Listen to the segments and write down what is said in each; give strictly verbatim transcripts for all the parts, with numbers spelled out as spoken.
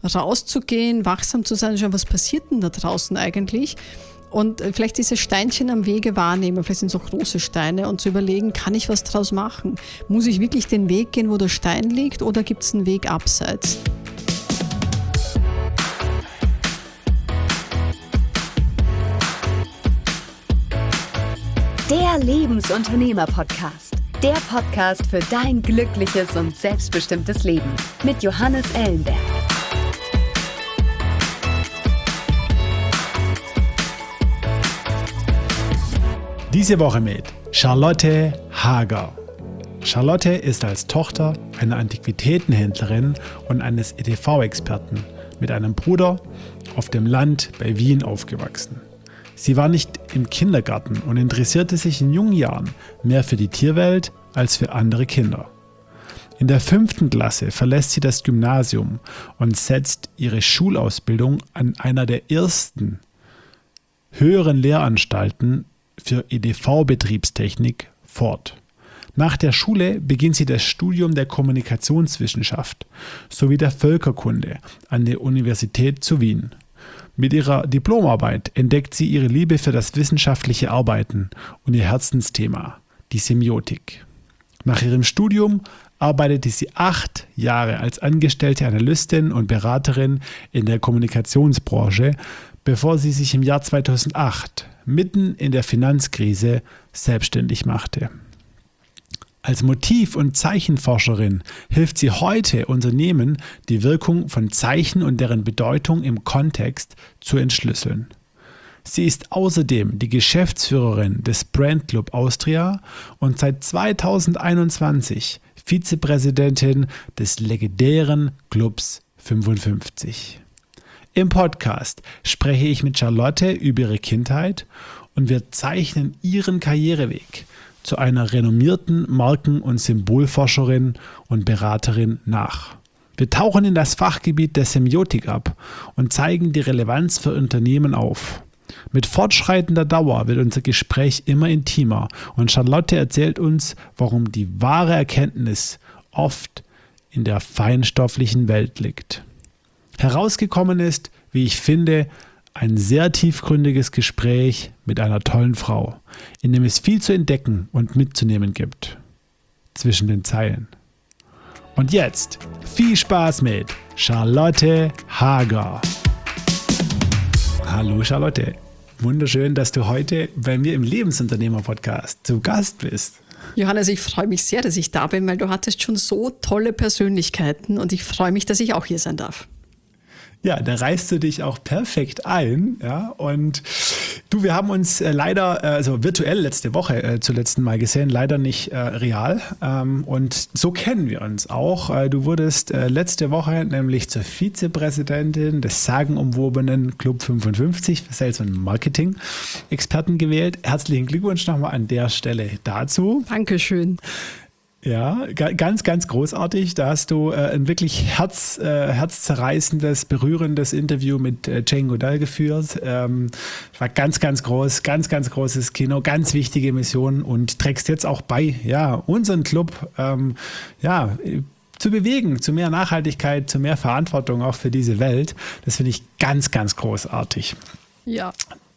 rauszugehen, wachsam zu sein, schauen, was passiert denn da draußen eigentlich? Und vielleicht diese Steinchen am Wege wahrnehmen, vielleicht sind es auch große Steine und zu überlegen, kann ich was draus machen? Muss ich wirklich den Weg gehen, wo der Stein liegt, oder gibt es einen Weg abseits? Der Lebensunternehmer-Podcast. Der Podcast für dein glückliches und selbstbestimmtes Leben mit Johannes Ellenberg. Diese Woche mit Charlotte Hager. Charlotte ist als Tochter einer Antiquitätenhändlerin und eines E D V-Experten mit einem Bruder auf dem Land bei Wien aufgewachsen. Sie war nicht im Kindergarten und interessierte sich in jungen Jahren mehr für die Tierwelt als für andere Kinder. In der fünften Klasse verlässt sie das Gymnasium und setzt ihre Schulausbildung an einer der ersten höheren Lehranstalten für E D V-Betriebstechnik fort. Nach der Schule beginnt sie das Studium der Kommunikationswissenschaft sowie der Völkerkunde an der Universität zu Wien. Mit ihrer Diplomarbeit entdeckt sie ihre Liebe für das wissenschaftliche Arbeiten und ihr Herzensthema, die Semiotik. Nach ihrem Studium arbeitete sie acht Jahre als angestellte Analystin und Beraterin in der Kommunikationsbranche, bevor sie sich im Jahr zweitausendacht mitten in der Finanzkrise selbstständig machte. Als Motiv- und Zeichenforscherin hilft sie heute Unternehmen, die Wirkung von Zeichen und deren Bedeutung im Kontext zu entschlüsseln. Sie ist außerdem die Geschäftsführerin des Brand Club Austria und seit zweitausendeinundzwanzig Vizepräsidentin des legendären Clubs fünfundfünfzig. Im Podcast spreche ich mit Charlotte über ihre Kindheit und wir zeichnen ihren Karriereweg zu einer renommierten Marken- und Symbolforscherin und Beraterin nach. Wir tauchen in das Fachgebiet der Semiotik ab und zeigen die Relevanz für Unternehmen auf. Mit fortschreitender Dauer wird unser Gespräch immer intimer und Charlotte erzählt uns, warum die wahre Erkenntnis oft in der feinstofflichen Welt liegt. Herausgekommen ist, wie ich finde, ein sehr tiefgründiges Gespräch mit einer tollen Frau, in dem es viel zu entdecken und mitzunehmen gibt. Zwischen den Zeilen. Und jetzt viel Spaß mit Charlotte Hager. Hallo Charlotte, wunderschön, dass du heute bei mir im Lebensunternehmer-Podcast zu Gast bist. Johannes, ich freue mich sehr, dass ich da bin, weil du hattest schon so tolle Persönlichkeiten und ich freue mich, dass ich auch hier sein darf. Ja, da reißt du dich auch perfekt ein, ja, und du, wir haben uns äh, leider, äh, also virtuell letzte Woche äh, zuletzt mal gesehen, leider nicht äh, real, ähm, und so kennen wir uns auch. Äh, du wurdest äh, letzte Woche nämlich zur Vizepräsidentin des sagenumwobenen Club fünfundfünfzig für Sales und Marketing Experten gewählt. Herzlichen Glückwunsch nochmal an der Stelle dazu. Dankeschön. Ja, ganz, ganz großartig. Da hast du äh, ein wirklich herz, äh, herzzerreißendes, berührendes Interview mit äh, Jane Goodall geführt. Ähm, war ganz, ganz groß, ganz, ganz großes Kino, ganz wichtige Mission und trägst jetzt auch bei, ja, unseren Club, ähm, ja, zu bewegen, zu mehr Nachhaltigkeit, zu mehr Verantwortung auch für diese Welt. Das finde ich ganz, ganz großartig. Ja.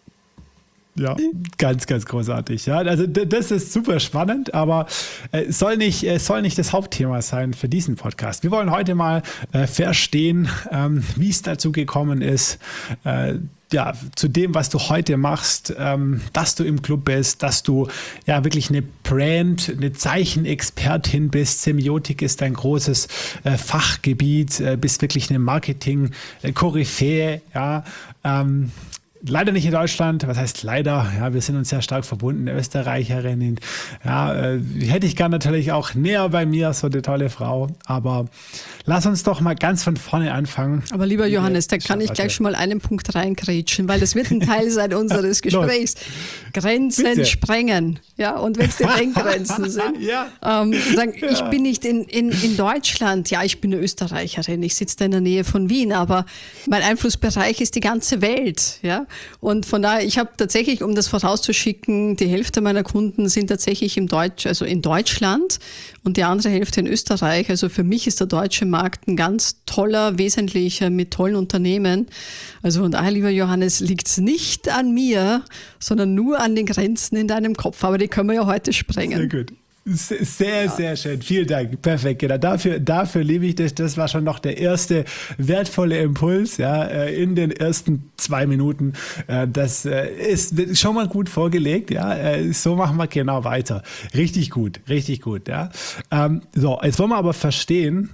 Ja, ganz, ganz großartig. Ja, also das ist super spannend, aber es soll nicht, es soll nicht das Hauptthema sein für diesen Podcast. Wir wollen heute mal äh, verstehen, ähm, wie es dazu gekommen ist, äh, ja, zu dem, was du heute machst, ähm, dass du im Club bist, dass du ja wirklich eine Brand, eine Zeichenexpertin bist. Semiotik ist ein großes äh, Fachgebiet, äh, bist wirklich eine Marketing-Koryphäe, ja, ähm, leider nicht in Deutschland. Was heißt leider? Ja, wir sind uns sehr stark verbunden, eine Österreicherin. Ja, äh, hätte ich gern natürlich auch näher bei mir, so eine tolle Frau. Aber lass uns doch mal ganz von vorne anfangen. Aber lieber Johannes, da kann ich gleich schon mal einen Punkt reingrätschen, weil das wird ein Teil sein unseres Gesprächs. Grenzen Bitte. sprengen. Ja, und wenn es die Denkgrenzen sind. Ja. Ähm, sagen, ja. Ich bin nicht in, in, in Deutschland. Ja, ich bin eine Österreicherin. Ich sitze da in der Nähe von Wien, aber mein Einflussbereich ist die ganze Welt. Ja. Und von daher, ich habe tatsächlich, um das vorauszuschicken, die Hälfte meiner Kunden sind tatsächlich im Deutsch, also in Deutschland und die andere Hälfte in Österreich. Also für mich ist der deutsche Markt ein ganz toller, wesentlicher, mit tollen Unternehmen. Also von daher, lieber Johannes, liegt es nicht an mir, sondern nur an den Grenzen in deinem Kopf. Aber die können wir ja heute sprengen. Sehr gut. Sehr, sehr schön. Vielen Dank. Perfekt. Genau. Dafür, dafür liebe ich das. Das war schon noch der erste wertvolle Impuls, ja, in den ersten zwei Minuten. Das ist schon mal gut vorgelegt, ja. So machen wir genau weiter. Richtig gut, richtig gut, ja. So, jetzt wollen wir aber verstehen,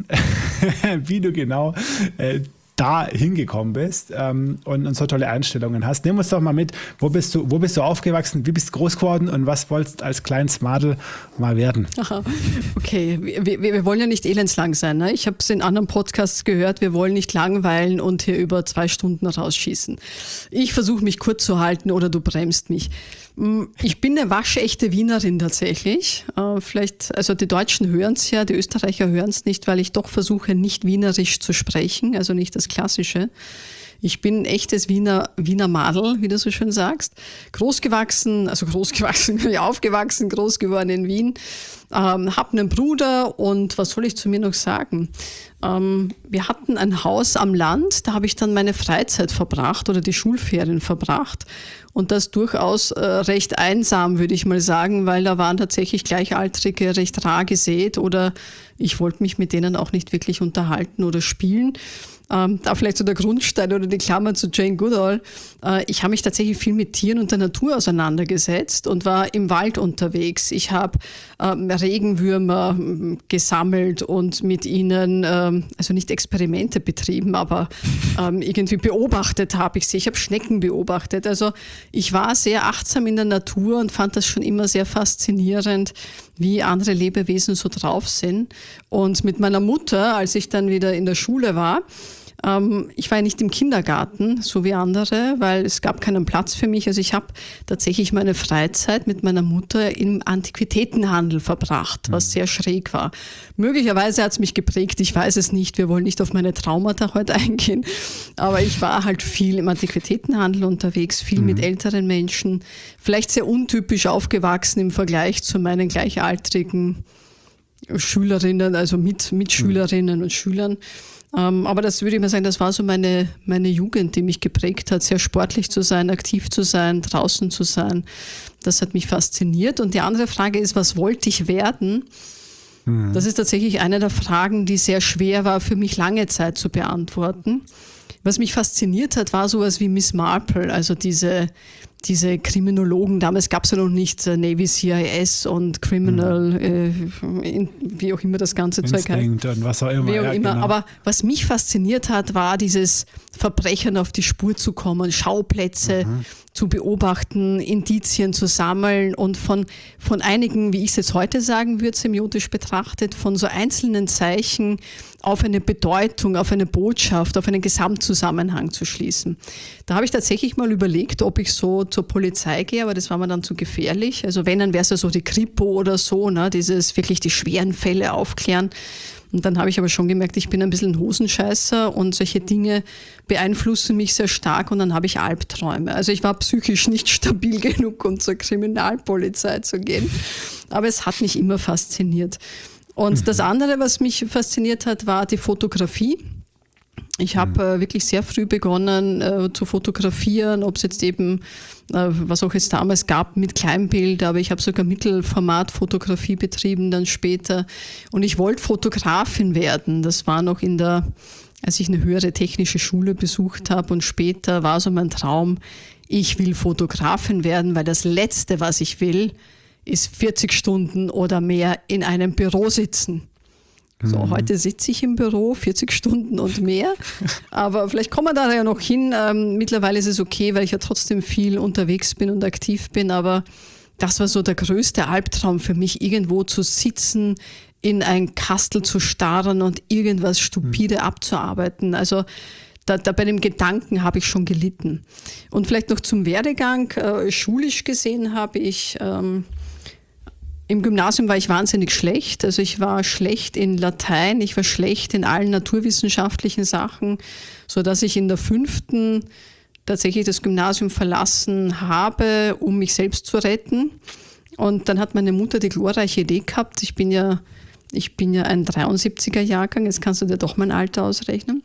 wie du genau da hingekommen bist ähm, und, und so tolle Einstellungen hast. Nimm uns doch mal mit, wo bist du, wo bist du aufgewachsen, wie bist du groß geworden und was wolltest du als kleines Madel mal werden? Aha. Okay, wir, wir, wir wollen ja nicht elendslang sein. Ne? Ich habe es in anderen Podcasts gehört, wir wollen nicht langweilen und hier über zwei Stunden rausschießen. Ich versuche mich kurz zu halten oder du bremst mich. Ich bin eine waschechte Wienerin tatsächlich. Vielleicht, also die Deutschen hören es ja, die Österreicher hören es nicht, weil ich doch versuche, nicht wienerisch zu sprechen, also nicht das Klassische. Ich bin ein echtes Wiener, Wiener Madel, wie du so schön sagst. Großgewachsen, also großgewachsen, aufgewachsen, groß geworden in Wien. Ähm, hab einen Bruder und was soll ich zu mir noch sagen? Ähm, wir hatten ein Haus am Land, da habe ich dann meine Freizeit verbracht oder die Schulferien verbracht. Und das durchaus äh, recht einsam, würde ich mal sagen, weil da waren tatsächlich Gleichaltrige recht rar gesät oder ich wollte mich mit denen auch nicht wirklich unterhalten oder spielen. Ähm, da vielleicht so der Grundstein oder die Klammer zu Jane Goodall. Äh, ich habe mich tatsächlich viel mit Tieren und der Natur auseinandergesetzt und war im Wald unterwegs. Ich habe ähm, Regenwürmer ähm, gesammelt und mit ihnen, ähm, also nicht Experimente betrieben, aber ähm, irgendwie beobachtet habe ich sie. Ich habe Schnecken beobachtet. Also ich war sehr achtsam in der Natur und fand das schon immer sehr faszinierend, wie andere Lebewesen so drauf sind. Und mit meiner Mutter, als ich dann wieder in der Schule war, ähm, ich war ja nicht im Kindergarten, so wie andere, weil es gab keinen Platz für mich. Also ich habe tatsächlich meine Freizeit mit meiner Mutter im Antiquitätenhandel verbracht, was mhm. sehr schräg war. Möglicherweise hat es mich geprägt, ich weiß es nicht. Wir wollen nicht auf meine Traumata heute eingehen. Aber ich war halt viel im Antiquitätenhandel unterwegs, viel mhm. mit älteren Menschen, vielleicht sehr untypisch aufgewachsen im Vergleich zu meinen gleichaltrigen Schülerinnen, also mit Mitschülerinnen mhm. und Schülern. Ähm, aber das würde ich mal sagen, das war so meine, meine Jugend, die mich geprägt hat, sehr sportlich zu sein, aktiv zu sein, draußen zu sein. Das hat mich fasziniert. Und die andere Frage ist, was wollte ich werden? Mhm. Das ist tatsächlich eine der Fragen, die sehr schwer war für mich lange Zeit zu beantworten. Was mich fasziniert hat, war sowas wie Miss Marple, also diese diese Kriminologen, damals gab es ja noch nicht äh, Navy C I S und Criminal, mhm. äh, in, wie auch immer das ganze Instinct Zeug heißt. Und was auch immer. Wie auch ja, immer. Genau. Aber was mich fasziniert hat, war dieses Verbrechern auf die Spur zu kommen, Schauplätze mhm. zu beobachten, Indizien zu sammeln und von, von einigen, wie ich es jetzt heute sagen würde, semiotisch betrachtet, von so einzelnen Zeichen auf eine Bedeutung, auf eine Botschaft, auf einen Gesamtzusammenhang zu schließen. Da habe ich tatsächlich mal überlegt, ob ich so zur Polizei gehe, aber das war mir dann zu gefährlich. Also wenn, dann wäre es ja so die Kripo oder so, ne, dieses wirklich die schweren Fälle aufklären. Und dann habe ich aber schon gemerkt, ich bin ein bisschen ein Hosenscheißer und solche Dinge beeinflussen mich sehr stark und dann habe ich Albträume. Also ich war psychisch nicht stabil genug, um zur Kriminalpolizei zu gehen. Aber es hat mich immer fasziniert. Und das andere, was mich fasziniert hat, war die Fotografie. Ich habe äh, wirklich sehr früh begonnen äh, zu fotografieren, ob es jetzt eben, äh, was auch es damals gab, mit Kleinbild, aber ich habe sogar Mittelformatfotografie betrieben dann später. Und ich wollte Fotografin werden. Das war noch in der, als ich eine höhere technische Schule besucht habe und später war so mein Traum, ich will Fotografin werden, weil das Letzte, was ich will, ist vierzig Stunden oder mehr in einem Büro sitzen. So, mhm. heute sitze ich im Büro, vierzig Stunden und mehr, aber vielleicht kommen wir da ja noch hin. Ähm, mittlerweile ist es okay, weil ich ja trotzdem viel unterwegs bin und aktiv bin, aber das war so der größte Albtraum für mich, irgendwo zu sitzen, in ein Kastel zu starren und irgendwas stupide mhm. abzuarbeiten. Also Da, da bei dem Gedanken habe ich schon gelitten. Und vielleicht noch zum Werdegang. Äh, schulisch gesehen habe ich, ähm, im Gymnasium war ich wahnsinnig schlecht. Also ich war schlecht in Latein, ich war schlecht in allen naturwissenschaftlichen Sachen, sodass ich in der fünften tatsächlich das Gymnasium verlassen habe, um mich selbst zu retten. Und dann hat meine Mutter die glorreiche Idee gehabt, ich bin ja, ich bin ja ein dreiundsiebziger Jahrgang, jetzt kannst du dir doch mein Alter ausrechnen.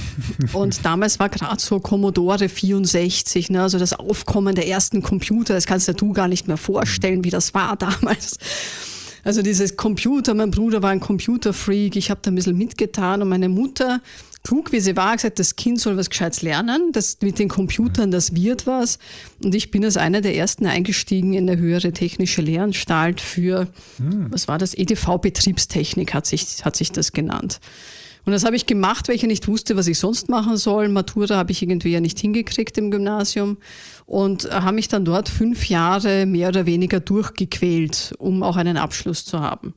Und damals war gerade so Commodore vierundsechzig, ne, also das Aufkommen der ersten Computer, das kannst du gar nicht mehr vorstellen, wie das war damals. Also dieses Computer, mein Bruder war ein Computerfreak, ich habe da ein bisschen mitgetan und meine Mutter, klug wie sie war, hat gesagt, das Kind soll was Gescheites lernen, das mit den Computern, das wird was. Und ich bin als einer der ersten eingestiegen in eine höhere technische Lehranstalt für, hm. was war das, E D V-Betriebstechnik hat sich, hat sich das genannt. Und das habe ich gemacht, weil ich ja nicht wusste, was ich sonst machen soll. Matura habe ich irgendwie ja nicht hingekriegt im Gymnasium und habe mich dann dort fünf Jahre mehr oder weniger durchgequält, um auch einen Abschluss zu haben.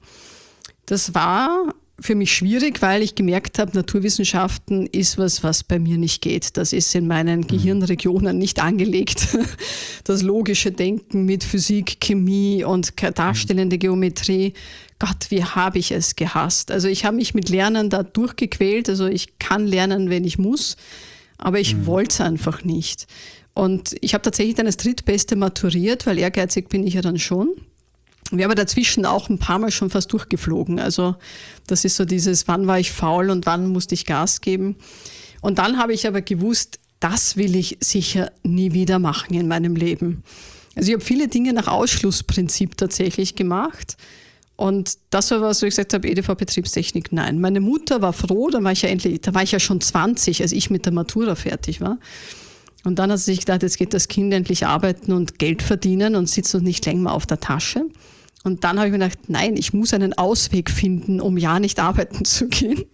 Das war für mich schwierig, weil ich gemerkt habe, Naturwissenschaften ist was, was bei mir nicht geht. Das ist in meinen Gehirnregionen nicht angelegt. Das logische Denken mit Physik, Chemie und darstellende Geometrie. Gott, wie habe ich es gehasst. Also ich habe mich mit Lernen da durchgequält. Also ich kann lernen, wenn ich muss, aber ich mhm. wollte es einfach nicht. Und ich habe tatsächlich dann als Drittbeste maturiert, weil ehrgeizig bin ich ja dann schon. Wir haben dazwischen auch ein paar Mal schon fast durchgeflogen. Also das ist so dieses, wann war ich faul und wann musste ich Gas geben. Und dann habe ich aber gewusst, das will ich sicher nie wieder machen in meinem Leben. Also ich habe viele Dinge nach Ausschlussprinzip tatsächlich gemacht. Und das war was, wo ich gesagt habe, E D V-Betriebstechnik, nein. Meine Mutter war froh, da war ich ja endlich, da war ich ja schon zwanzig, als ich mit der Matura fertig war. Und dann hat sie sich gedacht, jetzt geht das Kind endlich arbeiten und Geld verdienen und sitzt uns nicht länger auf der Tasche. Und dann habe ich mir gedacht, nein, ich muss einen Ausweg finden, um ja nicht arbeiten zu gehen.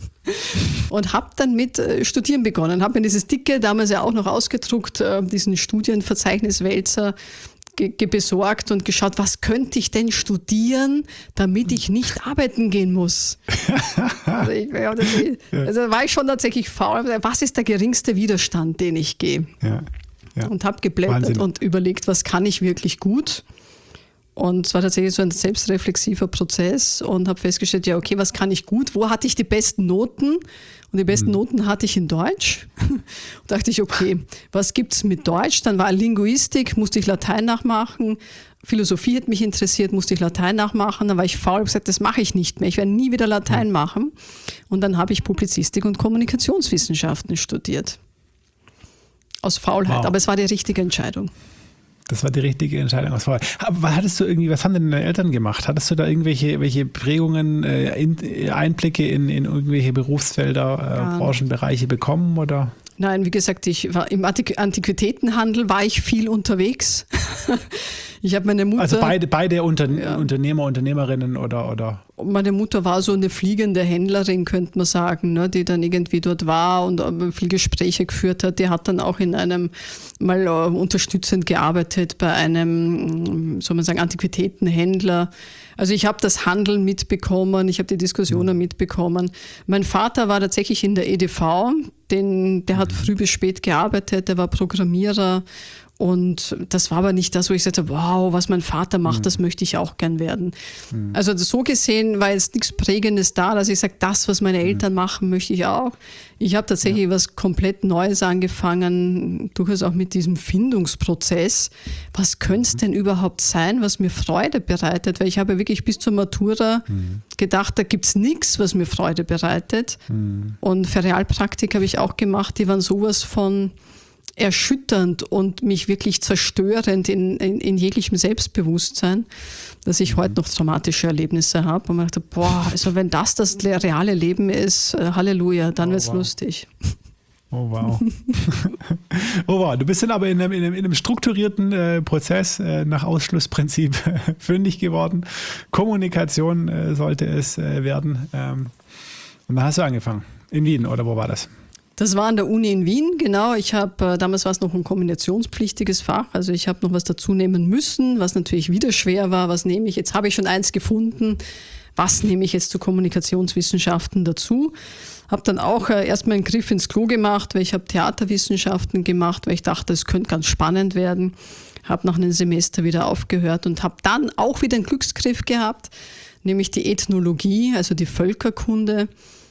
Und habe dann mit äh, Studieren begonnen. Habe mir dieses dicke, damals ja auch noch ausgedruckt, äh, diesen Studienverzeichniswälzer ge- ge- besorgt und geschaut, was könnte ich denn studieren, damit ich nicht arbeiten gehen muss. Also, ich, also da war ich schon tatsächlich faul. Was ist der geringste Widerstand, den ich gehe? Ja, ja. Und habe geblättert Wahnsinn. Und überlegt, was kann ich wirklich gut? Und es war tatsächlich so ein selbstreflexiver Prozess und habe festgestellt, ja okay, was kann ich gut? Wo hatte ich die besten Noten? Und die besten mhm. Noten hatte ich in Deutsch. Und dachte ich, okay, was gibt's mit Deutsch? Dann war Linguistik, musste ich Latein nachmachen. Philosophie hat mich interessiert, musste ich Latein nachmachen. Dann war ich faul und gesagt, das mache ich nicht mehr. Ich werde nie wieder Latein machen. Und dann habe ich Publizistik und Kommunikationswissenschaften studiert. Aus Faulheit, wow. Aber es war die richtige Entscheidung. Das war die richtige Entscheidung. Was war, aber hattest du irgendwie, was haben denn deine Eltern gemacht? Hattest du da irgendwelche welche Prägungen, äh, in, Einblicke in, in irgendwelche Berufsfelder, äh, ja. Branchenbereiche bekommen oder? Nein, wie gesagt, ich war im Antiquitätenhandel war ich viel unterwegs. Ich habe meine Mutter. Also beide, beide Unter, ja. Unternehmer, Unternehmerinnen oder, oder? Meine Mutter war so eine fliegende Händlerin, könnte man sagen, ne, die dann irgendwie dort war und viel Gespräche geführt hat. Die hat dann auch in einem, mal uh, unterstützend gearbeitet bei einem, soll man sagen, Antiquitätenhändler. Also ich habe das Handeln mitbekommen, ich habe die Diskussionen mhm. mitbekommen. Mein Vater war tatsächlich in der E D V, den, der hat mhm. früh bis spät gearbeitet, der war Programmierer. Und das war aber nicht das, wo ich sagte, wow, was mein Vater macht, mhm. das möchte ich auch gern werden. Mhm. Also so gesehen war jetzt nichts Prägendes da, dass ich sage, das, was meine Eltern mhm. machen, möchte ich auch. Ich habe tatsächlich ja. was komplett Neues angefangen, durchaus auch mit diesem Findungsprozess. Was könnte es mhm. denn überhaupt sein, was mir Freude bereitet? Weil ich habe wirklich bis zur Matura mhm. gedacht, da gibt es nichts, was mir Freude bereitet. Mhm. Und für Realpraktik habe ich auch gemacht, die waren sowas von erschütternd und mich wirklich zerstörend in, in, in jeglichem Selbstbewusstsein, dass ich mhm. heute noch traumatische Erlebnisse habe und man dachte, boah, also wenn das das reale Leben ist, äh, Halleluja, dann oh, wird's wow. lustig. Oh wow. Oh wow, du bist dann aber in einem, in einem, in einem strukturierten äh, Prozess äh, nach Ausschlussprinzip fündig geworden. Kommunikation äh, sollte es äh, werden. Ähm, und dann hast du angefangen. In Wien, oder wo war das? Das war an der Uni in Wien, genau. Ich habe, äh, damals war es noch ein kombinationspflichtiges Fach, also ich habe noch was dazu nehmen müssen, was natürlich wieder schwer war. Was nehme ich? Jetzt habe ich schon eins gefunden. Was nehme ich jetzt zu Kommunikationswissenschaften dazu? Habe dann auch äh, erstmal einen Griff ins Klo gemacht, weil ich habe Theaterwissenschaften gemacht, weil ich dachte, es könnte ganz spannend werden. Habe nach einem Semester wieder aufgehört und habe dann auch wieder einen Glücksgriff gehabt, nämlich die Ethnologie, also die Völkerkunde.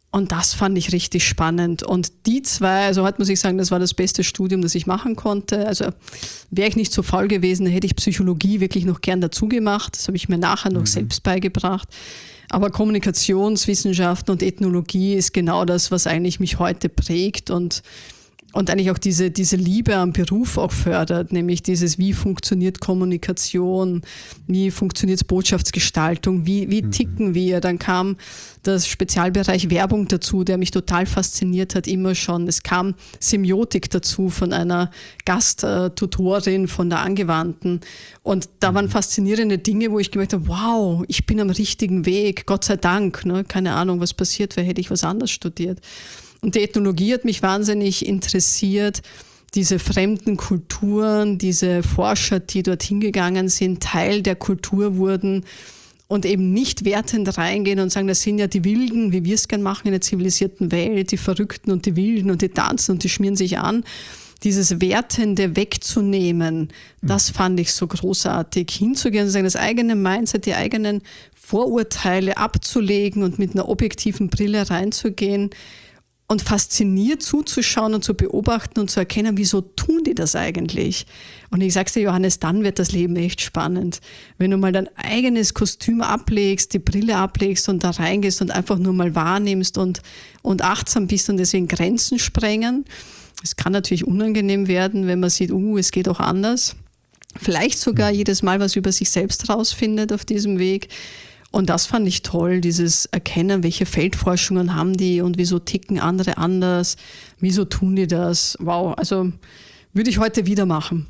Und das fand ich richtig spannend. Und die zwei, also heute muss ich sagen, das war das beste Studium, das ich machen konnte. Also wäre ich nicht so faul gewesen, hätte ich Psychologie wirklich noch gern dazu gemacht. Das habe ich mir nachher noch mhm. selbst beigebracht. Aber Kommunikationswissenschaften und Ethnologie ist genau das, was eigentlich mich heute prägt und Und eigentlich auch diese, diese Liebe am Beruf auch fördert, nämlich dieses, wie funktioniert Kommunikation, wie funktioniert Botschaftsgestaltung, wie, wie ticken wir. Dann kam das Spezialbereich Werbung dazu, der mich total fasziniert hat, immer schon. Es kam Semiotik dazu von einer Gasttutorin von der Angewandten. Und da waren faszinierende Dinge, wo ich gemerkt habe, wow, ich bin am richtigen Weg, Gott sei Dank. Ne? Keine Ahnung, was passiert wäre, hätte ich was anderes studiert. Und die Ethnologie hat mich wahnsinnig interessiert, diese fremden Kulturen, diese Forscher, die dorthin gegangen sind, Teil der Kultur wurden und eben nicht wertend reingehen und sagen, das sind ja die Wilden, wie wir es gern machen in der zivilisierten Welt, die Verrückten und die Wilden und die tanzen und die schmieren sich an. Dieses Wertende wegzunehmen, das fand ich so großartig, hinzugehen und sagen, das eigene Mindset, die eigenen Vorurteile abzulegen und mit einer objektiven Brille reinzugehen, und fasziniert zuzuschauen und zu beobachten und zu erkennen, wieso tun die das eigentlich? Und ich sag's dir, Johannes, dann wird das Leben echt spannend. Wenn du mal dein eigenes Kostüm ablegst, die Brille ablegst und da reingehst und einfach nur mal wahrnimmst und, und achtsam bist und deswegen Grenzen sprengen. Es kann natürlich unangenehm werden, wenn man sieht, uh, es geht auch anders. Vielleicht sogar jedes Mal was über sich selbst rausfindet auf diesem Weg. Und das fand ich toll, dieses Erkennen, welche Feldforschungen haben die und wieso ticken andere anders, wieso tun die das. Wow, also würde ich heute wieder machen.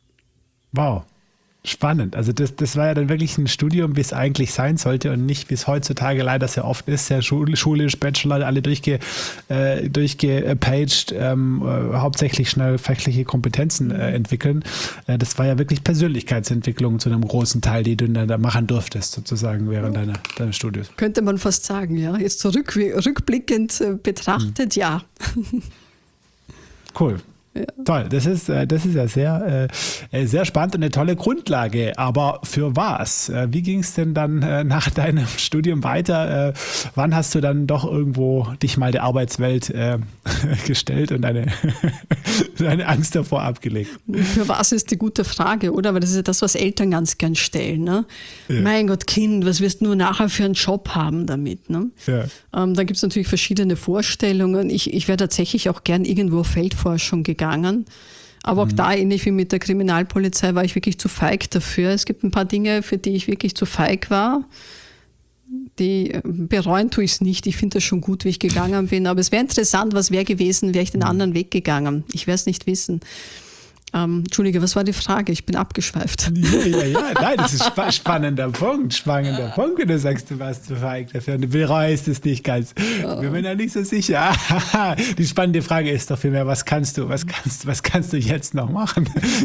Wow, spannend. Also das, das war ja dann wirklich ein Studium, wie es eigentlich sein sollte und nicht, wie es heutzutage leider sehr oft ist, sehr schulisch, Bachelor, alle durchge, äh, durchgepaged, ähm, äh, hauptsächlich schnell fachliche Kompetenzen äh, entwickeln. Äh, das war ja wirklich Persönlichkeitsentwicklung zu einem großen Teil, die du dann da machen durftest, sozusagen, während deiner, deines Studiums. Könnte man fast sagen, ja. Jetzt zurück, rückblickend äh, betrachtet, hm. ja. Cool. Ja. Toll, das ist, das ist ja sehr, sehr spannend und eine tolle Grundlage. Aber für was? Wie ging es denn dann nach deinem Studium weiter? Wann hast du dann doch irgendwo dich mal der Arbeitswelt gestellt und deine, deine Angst davor abgelegt? Für was ist die gute Frage, oder? Weil das ist ja das, was Eltern ganz gern stellen. Ne? Ja. Mein Gott, Kind, was wirst du nachher für einen Job haben damit? Ne? Ja. Ähm, da gibt es natürlich verschiedene Vorstellungen. Ich, ich wäre tatsächlich auch gern irgendwo auf Feldforschung gegangen. Gegangen. Aber auch mhm. da, ähnlich wie mit der Kriminalpolizei, war ich wirklich zu feig dafür. Es gibt ein paar Dinge, für die ich wirklich zu feig war. Die bereuen tue ich es nicht. Ich finde das schon gut, wie ich gegangen bin. Aber es wäre interessant, was wäre gewesen, wäre ich den anderen Weg gegangen. Ich werde es nicht wissen. Ähm, Entschuldige, was war die Frage? Ich bin abgeschweift. Ja, ja, ja. Nein, das ist ein spannender Punkt. Spannender Punkt, wenn du sagst, du warst zu feig dafür. Du bereust es nicht ganz. Oh. Wir sind ja nicht so sicher. Die spannende Frage ist doch vielmehr, was kannst du, was kannst, was kannst du jetzt noch machen?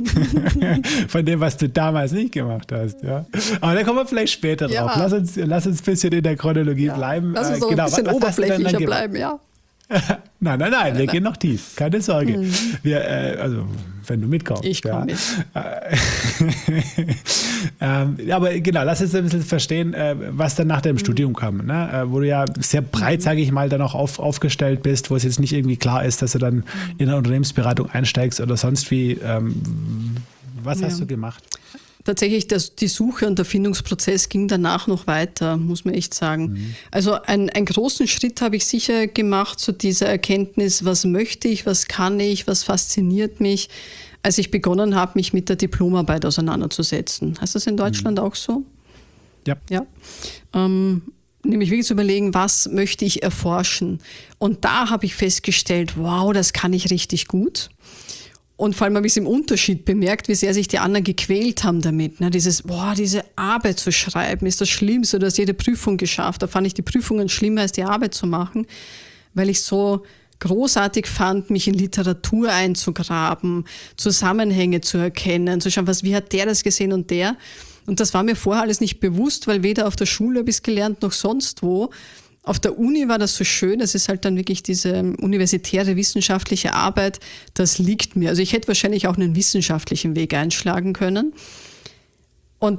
Von dem, was du damals nicht gemacht hast. Ja. Aber da kommen wir vielleicht später ja. drauf. Lass uns, lass uns ein bisschen in der Chronologie ja. bleiben. Lass uns so genau, ein bisschen was, was oberflächlicher bleiben, ja. Nein, nein, nein, wir gehen noch tief, keine Sorge. Mhm. Wir, äh, also, wenn du mitkommst. Ich komme ja. mit. ähm, aber genau, lass uns ein bisschen verstehen, äh, was dann nach deinem mhm. Studium kam, ne? äh, wo du ja sehr breit, sage ich mal, dann auch auf, aufgestellt bist, wo es jetzt nicht irgendwie klar ist, dass du dann in eine Unternehmensberatung einsteigst oder sonst wie. Ähm, was ja. hast du gemacht? Tatsächlich, das, die Suche und der Findungsprozess ging danach noch weiter, muss man echt sagen. Mhm. Also ein, einen großen Schritt habe ich sicher gemacht zu dieser Erkenntnis, was möchte ich, was kann ich, was fasziniert mich, als ich begonnen habe, mich mit der Diplomarbeit auseinanderzusetzen. Heißt das in Deutschland mhm. auch so? Ja. Ja. Ähm, nämlich wirklich zu überlegen, was möchte ich erforschen. Und da habe ich festgestellt, wow, das kann ich richtig gut. Und vor allem habe ich es im Unterschied bemerkt, wie sehr sich die anderen gequält haben damit. Ne? Dieses, boah, diese Arbeit zu schreiben, ist das Schlimmste, du hast jede Prüfung geschafft. Da fand ich die Prüfungen schlimmer, als die Arbeit zu machen, weil ich so großartig fand, mich in Literatur einzugraben, Zusammenhänge zu erkennen, zu schauen, was, wie hat der das gesehen und der. Und das war mir vorher alles nicht bewusst, weil weder auf der Schule habe ich es gelernt, noch sonst wo. Auf der Uni war das so schön, das ist halt dann wirklich diese universitäre wissenschaftliche Arbeit, das liegt mir. Also ich hätte wahrscheinlich auch einen wissenschaftlichen Weg einschlagen können. Und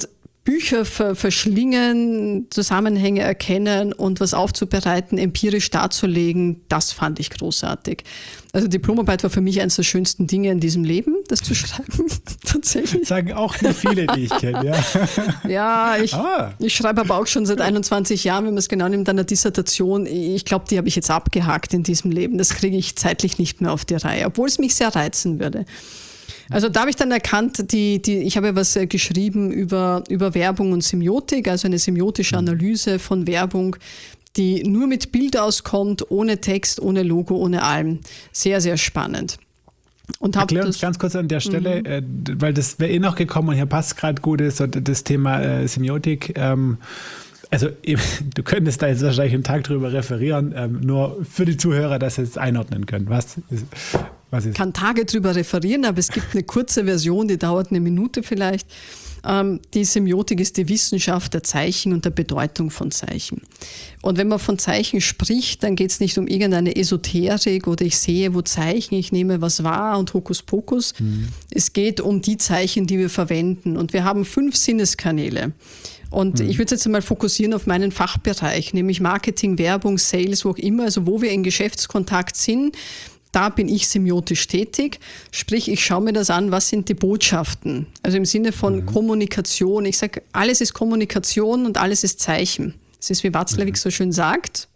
Bücher ver- verschlingen, Zusammenhänge erkennen und was aufzubereiten, empirisch darzulegen, das fand ich großartig. Also Diplomarbeit war für mich eines der schönsten Dinge in diesem Leben, das zu schreiben, tatsächlich. Sagen auch nicht viele, die ich kenne, ja. Ja, ich, ah. ich schreibe aber auch schon seit einundzwanzig Jahren, wenn man es genau nimmt, an der Dissertation. Ich glaube, die habe ich jetzt abgehakt in diesem Leben. Das kriege ich zeitlich nicht mehr auf die Reihe, obwohl es mich sehr reizen würde. Also da habe ich dann erkannt, die, die, ich habe ja was geschrieben über, über Werbung und Semiotik, also eine semiotische Analyse von Werbung, die nur mit Bild auskommt, ohne Text, ohne Logo, ohne allem. Sehr, sehr spannend. Und Erklär uns ganz kurz an der Stelle, mhm. äh, weil das wäre eh noch gekommen und hier passt gerade gut, ist so das Thema äh, Semiotik. Ähm, also du könntest da jetzt wahrscheinlich einen Tag drüber referieren, ähm, nur für die Zuhörer, dass sie es einordnen können. Was ist, was ist? Ich kann Tage drüber referieren, aber es gibt eine kurze Version, die dauert eine Minute vielleicht. Ähm, die Semiotik ist die Wissenschaft der Zeichen und der Bedeutung von Zeichen. Und wenn man von Zeichen spricht, dann geht es nicht um irgendeine Esoterik oder ich sehe, wo Zeichen, ich nehme was wahr und Hokuspokus. Mhm. Es geht um die Zeichen, die wir verwenden. Und wir haben fünf Sinneskanäle. Und mhm. ich würde jetzt einmal fokussieren auf meinen Fachbereich, nämlich Marketing, Werbung, Sales, wo auch immer, also wo wir in Geschäftskontakt sind. Da bin ich semiotisch tätig, sprich ich schaue mir das an, was sind die Botschaften, also im Sinne von mhm. Kommunikation. Ich sage, alles ist Kommunikation und alles ist Zeichen. Das ist, wie Watzlawick mhm. so schön sagt,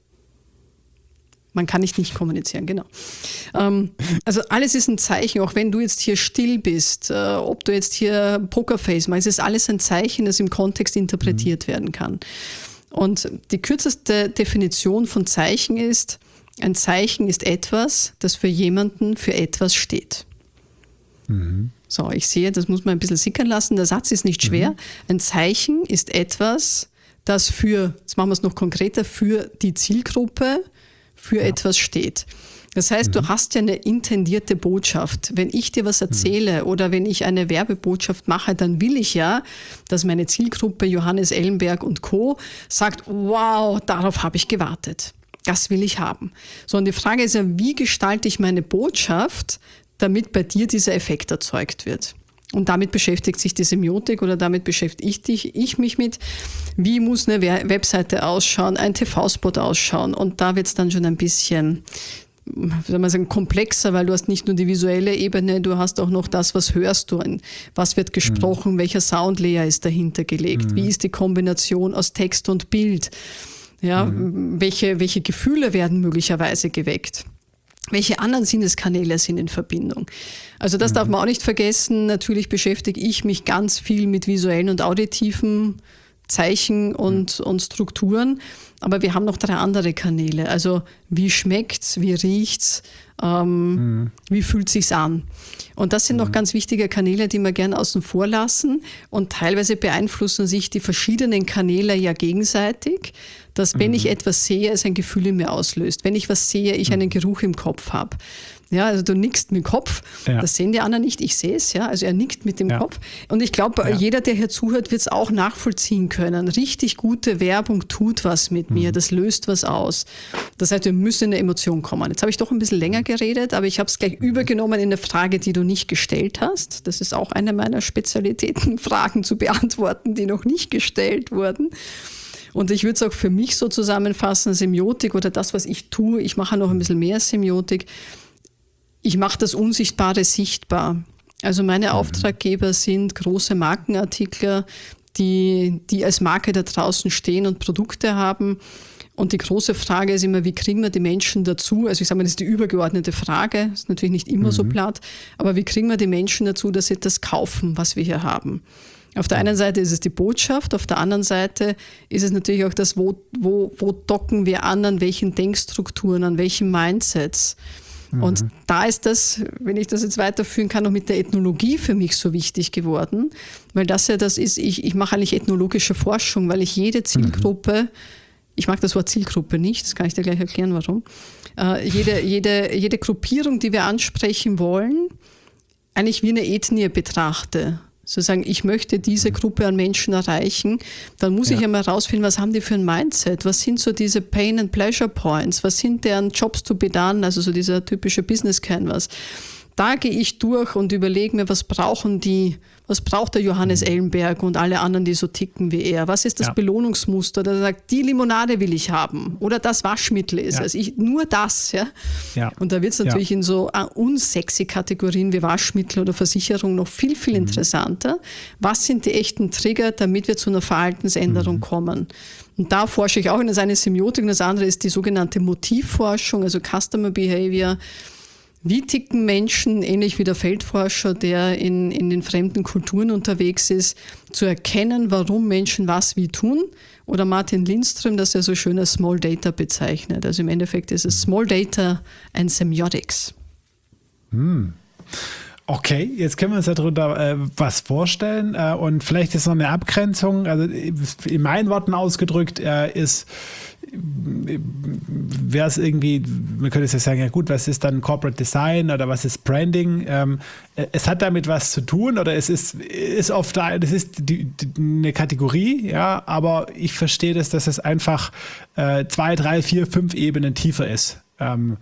man kann nicht nicht kommunizieren, genau. Ähm, also alles ist ein Zeichen, auch wenn du jetzt hier still bist, äh, ob du jetzt hier Pokerface machst, es ist alles ein Zeichen, das im Kontext interpretiert mhm. werden kann. Und die kürzeste Definition von Zeichen ist, ein Zeichen ist etwas, das für jemanden für etwas steht. Mhm. So, ich sehe, das muss man ein bisschen sickern lassen. Der Satz ist nicht schwer. Mhm. Ein Zeichen ist etwas, das für, jetzt machen wir es noch konkreter, für die Zielgruppe für ja. etwas steht. Das heißt, mhm. du hast ja eine intendierte Botschaft. Wenn ich dir was erzähle mhm. oder wenn ich eine Werbebotschaft mache, dann will ich ja, dass meine Zielgruppe Johannes Ellenberg und Co. sagt, wow, darauf habe ich gewartet. Das will ich haben. So, und die Frage ist ja, wie gestalte ich meine Botschaft, damit bei dir dieser Effekt erzeugt wird? Und damit beschäftigt sich die Semiotik oder damit beschäftige ich, dich, ich mich mit, wie muss eine Webseite ausschauen, ein T V-Spot ausschauen. Und da wird es dann schon ein bisschen, wie soll man sagen, komplexer, weil du hast nicht nur die visuelle Ebene, du hast auch noch das, was hörst du, was wird gesprochen, mhm. welcher Soundlayer ist dahinter gelegt, mhm. wie ist die Kombination aus Text und Bild. Ja, mhm. welche, welche Gefühle werden möglicherweise geweckt? Welche anderen Sinneskanäle sind in Verbindung? Also das mhm. darf man auch nicht vergessen. Natürlich beschäftige ich mich ganz viel mit visuellen und auditiven Zeichen und, mhm. und Strukturen. Aber wir haben noch drei andere Kanäle. Also wie schmeckt's, wie riecht's, ähm, mhm. wie fühlt sich's an? Und das sind mhm. noch ganz wichtige Kanäle, die wir gerne außen vor lassen. Und teilweise beeinflussen sich die verschiedenen Kanäle ja gegenseitig, dass wenn mhm. ich etwas sehe, es ein Gefühl in mir auslöst. Wenn ich was sehe, ich einen Geruch im Kopf habe. Ja, also du nickst mit dem Kopf, ja. das sehen die anderen nicht, ich sehe es, ja, also er nickt mit dem ja. Kopf. Und ich glaube, ja. jeder, der hier zuhört, wird es auch nachvollziehen können. Richtig gute Werbung tut was mit mhm. mir, das löst was aus. Das heißt, wir müssen in eine Emotion kommen. Jetzt habe ich doch ein bisschen länger geredet, aber ich habe es gleich mhm. übergenommen in eine Frage, die du nicht gestellt hast. Das ist auch eine meiner Spezialitäten, Fragen zu beantworten, die noch nicht gestellt wurden. Und ich würde es auch für mich so zusammenfassen, Semiotik oder das, was ich tue, ich mache noch ein bisschen mehr Semiotik. Ich mache das Unsichtbare sichtbar. Also meine mhm. Auftraggeber sind große Markenartikler, die, die als Marke da draußen stehen und Produkte haben. Und die große Frage ist immer, wie kriegen wir die Menschen dazu? Also ich sage mal, das ist die übergeordnete Frage, das ist natürlich nicht immer mhm. so platt, aber wie kriegen wir die Menschen dazu, dass sie das kaufen, was wir hier haben? Auf der einen Seite ist es die Botschaft, auf der anderen Seite ist es natürlich auch das, wo, wo, wo docken wir an, an welchen Denkstrukturen, an welchen Mindsets. Mhm. Und da ist das, wenn ich das jetzt weiterführen kann, auch mit der Ethnologie für mich so wichtig geworden, weil das ja das ist, ich, ich mache eigentlich ethnologische Forschung, weil ich jede Zielgruppe, mhm. ich mag das Wort Zielgruppe nicht, das kann ich dir gleich erklären, warum, äh, jede, jede, jede Gruppierung, die wir ansprechen wollen, eigentlich wie eine Ethnie betrachte. Sozusagen, ich möchte diese Gruppe an Menschen erreichen, dann muss ja. ich einmal rausfinden, was haben die für ein Mindset, was sind so diese Pain and Pleasure Points, was sind deren Jobs to be done, also so dieser typische Business Canvas. da gehe ich durch und überlege mir, was brauchen die, was braucht der Johannes Ellenberg und alle anderen, die so ticken wie er? Was ist das ja. Belohnungsmuster? Der sagt, die Limonade will ich haben oder das Waschmittel ist. Ja. Also ich, nur das. Ja? Ja. Und da wird es natürlich ja. in so unsexy Kategorien wie Waschmittel oder Versicherung noch viel, viel mhm. interessanter. Was sind die echten Trigger, damit wir zu einer Verhaltensänderung mhm. kommen? Und da forsche ich auch in das eine Semiotik und das andere ist die sogenannte Motivforschung, also Customer Behavior. Wie ticken Menschen, ähnlich wie der Feldforscher, der in, in den fremden Kulturen unterwegs ist, zu erkennen, warum Menschen was wie tun? Oder Martin Lindström, das er so schön als Small Data bezeichnet. Also im Endeffekt ist es Small Data and Semiotics. Hm. Okay, jetzt können wir uns darunter äh, was vorstellen äh, und vielleicht ist noch eine Abgrenzung, also in meinen Worten ausgedrückt äh, ist, wäre es irgendwie, man könnte jetzt sagen, ja gut, was ist dann Corporate Design oder was ist Branding? Ähm, es hat damit was zu tun oder es ist, ist oft, das ist die, die, eine Kategorie, ja, aber ich verstehe das, dass es einfach äh, zwei, drei, vier, fünf Ebenen tiefer ist ähm,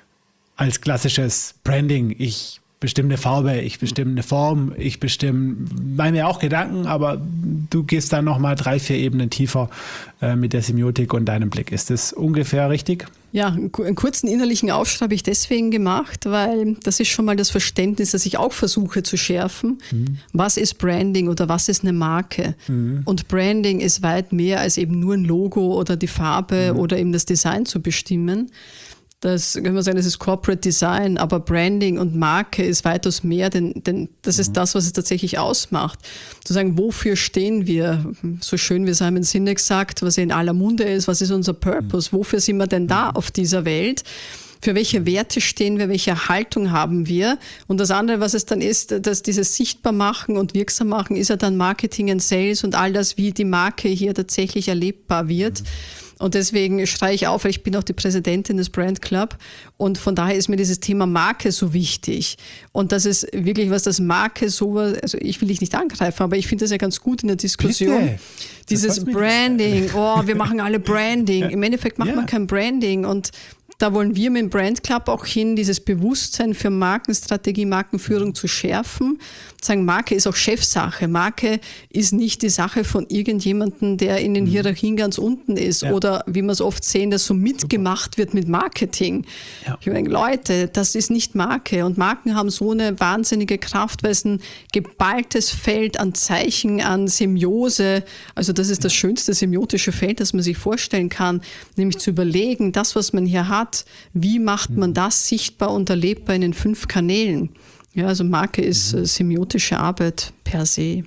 als klassisches Branding. Ich bestimme eine Farbe, ich bestimme eine Form, ich bestimme, mache mir auch Gedanken, aber du gehst dann nochmal drei, vier Ebenen tiefer äh, mit der Semiotik und deinem Blick. Ist das ungefähr richtig? Ja, einen kurzen innerlichen Aufschrei habe ich deswegen gemacht, weil das ist schon mal das Verständnis, das ich auch versuche zu schärfen. Mhm. Was ist Branding oder was ist eine Marke? Mhm. Und Branding ist weit mehr als eben nur ein Logo oder die Farbe mhm. oder eben das Design zu bestimmen. Das können wir sagen, das ist Corporate Design, aber Branding und Marke ist weitaus mehr, denn, denn das ist das, was es tatsächlich ausmacht. Zu sagen, wofür stehen wir? So schön wie Simon Sinek sagt, was in aller Munde ist, was ist unser Purpose? Wofür sind wir denn da auf dieser Welt? Für welche Werte stehen wir, welche Haltung haben wir? Und das andere, was es dann ist, dass dieses Sichtbarmachen und Wirksammachen, ist ja dann Marketing und Sales und all das, wie die Marke hier tatsächlich erlebbar wird. Und deswegen schreie ich auf, weil ich bin auch die Präsidentin des Brand Club und von daher ist mir dieses Thema Marke so wichtig. Und das ist wirklich was, das Marke so, also ich will dich nicht angreifen, aber ich finde das ja ganz gut in der Diskussion. Bitte? Dieses Branding, oh, wir machen alle Branding. Im Endeffekt macht ja. man kein Branding und da wollen wir mit dem Brand Club auch hin, dieses Bewusstsein für Markenstrategie, Markenführung zu schärfen. Sagen, Marke ist auch Chefsache. Marke ist nicht die Sache von irgendjemandem, der in den Hierarchien ganz unten ist ja. oder wie wir es oft sehen, dass so mitgemacht Super. wird mit Marketing. Ja. Ich meine, Leute, das ist nicht Marke und Marken haben so eine wahnsinnige Kraft, weil es ein geballtes Feld an Zeichen, an Semiose, also das ist das schönste semiotische Feld, das man sich vorstellen kann, nämlich zu überlegen, das, was man hier hat, wie macht man das sichtbar und erlebbar in den fünf Kanälen? Ja, also Marke ist äh, semiotische Arbeit per se.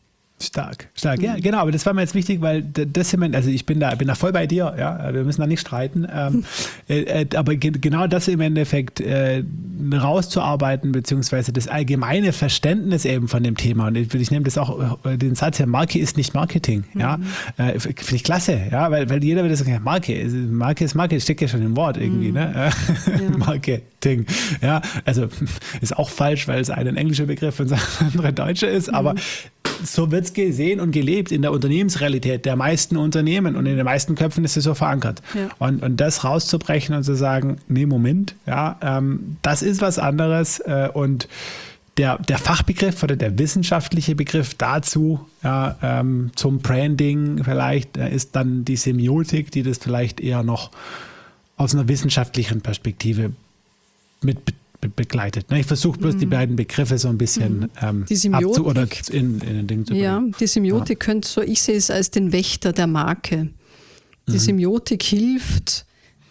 Stark, stark, ja, genau, aber das war mir jetzt wichtig, weil das, also ich bin da, bin da voll bei dir, ja, wir müssen da nicht streiten, ähm, äh, aber ge- genau das im Endeffekt äh, rauszuarbeiten, beziehungsweise das allgemeine Verständnis eben von dem Thema und ich, ich nehme das auch, äh, den Satz hier, Marke ist nicht Marketing, mhm. ja, äh, finde ich klasse, ja, weil, weil jeder würde sagen, ja, Marke, Marke ist Marke, das steckt ja schon im Wort irgendwie, mhm. ne, ja. Marketing, ja, also ist auch falsch, weil es ein englischer Begriff und ein anderer deutscher ist, mhm. aber so wird es gesehen und gelebt in der Unternehmensrealität der meisten Unternehmen und in den meisten Köpfen ist es so verankert. Ja. Und, und das rauszubrechen und zu sagen, nee, Moment, ja, ähm, das ist was anderes äh, und der, der Fachbegriff oder der wissenschaftliche Begriff dazu, ja, ähm, zum Branding vielleicht, äh, ist dann die Semiotik, die das vielleicht eher noch aus einer wissenschaftlichen Perspektive mit be- begleitet. Ich versuche bloß mm. die beiden Begriffe so ein bisschen mm. ähm, die Semiotik, abzu- oder in, in den Ding zu bringen. Ja, die Semiotik ja. könnte so, ich sehe es als den Wächter der Marke. Die mhm. Semiotik hilft,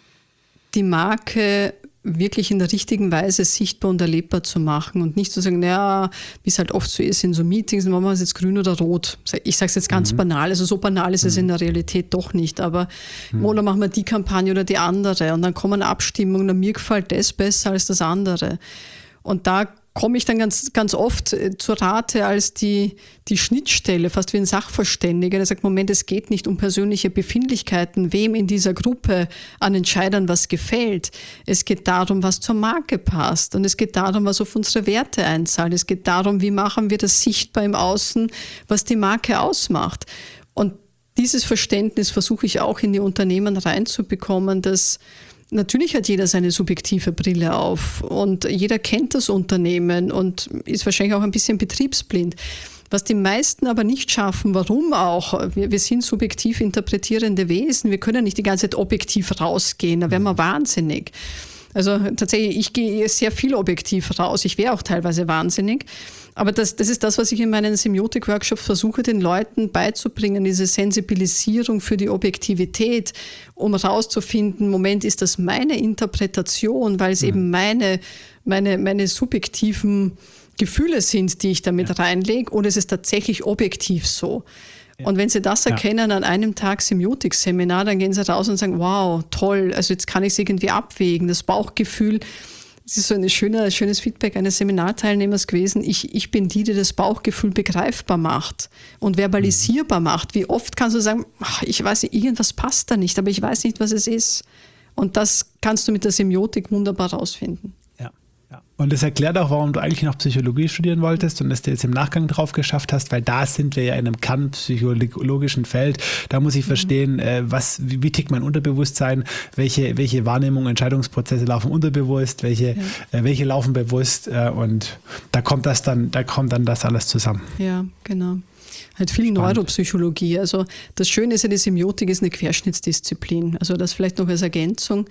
die Marke wirklich in der richtigen Weise sichtbar und erlebbar zu machen und nicht zu sagen, naja, wie es halt oft so ist in so Meetings, machen wir es jetzt grün oder rot. Ich sage es jetzt ganz mhm. banal, also so banal ist mhm. es in der Realität doch nicht, aber mhm. oder machen wir die Kampagne oder die andere und dann kommen Abstimmungen und mir gefällt das besser als das andere. Und da komme ich dann ganz, ganz oft zur Rate als die, die Schnittstelle, fast wie ein Sachverständiger, der sagt, Moment, es geht nicht um persönliche Befindlichkeiten, wem in dieser Gruppe an Entscheidern was gefällt. Es geht darum, was zur Marke passt und es geht darum, was auf unsere Werte einzahlt. Es geht darum, wie machen wir das sichtbar im Außen, was die Marke ausmacht. Und dieses Verständnis versuche ich auch in die Unternehmen reinzubekommen, dass natürlich hat jeder seine subjektive Brille auf und jeder kennt das Unternehmen und ist wahrscheinlich auch ein bisschen betriebsblind. Was die meisten aber nicht schaffen, warum auch? Wir, wir sind subjektiv interpretierende Wesen, wir können nicht die ganze Zeit objektiv rausgehen, da wären wir wahnsinnig. Also tatsächlich, ich gehe sehr viel objektiv raus, ich wäre auch teilweise wahnsinnig. Aber das, das ist das, was ich in meinen Semiotik-Workshops versuche, den Leuten beizubringen, diese Sensibilisierung für die Objektivität, um rauszufinden, Moment, ist das meine Interpretation, weil es mhm. eben meine, meine, meine subjektiven Gefühle sind, die ich damit ja. reinlege, oder ist es tatsächlich objektiv so? Ja. Und wenn Sie das erkennen ja. an einem Tag Semiotik-Seminar, dann gehen Sie raus und sagen, wow, toll, also jetzt kann ich es irgendwie abwägen, das Bauchgefühl. Das ist so ein schöner, schönes Feedback eines Seminarteilnehmers gewesen. Ich, ich bin die, die das Bauchgefühl begreifbar macht und verbalisierbar mhm. macht. Wie oft kannst du sagen, ach, ich weiß nicht, irgendwas passt da nicht, aber ich weiß nicht, was es ist. Und das kannst du mit der Semiotik wunderbar rausfinden. Ja. Ja. Und das erklärt auch, warum du eigentlich noch Psychologie studieren wolltest und es dir jetzt im Nachgang drauf geschafft hast, weil da sind wir ja in einem kernpsychologischen Feld. Da muss ich verstehen, mhm. äh, was, wie, wie tickt mein Unterbewusstsein, welche, welche Wahrnehmung, Entscheidungsprozesse laufen unterbewusst, welche, ja. äh, welche laufen bewusst äh, und da kommt das dann, da kommt dann das alles zusammen. Ja, genau. Halt viel Spannend. Neuropsychologie. Also das Schöne ist ja, die Semiotik ist eine Querschnittsdisziplin. Also das vielleicht noch als Ergänzung.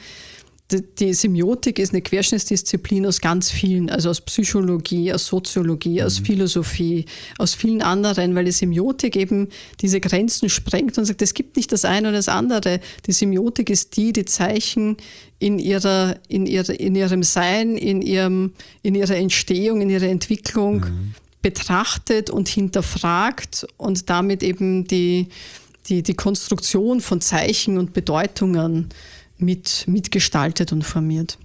Die Semiotik ist eine Querschnittsdisziplin aus ganz vielen, also aus Psychologie, aus Soziologie, mhm. aus Philosophie, aus vielen anderen, weil die Semiotik eben diese Grenzen sprengt und sagt, es gibt nicht das eine oder das andere. Die Semiotik ist die, die Zeichen in ihrer, in ihrer, in ihrem Sein, in ihrem, in ihrer Entstehung, in ihrer Entwicklung mhm. betrachtet und hinterfragt und damit eben die, die, die Konstruktion von Zeichen und Bedeutungen mit, mitgestaltet und formiert.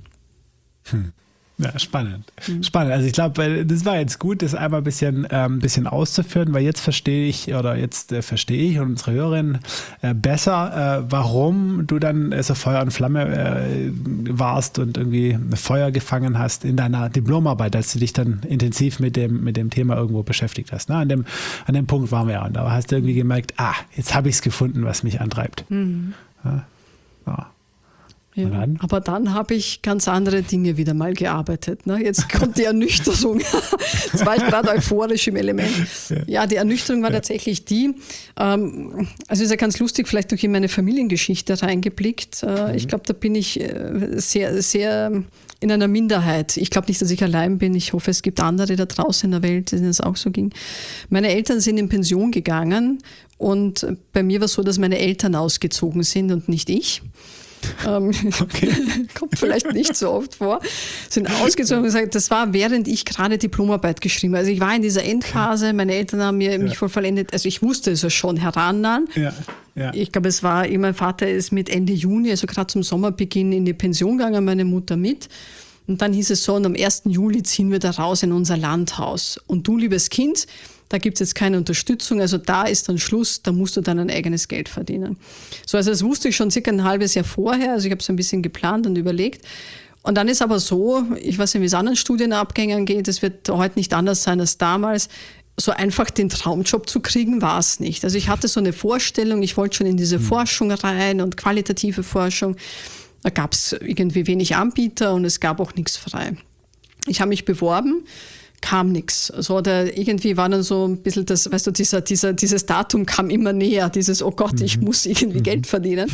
Hm. Ja, spannend. Hm. Spannend. Also ich glaube, das war jetzt gut, das einmal ein bisschen, ähm, bisschen auszuführen, weil jetzt verstehe ich oder jetzt äh, verstehe ich und unsere Hörerin äh, besser, äh, warum du dann äh, so Feuer und Flamme äh, warst und irgendwie Feuer gefangen hast in deiner Diplomarbeit, als du dich dann intensiv mit dem, mit dem Thema irgendwo beschäftigt hast. Ne? An dem, an dem Punkt waren wir ja und da hast du irgendwie gemerkt, ah, jetzt habe ich es gefunden, was mich antreibt. Mhm. Ja. Ja. Ja, aber dann habe ich ganz andere Dinge wieder mal gearbeitet. Ne? Jetzt kommt die Ernüchterung. Jetzt war ich gerade euphorisch im Element. Ja, die Ernüchterung war ja. tatsächlich die, ähm, also ist ja ganz lustig, vielleicht noch in meine Familiengeschichte reingeblickt. Äh, mhm. Ich glaube, da bin ich äh, sehr, sehr in einer Minderheit. Ich glaube nicht, dass ich allein bin. Ich hoffe, es gibt andere da draußen in der Welt, denen es auch so ging. Meine Eltern sind in Pension gegangen und bei mir war es so, dass meine Eltern ausgezogen sind und nicht ich. Okay. Kommt vielleicht nicht so oft vor, sind ausgezogen und gesagt, das war während ich gerade Diplomarbeit geschrieben habe. Also ich war in dieser Endphase, meine Eltern haben mir, ja. mich voll vollendet, also ich wusste es ja schon herannahen. Ja. Ja. Ich glaube, es war, mein Vater ist mit Ende Juni, also gerade zum Sommerbeginn in die Pension gegangen, meine Mutter mit. Und dann hieß es so, und am ersten Juli ziehen wir da raus in unser Landhaus. Und du, liebes Kind, da gibt es jetzt keine Unterstützung, also da ist dann Schluss, da musst du dann ein eigenes Geld verdienen. So, also das wusste ich schon circa ein halbes Jahr vorher, also ich habe so ein bisschen geplant und überlegt. Und dann ist aber so, ich weiß nicht, wie es anderen Studienabgängern geht, es wird heute nicht anders sein als damals, so einfach den Traumjob zu kriegen, war es nicht. Also ich hatte so eine Vorstellung, ich wollte schon in diese mhm. Forschung rein und qualitative Forschung. Da gab es irgendwie wenig Anbieter und es gab auch nichts frei. Ich habe mich beworben, kam nichts. Also oder irgendwie war dann so ein bisschen das, weißt du, dieser, dieser, dieses Datum kam immer näher, dieses, oh Gott, ich mhm. muss irgendwie mhm. Geld verdienen.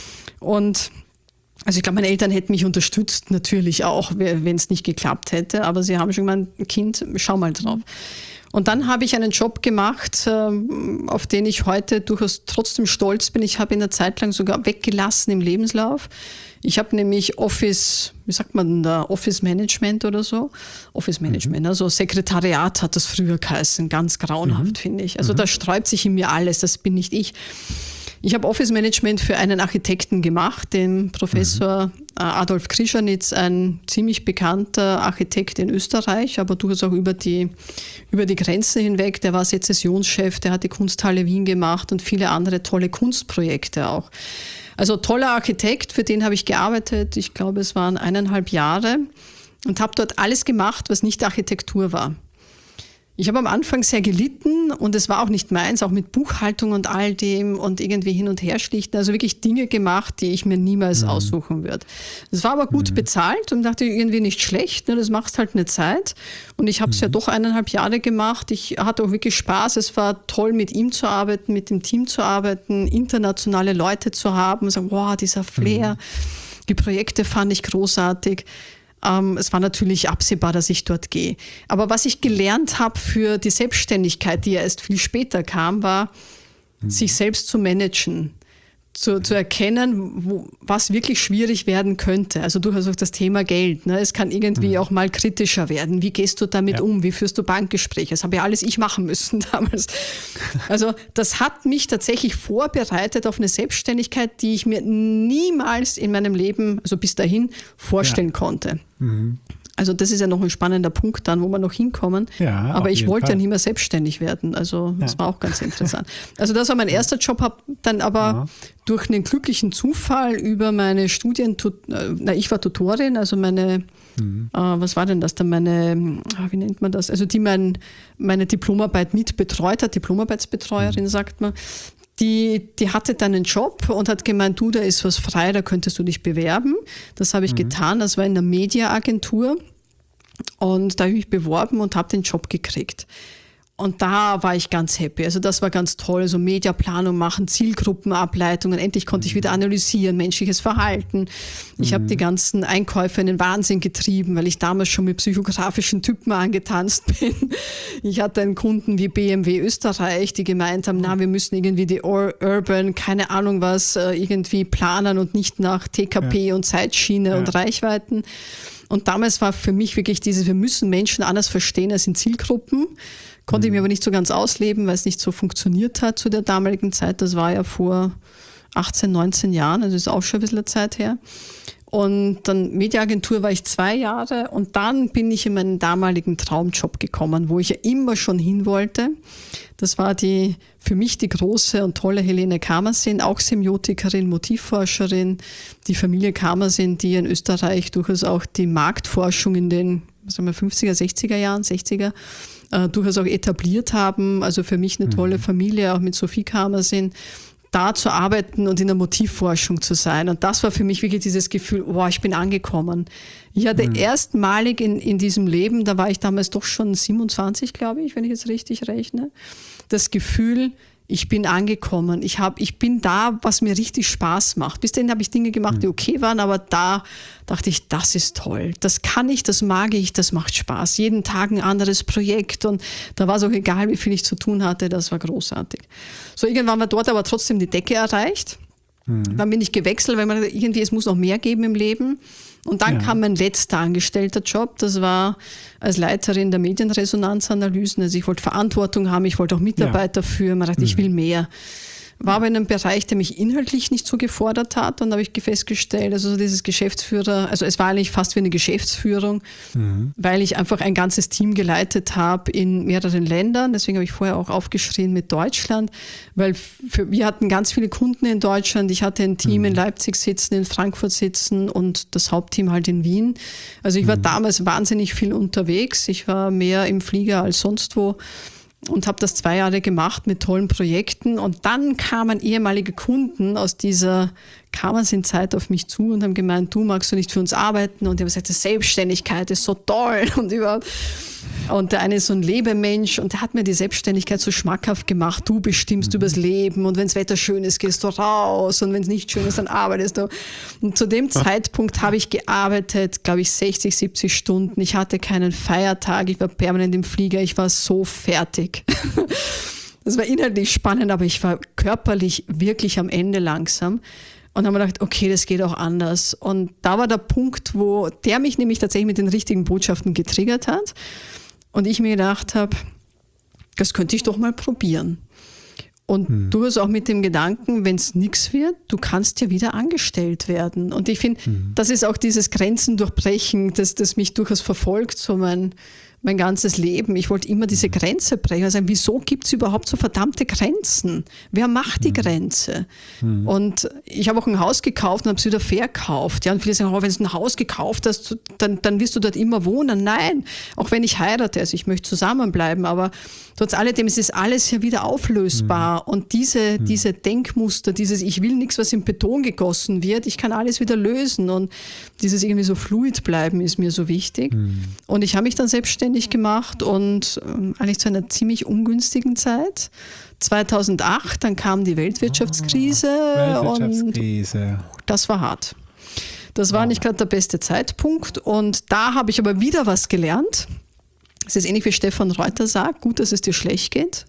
Und also ich glaube, meine Eltern hätten mich unterstützt, natürlich auch, wenn es nicht geklappt hätte, aber sie haben schon gemeint, Kind, schau mal drauf. Und dann habe ich einen Job gemacht, auf den ich heute durchaus trotzdem stolz bin. Ich habe ihn eine Zeit lang sogar weggelassen im Lebenslauf. Ich habe nämlich Office, wie sagt man da, Office Management oder so? Office Management, mhm. also Sekretariat hat das früher geheißen, ganz grauenhaft, mhm. finde ich. Also mhm. da sträubt sich in mir alles, das bin nicht ich. Ich habe Office Management für einen Architekten gemacht, den Professor mhm. Adolf Krischanitz, ein ziemlich bekannter Architekt in Österreich, aber durchaus auch über die, über die Grenzen hinweg. Der war Sezessionschef, der hat die Kunsthalle Wien gemacht und viele andere tolle Kunstprojekte auch. Also toller Architekt, für den habe ich gearbeitet. Ich glaube, es waren eineinhalb Jahre und habe dort alles gemacht, was nicht Architektur war. Ich habe am Anfang sehr gelitten und es war auch nicht meins, auch mit Buchhaltung und all dem und irgendwie hin und her schlichten. Also wirklich Dinge gemacht, die ich mir niemals mhm. aussuchen würde. Es war aber gut mhm. bezahlt und dachte irgendwie nicht schlecht. Ne? Das machst halt eine Zeit. Und ich habe es mhm. ja doch eineinhalb Jahre gemacht. Ich hatte auch wirklich Spaß. Es war toll, mit ihm zu arbeiten, mit dem Team zu arbeiten, internationale Leute zu haben. So, wow, dieser Flair. Mhm. Die Projekte fand ich großartig. Ähm, es war natürlich absehbar, dass ich dort gehe. Aber was ich gelernt habe für die Selbstständigkeit, die ja erst viel später kam, war, mhm. sich selbst zu managen. Zu, zu erkennen, wo, was wirklich schwierig werden könnte. Also durchaus auch das Thema Geld. Ne? Es kann irgendwie mhm. auch mal kritischer werden. Wie gehst du damit ja. um? Wie führst du Bankgespräche? Das habe ja alles ich machen müssen damals. Also das hat mich tatsächlich vorbereitet auf eine Selbstständigkeit, die ich mir niemals in meinem Leben, also bis dahin, vorstellen ja. konnte. Mhm. Also das ist ja noch ein spannender Punkt dann, wo wir noch hinkommen. Ja, aber ich wollte Fall. ja nicht mehr selbstständig werden. Also das ja. war auch ganz interessant. Also das war mein erster Job, habe dann aber ja. durch einen glücklichen Zufall über meine Studien, na, ich war Tutorin, also meine, mhm. äh, was war denn das dann, meine, wie nennt man das, also die mein, meine Diplomarbeit mitbetreut hat, Diplomarbeitsbetreuerin mhm. sagt man, Die, die hatte dann einen Job und hat gemeint, du, da ist was frei, da könntest du dich bewerben. Das habe ich mhm. getan, das war in einer Mediaagentur und da habe ich mich beworben und habe den Job gekriegt. Und da war ich ganz happy. Also das war ganz toll, so Mediaplanung machen, Zielgruppenableitungen. Endlich konnte ich wieder analysieren, menschliches Verhalten. Ich mhm. habe die ganzen Einkäufe in den Wahnsinn getrieben, weil ich damals schon mit psychografischen Typen angetanzt bin. Ich hatte einen Kunden wie B M W Österreich, die gemeint haben, na, wir müssen irgendwie die Urban, keine Ahnung was, irgendwie planen und nicht nach T K P ja. und Zeitschiene ja. und Reichweiten. Und damals war für mich wirklich dieses, wir müssen Menschen anders verstehen als in Zielgruppen. Konnte ich mir aber nicht so ganz ausleben, weil es nicht so funktioniert hat zu der damaligen Zeit. Das war ja vor achtzehn, neunzehn Jahren, also ist auch schon ein bisschen Zeit her. Und dann Mediaagentur war ich zwei Jahre und dann bin ich in meinen damaligen Traumjob gekommen, wo ich ja immer schon hin wollte. Das war die für mich die große und tolle Helene Kamersin, auch Semiotikerin, Motivforscherin. Die Familie Kamersin, die in Österreich durchaus auch die Marktforschung in den sagen wir, fünfziger, sechziger Jahren, sechziger äh, durchaus auch etabliert haben. Also für mich eine tolle Familie, auch mit Sophie Kamersin, da zu arbeiten und in der Motivforschung zu sein. Und das war für mich wirklich dieses Gefühl, oh, ich bin angekommen. Ich hatte mhm. erstmalig in, in diesem Leben, da war ich damals doch schon siebenundzwanzig, glaube ich, wenn ich jetzt richtig rechne, das Gefühl, ich bin angekommen. Ich, hab, ich bin da, was mir richtig Spaß macht. Bis dahin habe ich Dinge gemacht, die okay waren, aber da dachte ich, das ist toll. Das kann ich, das mag ich, das macht Spaß. Jeden Tag ein anderes Projekt und da war es auch egal, wie viel ich zu tun hatte. Das war großartig. So, irgendwann war dort aber trotzdem die Decke erreicht. Mhm. Dann bin ich gewechselt, weil man irgendwie, es muss noch mehr geben im Leben. Und dann ja. kam mein letzter angestellter Job, das war als Leiterin der Medienresonanzanalysen. Also ich wollte Verantwortung haben, ich wollte auch Mitarbeiter ja. führen, man dachte, mhm. ich will mehr. War aber in einem Bereich, der mich inhaltlich nicht so gefordert hat. Und da habe ich festgestellt, also dieses Geschäftsführer, also es war eigentlich fast wie eine Geschäftsführung, mhm. weil ich einfach ein ganzes Team geleitet habe in mehreren Ländern. Deswegen habe ich vorher auch aufgeschrien mit Deutschland, weil für, wir hatten ganz viele Kunden in Deutschland. Ich hatte ein Team mhm. in Leipzig sitzen, in Frankfurt sitzen und das Hauptteam halt in Wien. Also ich war mhm. damals wahnsinnig viel unterwegs. Ich war mehr im Flieger als sonst wo. Und habe das zwei Jahre gemacht mit tollen Projekten. Und dann kamen ehemalige Kunden aus dieser Kamersin-Zeit auf mich zu und haben gemeint, du, magst du nicht für uns arbeiten? Und ich habe gesagt, die Selbstständigkeit ist so toll. Und überhaupt. Und der eine ist so ein Lebemensch und der hat mir die Selbstständigkeit so schmackhaft gemacht. Du bestimmst mhm. übers Leben und wenn das Wetter schön ist, gehst du raus und wenn es nicht schön ist, dann arbeitest du. Und zu dem Zeitpunkt habe ich gearbeitet, glaube ich, sechzig, siebzig Stunden. Ich hatte keinen Feiertag, ich war permanent im Flieger, ich war so fertig. Das war inhaltlich spannend, aber ich war körperlich wirklich am Ende langsam. Und dann haben wir gedacht, okay, das geht auch anders. Und da war der Punkt, wo der mich nämlich tatsächlich mit den richtigen Botschaften getriggert hat. Und ich mir gedacht habe, das könnte ich doch mal probieren. Und hm. durchaus auch mit dem Gedanken, wenn es nichts wird, du kannst ja wieder angestellt werden. Und ich finde, hm. das ist auch dieses Grenzen durchbrechen, das, das mich durchaus verfolgt, so mein, mein ganzes Leben. Ich wollte immer diese Grenze brechen. Also wieso gibt es überhaupt so verdammte Grenzen? Wer macht die mhm. Grenze? Mhm. Und ich habe auch ein Haus gekauft und habe es wieder verkauft. Ja, und viele sagen, oh, wenn du ein Haus gekauft hast, dann, dann wirst du dort immer wohnen. Nein, auch wenn ich heirate, also ich möchte zusammenbleiben, aber trotz alledem es ist alles ja wieder auflösbar. Mhm. Und diese, mhm. diese Denkmuster, dieses ich will nichts, was in Beton gegossen wird, ich kann alles wieder lösen. Und dieses irgendwie so fluid bleiben ist mir so wichtig. Mhm. Und ich habe mich dann selbstständig gemacht und ähm, eigentlich zu einer ziemlich ungünstigen Zeit. zweitausendacht, dann kam die Weltwirtschaftskrise, oh, Weltwirtschaftskrise. Und das war hart. Das war oh. nicht gerade der beste Zeitpunkt und da habe ich aber wieder was gelernt. Es ist ähnlich wie Stefan Reuter sagt, gut, dass es dir schlecht geht.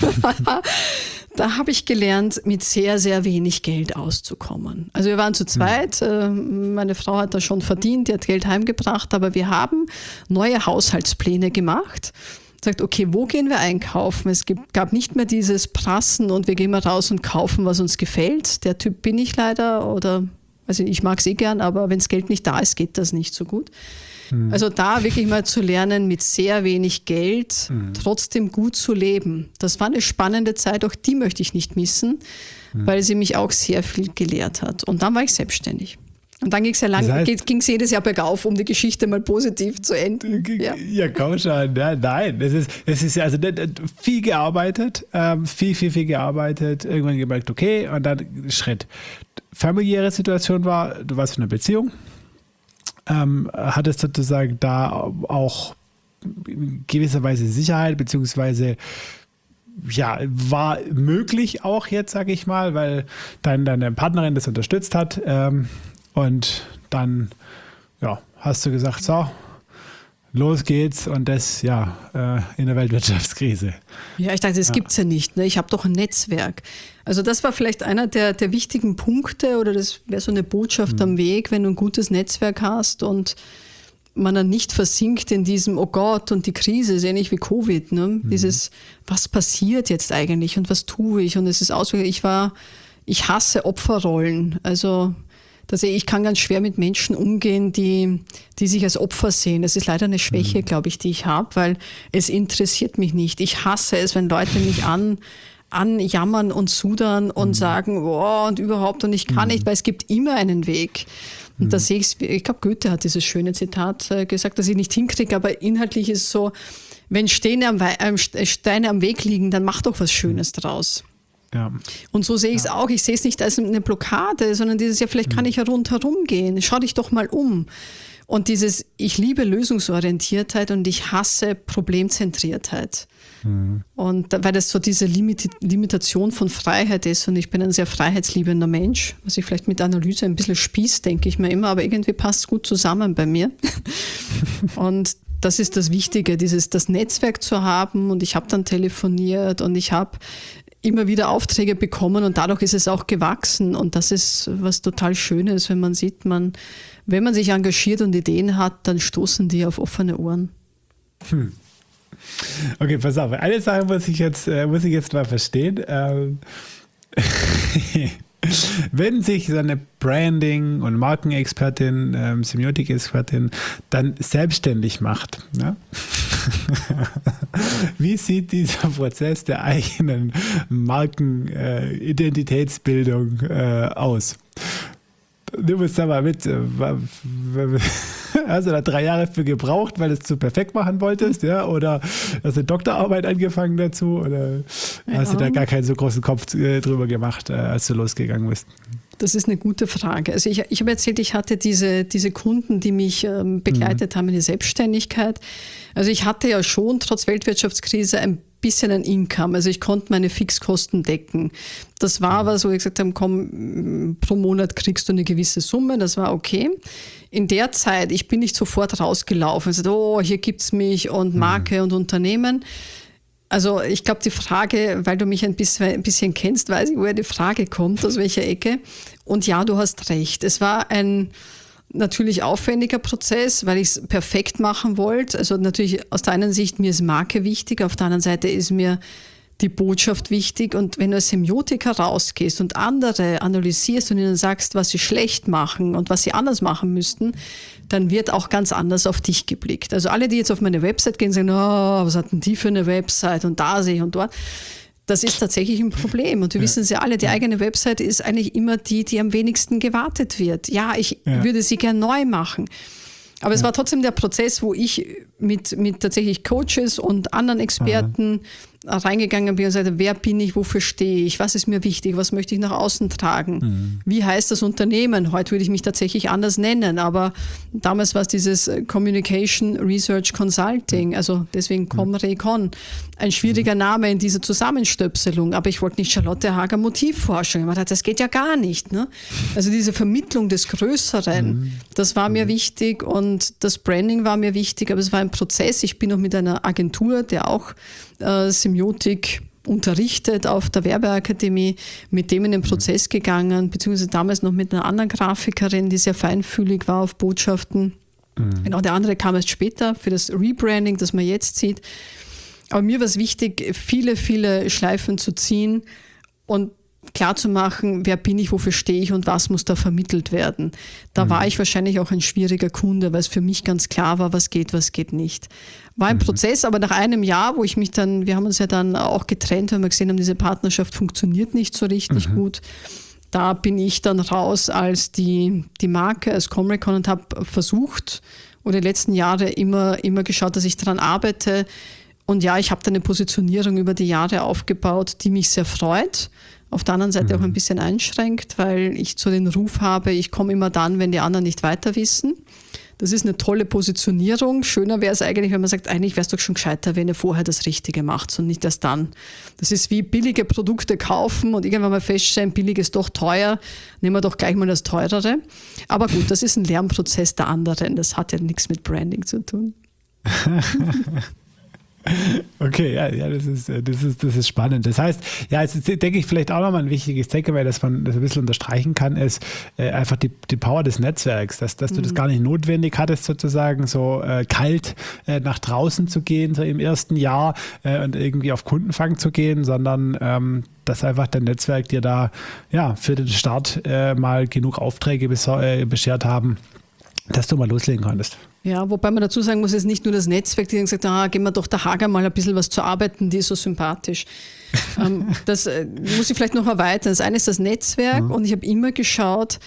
Da habe ich gelernt, mit sehr, sehr wenig Geld auszukommen. Also wir waren zu zweit, mhm. meine Frau hat da schon verdient, die hat Geld heimgebracht, aber wir haben neue Haushaltspläne gemacht. Sagt, okay, wo gehen wir einkaufen? Es gibt, gab nicht mehr dieses Prassen und wir gehen mal raus und kaufen, was uns gefällt. Der Typ bin ich leider oder, also ich mag es eh gern, aber wenn das Geld nicht da ist, geht das nicht so gut. Also da wirklich mal zu lernen, mit sehr wenig Geld mhm. trotzdem gut zu leben. Das war eine spannende Zeit, auch die möchte ich nicht missen, mhm. weil sie mich auch sehr viel gelehrt hat. Und dann war ich selbstständig. Und dann ging es ja lang, das heißt, ging es jedes Jahr bergauf, um die Geschichte mal positiv zu enden. Ja, ja komm schon. Ja, nein, das ist, das ist also viel gearbeitet, ähm, viel, viel, viel gearbeitet, irgendwann gemerkt, okay, und dann Schritt. Familiäre Situation war, du warst in einer Beziehung, Ähm, hattest sozusagen da auch in gewisser Weise Sicherheit, beziehungsweise ja, war möglich auch jetzt, sage ich mal, weil dein, deine Partnerin das unterstützt hat ähm, und dann ja, hast du gesagt, so, los geht's und das ja äh, in der Weltwirtschaftskrise. Ja, ich dachte, das ja. gibt's ja nicht. Ne? Ich habe doch ein Netzwerk. Also das war vielleicht einer der, der wichtigen Punkte oder das wäre so eine Botschaft mhm. am Weg, wenn du ein gutes Netzwerk hast und man dann nicht versinkt in diesem, oh Gott, und die Krise ist ähnlich wie Covid. Ne? Mhm. Dieses, was passiert jetzt eigentlich und was tue ich? Und es ist auswirklich, ich war, ich hasse Opferrollen. Also dass ich, ich kann ganz schwer mit Menschen umgehen, die, die sich als Opfer sehen. Das ist leider eine Schwäche, mhm. glaube ich, die ich habe, weil es interessiert mich nicht. Ich hasse es, wenn Leute mich an, anjammern und sudern und mhm. sagen, oh, und überhaupt, und ich kann mhm. nicht, weil es gibt immer einen Weg. Und mhm. da sehe ich, ich glaube, Goethe hat dieses schöne Zitat äh, gesagt, dass ich nicht hinkriege, aber inhaltlich ist es so, wenn Steine am, äh, Steine am Weg liegen, dann mach doch was Schönes draus. Ja. Und so sehe ich es ja. auch. Ich sehe es nicht als eine Blockade, sondern dieses, ja, vielleicht kann mhm. ich ja rundherum gehen. Schau dich doch mal um. Und dieses, ich liebe Lösungsorientiertheit und ich hasse Problemzentriertheit. Mhm. Und weil das so diese Limit- Limitation von Freiheit ist und ich bin ein sehr freiheitsliebender Mensch, was ich vielleicht mit Analyse ein bisschen spieß, denke ich mir immer, aber irgendwie passt es gut zusammen bei mir. Und das ist das Wichtige, dieses, das Netzwerk zu haben und ich habe dann telefoniert und ich habe immer wieder Aufträge bekommen und dadurch ist es auch gewachsen und das ist was total Schönes, wenn man sieht, man, wenn man sich engagiert und Ideen hat, dann stoßen die auf offene Ohren. Hm. Okay, pass auf, eine Sache muss ich jetzt, äh, muss ich jetzt mal verstehen. Ähm, wenn sich so eine Branding- und Markenexpertin, ähm, Semiotik-Expertin dann selbstständig macht, ne? Wie sieht dieser Prozess der eigenen Markenidentitätsbildung äh, äh, aus? Du musst da mal mit, äh, hast du da drei Jahre für gebraucht, weil du es zu perfekt machen wolltest, ja? Oder hast du eine Doktorarbeit angefangen dazu? Oder ja. hast du da gar keinen so großen Kopf äh, drüber gemacht, äh, als du losgegangen bist? Das ist eine gute Frage. Also ich, ich habe erzählt, ich hatte diese, diese Kunden, die mich ähm, begleitet mhm. haben in die Selbstständigkeit. Also ich hatte ja schon trotz Weltwirtschaftskrise ein bisschen ein Income. Also ich konnte meine Fixkosten decken. Das war was, wo ich gesagt habe, komm, pro Monat kriegst du eine gewisse Summe. Das war okay. In der Zeit, ich bin nicht sofort rausgelaufen. Also, oh, hier gibt's mich und Marke mhm. und Unternehmen. Also ich glaube, die Frage, weil du mich ein bisschen, ein bisschen kennst, weiß ich, woher die Frage kommt, aus welcher Ecke. Und ja, du hast recht. Es war ein natürlich aufwendiger Prozess, weil ich es perfekt machen wollte. Also natürlich aus der einen Sicht, mir ist Marke wichtig, auf der anderen Seite ist mir die Botschaft wichtig. Und wenn du als Semiotiker rausgehst und andere analysierst und ihnen sagst, was sie schlecht machen und was sie anders machen müssten, dann wird auch ganz anders auf dich geblickt. Also alle, die jetzt auf meine Website gehen, sagen, oh, was hat denn die für eine Website und da sehe ich und dort. Das ist tatsächlich ein Problem. Und wir ja. wissen es ja alle, die eigene Website ist eigentlich immer die, die am wenigsten gewartet wird. Ja, ich ja. würde sie gern neu machen. Aber ja. es war trotzdem der Prozess, wo ich mit, mit tatsächlich Coaches und anderen Experten Aha. reingegangen bin und sagte, wer bin ich, wofür stehe ich, was ist mir wichtig, was möchte ich nach außen tragen, mhm. wie heißt das Unternehmen? Heute würde ich mich tatsächlich anders nennen, aber damals war es dieses Communication Research Consulting, also deswegen ComRecon. Ein schwieriger mhm. Name in dieser Zusammenstöpselung, aber ich wollte nicht Charlotte Hager Motivforschung. Ich dachte, das geht ja gar nicht. Ne? Also diese Vermittlung des Größeren, mhm. das war mir wichtig und das Branding war mir wichtig, aber es war ein Prozess. Ich bin noch mit einer Agentur, der auch äh, Semiotik unterrichtet auf der Werbeakademie, mit dem in den Prozess gegangen, beziehungsweise damals noch mit einer anderen Grafikerin, die sehr feinfühlig war auf Botschaften. Mhm. Genau, der andere kam erst später für das Rebranding, das man jetzt sieht. Aber mir war es wichtig, viele, viele Schleifen zu ziehen und klar zu machen, wer bin ich, wofür stehe ich und was muss da vermittelt werden. Da mhm. war ich wahrscheinlich auch ein schwieriger Kunde, weil es für mich ganz klar war, was geht, was geht nicht. War ein mhm. Prozess, aber nach einem Jahr, wo ich mich dann, wir haben uns ja dann auch getrennt, weil wir gesehen haben, diese Partnerschaft funktioniert nicht so richtig mhm. gut. Da bin ich dann raus als die, die Marke, als ComRecon und habe versucht oder die letzten Jahre immer, immer geschaut, dass ich daran arbeite. Und ja, ich habe da eine Positionierung über die Jahre aufgebaut, die mich sehr freut. Auf der anderen Seite mhm. auch ein bisschen einschränkt, weil ich so den Ruf habe, ich komme immer dann, wenn die anderen nicht weiter wissen. Das ist eine tolle Positionierung. Schöner wäre es eigentlich, wenn man sagt, eigentlich wäre es doch schon gescheiter, wenn ihr vorher das Richtige macht und nicht erst dann. Das ist wie billige Produkte kaufen und irgendwann mal feststellen, billig ist doch teuer, nehmen wir doch gleich mal das Teurere. Aber gut, das ist ein Lernprozess der anderen. Das hat ja nichts mit Branding zu tun. Okay, ja, ja das, ist, das, ist, das ist spannend. Das heißt, ja, jetzt denke ich vielleicht auch nochmal ein wichtiges Takeaway, dass man das ein bisschen unterstreichen kann, ist äh, einfach die, die Power des Netzwerks, dass, dass du mhm. das gar nicht notwendig hattest, sozusagen so äh, kalt äh, nach draußen zu gehen, so im ersten Jahr äh, und irgendwie auf Kundenfang zu gehen, sondern ähm, dass einfach dein Netzwerk dir da ja für den Start äh, mal genug Aufträge bes- äh, beschert haben, dass du mal loslegen konntest. Ja, wobei man dazu sagen muss, es ist nicht nur das Netzwerk, die dann gesagt haben, ah, gehen wir doch der Hager mal ein bisschen was zu arbeiten, die ist so sympathisch. ähm, das äh, muss ich vielleicht noch erweitern. Das eine ist das Netzwerk mhm. und ich habe immer geschaut,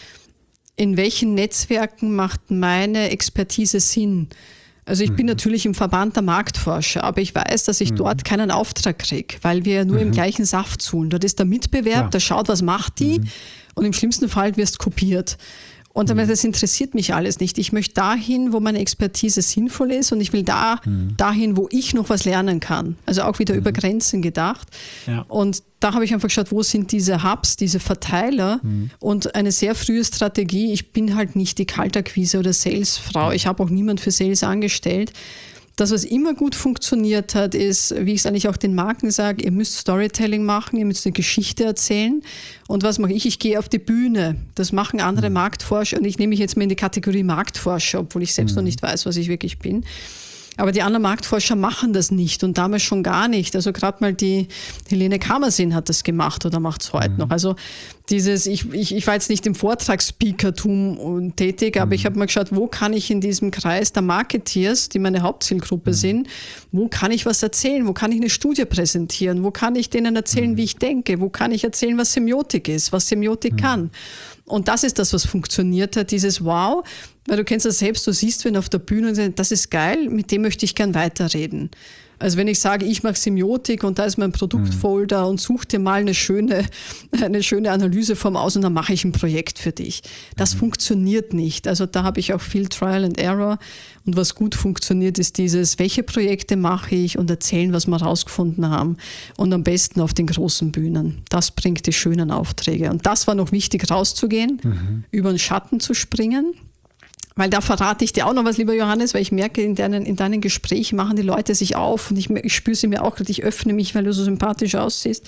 in welchen Netzwerken macht meine Expertise Sinn. Also ich mhm. bin natürlich im Verband der Marktforscher, aber ich weiß, dass ich mhm. dort keinen Auftrag kriege, weil wir ja nur mhm. im gleichen Saft suhlen. Dort ist der Mitbewerb, ja. der schaut, was macht die mhm. und im schlimmsten Fall wirst kopiert. Und damit, das interessiert mich alles nicht. Ich möchte dahin, wo meine Expertise sinnvoll ist und ich will da, mhm. dahin, wo ich noch was lernen kann. Also auch wieder mhm. über Grenzen gedacht. Ja. Und da habe ich einfach geschaut, wo sind diese Hubs, diese Verteiler mhm. und eine sehr frühe Strategie. Ich bin halt nicht die Kaltakquise oder Salesfrau. Ich habe auch niemand für Sales angestellt. Das, was immer gut funktioniert hat, ist, wie ich es eigentlich auch den Marken sage, ihr müsst Storytelling machen, ihr müsst eine Geschichte erzählen. Und was mache ich? Ich gehe auf die Bühne. Das machen andere mhm. Marktforscher und ich nehme mich jetzt mal in die Kategorie Marktforscher, obwohl ich selbst mhm. noch nicht weiß, was ich wirklich bin. Aber die anderen Marktforscher machen das nicht und damals schon gar nicht. Also gerade mal die Helene Kamersin hat das gemacht oder macht es heute mhm. noch. Also dieses, ich, ich, ich war jetzt nicht im Vortragsspeakertum tätig, aber mhm. ich habe mal geschaut, wo kann ich in diesem Kreis der Marketeers, die meine Hauptzielgruppe mhm. sind, wo kann ich was erzählen, wo kann ich eine Studie präsentieren, wo kann ich denen erzählen, mhm. wie ich denke, wo kann ich erzählen, was Semiotik ist, was Semiotik mhm. kann. Und das ist das, was funktioniert hat, dieses Wow, weil du kennst das selbst, du siehst wen auf der Bühne und sagst, das ist geil, mit dem möchte ich gern weiterreden. Also wenn ich sage, ich mache Semiotik und da ist mein Produktfolder mhm. und such dir mal eine schöne, eine schöne Analyseform aus und dann mache ich ein Projekt für dich. Das mhm. funktioniert nicht. Also da habe ich auch viel Trial and Error und was gut funktioniert ist dieses, welche Projekte mache ich und erzählen, was wir rausgefunden haben und am besten auf den großen Bühnen. Das bringt die schönen Aufträge und das war noch wichtig, rauszugehen, mhm. über den Schatten zu springen. Weil da verrate ich dir auch noch was, lieber Johannes, weil ich merke, in deinen, in deinen Gesprächen machen die Leute sich auf und ich, ich spüre sie mir auch, ich öffne mich, weil du so sympathisch aussiehst.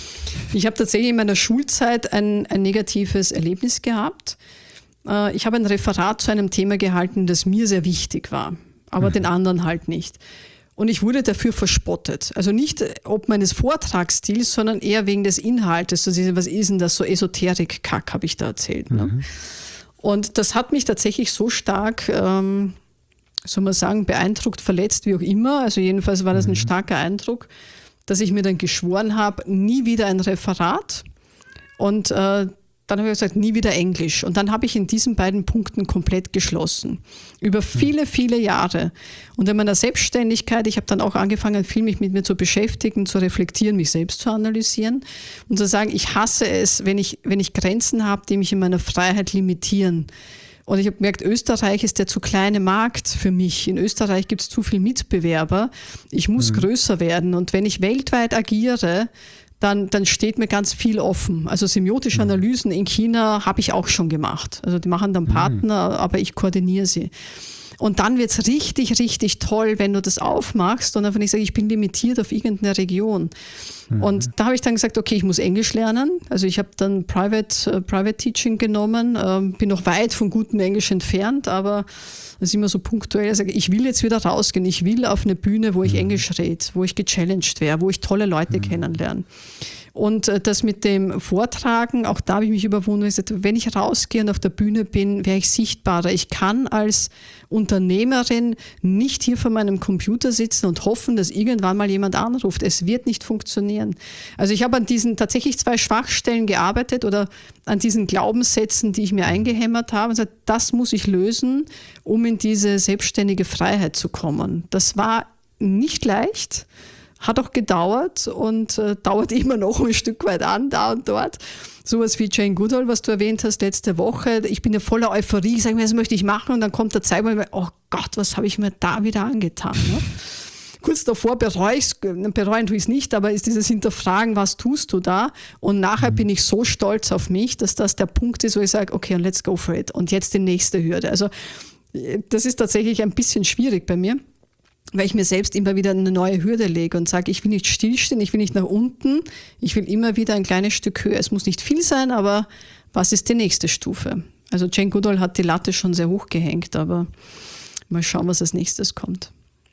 Ich habe tatsächlich in meiner Schulzeit ein, ein negatives Erlebnis gehabt. Ich habe ein Referat zu einem Thema gehalten, das mir sehr wichtig war, aber mhm. den anderen halt nicht. Und ich wurde dafür verspottet. Also nicht ob meines Vortragsstils, sondern eher wegen des Inhaltes. Also was ist denn das, so Esoterik-Kack, habe ich da erzählt. Ne? Mhm. Und das hat mich tatsächlich so stark, ähm, soll man sagen, beeindruckt, verletzt, wie auch immer. Also jedenfalls war das ein starker Eindruck, dass ich mir dann geschworen habe, nie wieder ein Referat. Und äh, dann habe ich gesagt, nie wieder Englisch. Und dann habe ich in diesen beiden Punkten komplett geschlossen. Über viele, viele Jahre. Und in meiner Selbstständigkeit, ich habe dann auch angefangen, viel mich mit mir zu beschäftigen, zu reflektieren, mich selbst zu analysieren und zu sagen, ich hasse es, wenn ich, wenn ich Grenzen habe, die mich in meiner Freiheit limitieren. Und ich habe gemerkt, Österreich ist der zu kleine Markt für mich. In Österreich gibt es zu viele Mitbewerber. Ich muss mhm. größer werden. Und wenn ich weltweit agiere, Dann, dann steht mir ganz viel offen. Also semiotische Analysen in China habe ich auch schon gemacht. Also die machen dann Partner, mhm. aber ich koordiniere sie. Und dann wird es richtig, richtig toll, wenn du das aufmachst und einfach nicht sagst, ich bin limitiert auf irgendeine Region. Mhm. Und da habe ich dann gesagt, okay, ich muss Englisch lernen. Also ich habe dann Private, uh, Private Teaching genommen, ähm, bin noch weit von gutem Englisch entfernt, aber das ist immer so punktuell. Ich sage, ich will jetzt wieder rausgehen. Ich will auf eine Bühne, wo ich mhm. Englisch rede, wo ich gechallenged wäre, wo ich tolle Leute mhm. kennenlerne. Und das mit dem Vortragen, auch da habe ich mich überwunden. Ich gesagt, wenn ich rausgehe und auf der Bühne bin, wäre ich sichtbarer. Ich kann als Unternehmerin nicht hier vor meinem Computer sitzen und hoffen, dass irgendwann mal jemand anruft. Es wird nicht funktionieren. Also ich habe an diesen tatsächlich zwei Schwachstellen gearbeitet oder an diesen Glaubenssätzen, die ich mir eingehämmert habe. Und gesagt, das muss ich lösen, um in diese selbstständige Freiheit zu kommen. Das war nicht leicht. Hat auch gedauert und äh, dauert immer noch ein Stück weit an, da und dort. Sowas wie Jane Goodall, was du erwähnt hast letzte Woche. Ich bin ja voller Euphorie, sage mir, das möchte ich machen. Und dann kommt der Zeitpunkt, oh Gott, was habe ich mir da wieder angetan? Ne? Kurz davor bereue ich es, bereuen tue ich es nicht, aber ist dieses Hinterfragen, was tust du da? Und nachher bin ich so stolz auf mich, dass das der Punkt ist, wo ich sage, okay, und let's go for it. Und jetzt die nächste Hürde. Also das ist tatsächlich ein bisschen schwierig bei mir, weil ich mir selbst immer wieder eine neue Hürde lege und sage, ich will nicht stillstehen, ich will nicht nach unten, ich will immer wieder ein kleines Stück höher. Es muss nicht viel sein, aber was ist die nächste Stufe? Also Jane Goodall hat die Latte schon sehr hoch gehängt, aber mal schauen, was als nächstes kommt.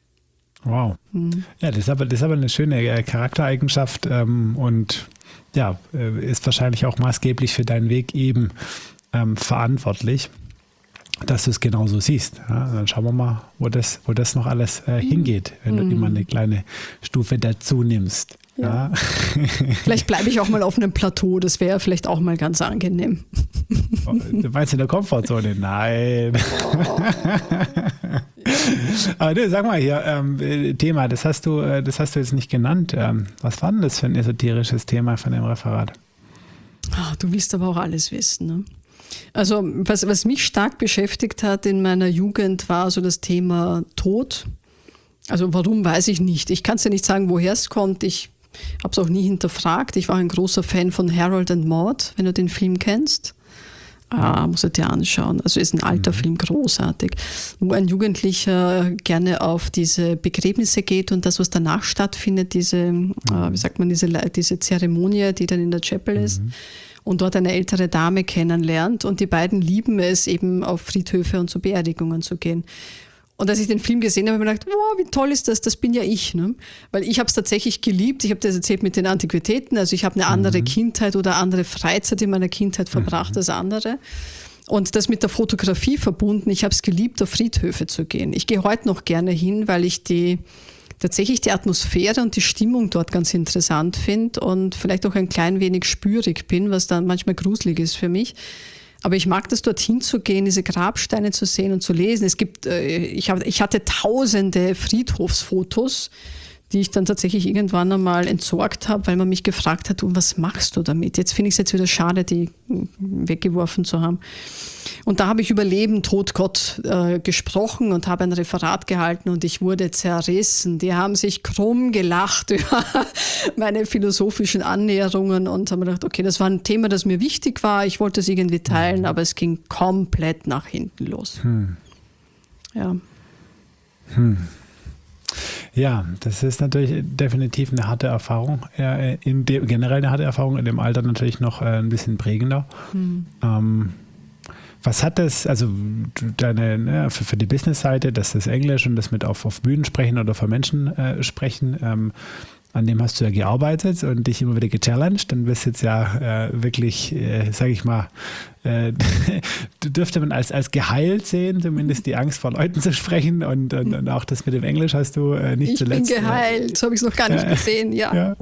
Wow. Mhm. Ja, das ist, aber, das ist aber eine schöne Charaktereigenschaft ähm, und ja, ist wahrscheinlich auch maßgeblich für deinen Weg eben ähm, verantwortlich, dass du es genauso siehst. Ja, dann schauen wir mal, wo das, wo das noch alles äh, hingeht, wenn du mm. immer eine kleine Stufe dazu nimmst. Ja. Ja. Vielleicht bleibe ich auch mal auf einem Plateau, das wäre vielleicht auch mal ganz angenehm. Du meinst in der Komfortzone? Nein. Oh. Aber du, sag mal hier, ähm, Thema, das hast du, das hast du jetzt nicht genannt. Ähm, was war denn das für ein esoterisches Thema von dem Referat? Oh, du willst aber auch alles wissen, ne? Also was, was mich stark beschäftigt hat in meiner Jugend, war so das Thema Tod. Also warum, weiß ich nicht. Ich kann es dir nicht sagen, woher es kommt. Ich habe es auch nie hinterfragt. Ich war ein großer Fan von Harold and Maude, wenn du den Film kennst. Ah, muss er dir anschauen. Also ist ein alter mhm. Film, großartig. Wo ein Jugendlicher gerne auf diese Begräbnisse geht und das, was danach stattfindet, diese, mhm. äh, wie sagt man, diese, diese Zeremonie, die dann in der Chapel mhm. ist. Und dort eine ältere Dame kennenlernt. Und die beiden lieben es, eben auf Friedhöfe und zu Beerdigungen zu gehen. Und als ich den Film gesehen habe, habe ich mir gedacht, wow, wie toll ist das, das bin ja ich. Ne? Weil ich habe es tatsächlich geliebt. Ich habe das erzählt mit den Antiquitäten. Also ich habe eine andere mhm. Kindheit oder andere Freizeit in meiner Kindheit verbracht mhm. als andere. Und das mit der Fotografie verbunden. Ich habe es geliebt, auf Friedhöfe zu gehen. Ich gehe heute noch gerne hin, weil ich die tatsächlich die Atmosphäre und die Stimmung dort ganz interessant finde und vielleicht auch ein klein wenig spürig bin, was dann manchmal gruselig ist für mich. Aber ich mag das, dorthin zu gehen, diese Grabsteine zu sehen und zu lesen. Es gibt, ich, hab, ich hatte tausende Friedhofsfotos, die ich dann tatsächlich irgendwann einmal entsorgt habe, weil man mich gefragt hat, und was machst du damit? Jetzt finde ich es jetzt wieder schade, die weggeworfen zu haben. Und da habe ich über Leben, Tod, Gott äh, gesprochen und habe ein Referat gehalten und ich wurde zerrissen. Die haben sich krumm gelacht über meine philosophischen Annäherungen und haben gedacht, okay, das war ein Thema, das mir wichtig war. Ich wollte es irgendwie teilen, aber es ging komplett nach hinten los. Hm. Ja. Hm. Ja, das ist natürlich definitiv eine harte Erfahrung. In dem, generell eine harte Erfahrung, in dem Alter natürlich noch ein bisschen prägender. Hm. Ähm, Was hat das, also deine, ne, für, für die Business-Seite, das ist Englisch und das mit auf, auf Bühnen sprechen oder vor Menschen äh, sprechen, ähm, an dem hast du ja gearbeitet und dich immer wieder gechallenged und bist jetzt ja äh, wirklich, äh, sage ich mal, äh, dürfte man als, als geheilt sehen, zumindest die Angst vor Leuten zu sprechen und, und, und auch das mit dem Englisch hast du äh, nicht ich zuletzt. Ich bin geheilt, äh, so habe ich es noch gar nicht äh, gesehen, ja. ja.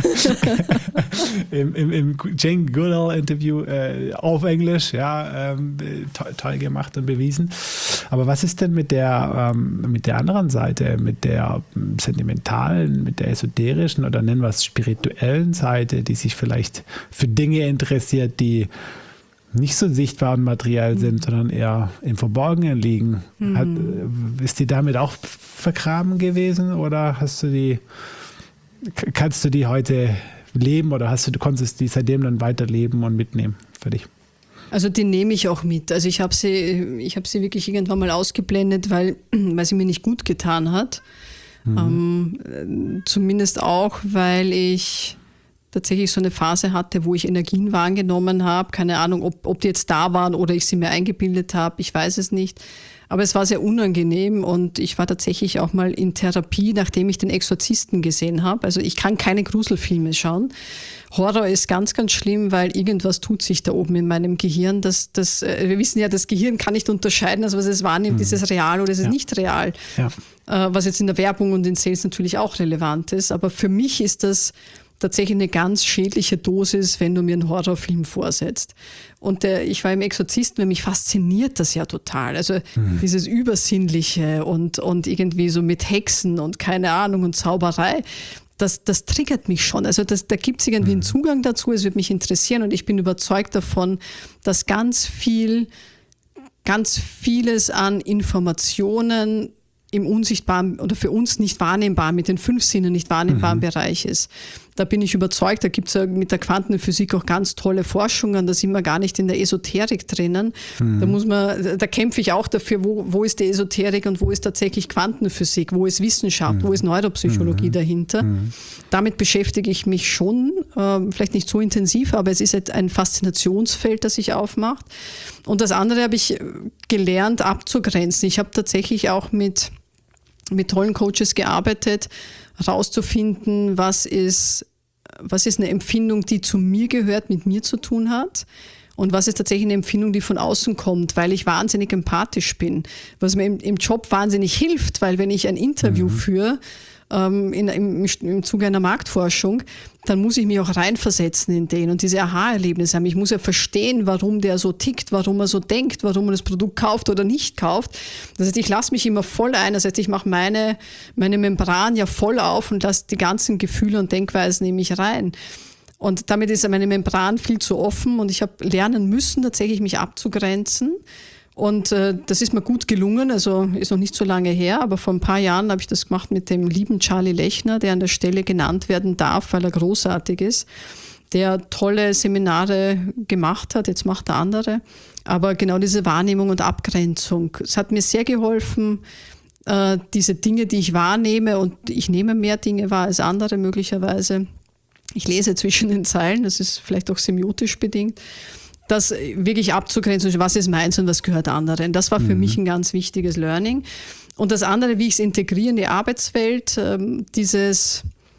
Im, im, im Jane Goodall-Interview äh, auf Englisch, ja, ähm, to- toll gemacht und bewiesen. Aber was ist denn mit der, ähm, mit der anderen Seite, mit der ähm, sentimentalen, mit der esoterischen oder nennen wir es spirituellen Seite, die sich vielleicht für Dinge interessiert, die nicht so sichtbar und materiell sind, mhm. sondern eher im Verborgenen liegen. Mhm. Hat, ist die damit auch vergraben gewesen oder hast du die, kannst du die heute leben oder hast du, du konntest die seitdem dann weiterleben und mitnehmen für dich? Also die nehme ich auch mit. Also ich habe sie, ich habe sie wirklich irgendwann mal ausgeblendet, weil, weil sie mir nicht gut getan hat. Mhm. Ähm, zumindest auch, weil ich tatsächlich so eine Phase hatte, wo ich Energien wahrgenommen habe. Keine Ahnung, ob, ob die jetzt da waren oder ich sie mir eingebildet habe. Ich weiß es nicht. Aber es war sehr unangenehm und ich war tatsächlich auch mal in Therapie, nachdem ich den Exorzisten gesehen habe. Also ich kann keine Gruselfilme schauen. Horror ist ganz, ganz schlimm, weil irgendwas tut sich da oben in meinem Gehirn. Das, das, wir wissen ja, das Gehirn kann nicht unterscheiden, also was es wahrnimmt, mhm. ist es real oder ist es ja. nicht real. Ja. Was jetzt in der Werbung und in Sales natürlich auch relevant ist. Aber für mich ist das tatsächlich eine ganz schädliche Dosis, wenn du mir einen Horrorfilm vorsetzt. Und der, ich war im Exorzisten, weil mich fasziniert das ja total. Also mhm. dieses Übersinnliche und, und irgendwie so mit Hexen und keine Ahnung und Zauberei, das, das triggert mich schon. Also das, da gibt es irgendwie einen Zugang dazu, es wird mich interessieren und ich bin überzeugt davon, dass ganz viel, ganz vieles an Informationen im unsichtbaren oder für uns nicht wahrnehmbar, mit den fünf Sinnen nicht wahrnehmbaren mhm. Bereich ist. Da bin ich überzeugt, da gibt es ja mit der Quantenphysik auch ganz tolle Forschungen, da sind wir gar nicht in der Esoterik drinnen. Mhm. Da muss man, da kämpfe ich auch dafür, wo, wo ist die Esoterik und wo ist tatsächlich Quantenphysik, wo ist Wissenschaft, mhm. wo ist Neuropsychologie mhm. dahinter. Mhm. Damit beschäftige ich mich schon, äh, vielleicht nicht so intensiv, aber es ist ein Faszinationsfeld, das sich aufmacht. Und das andere habe ich gelernt abzugrenzen. Ich habe tatsächlich auch mit mit tollen Coaches gearbeitet, herauszufinden, was ist, was ist eine Empfindung, die zu mir gehört, mit mir zu tun hat und was ist tatsächlich eine Empfindung, die von außen kommt, weil ich wahnsinnig empathisch bin, was mir im, im Job wahnsinnig hilft, weil wenn ich ein Interview mhm. führe, ähm, in, im, im Zuge einer Marktforschung, dann muss ich mich auch reinversetzen in den und diese Aha-Erlebnisse haben. Ich muss ja verstehen, warum der so tickt, warum er so denkt, warum er das Produkt kauft oder nicht kauft. Das heißt, ich lasse mich immer voll ein. Das heißt, ich mache meine, meine Membran ja voll auf und lasse die ganzen Gefühle und Denkweisen in mich rein. Und damit ist meine Membran viel zu offen und ich habe lernen müssen, tatsächlich mich abzugrenzen. Und äh, das ist mir gut gelungen, also ist noch nicht so lange her, aber vor ein paar Jahren habe ich das gemacht mit dem lieben Charlie Lechner, der an der Stelle genannt werden darf, weil er großartig ist, der tolle Seminare gemacht hat, jetzt macht er andere, aber genau diese Wahrnehmung und Abgrenzung, es hat mir sehr geholfen, äh, diese Dinge, die ich wahrnehme und ich nehme mehr Dinge wahr als andere möglicherweise, ich lese zwischen den Zeilen, das ist vielleicht auch semiotisch bedingt, das wirklich abzugrenzen, was ist meins und was gehört anderen. Das war für mhm. mich ein ganz wichtiges Learning. Und das andere, wie ich es integriere in die Arbeitswelt, ähm, dieses,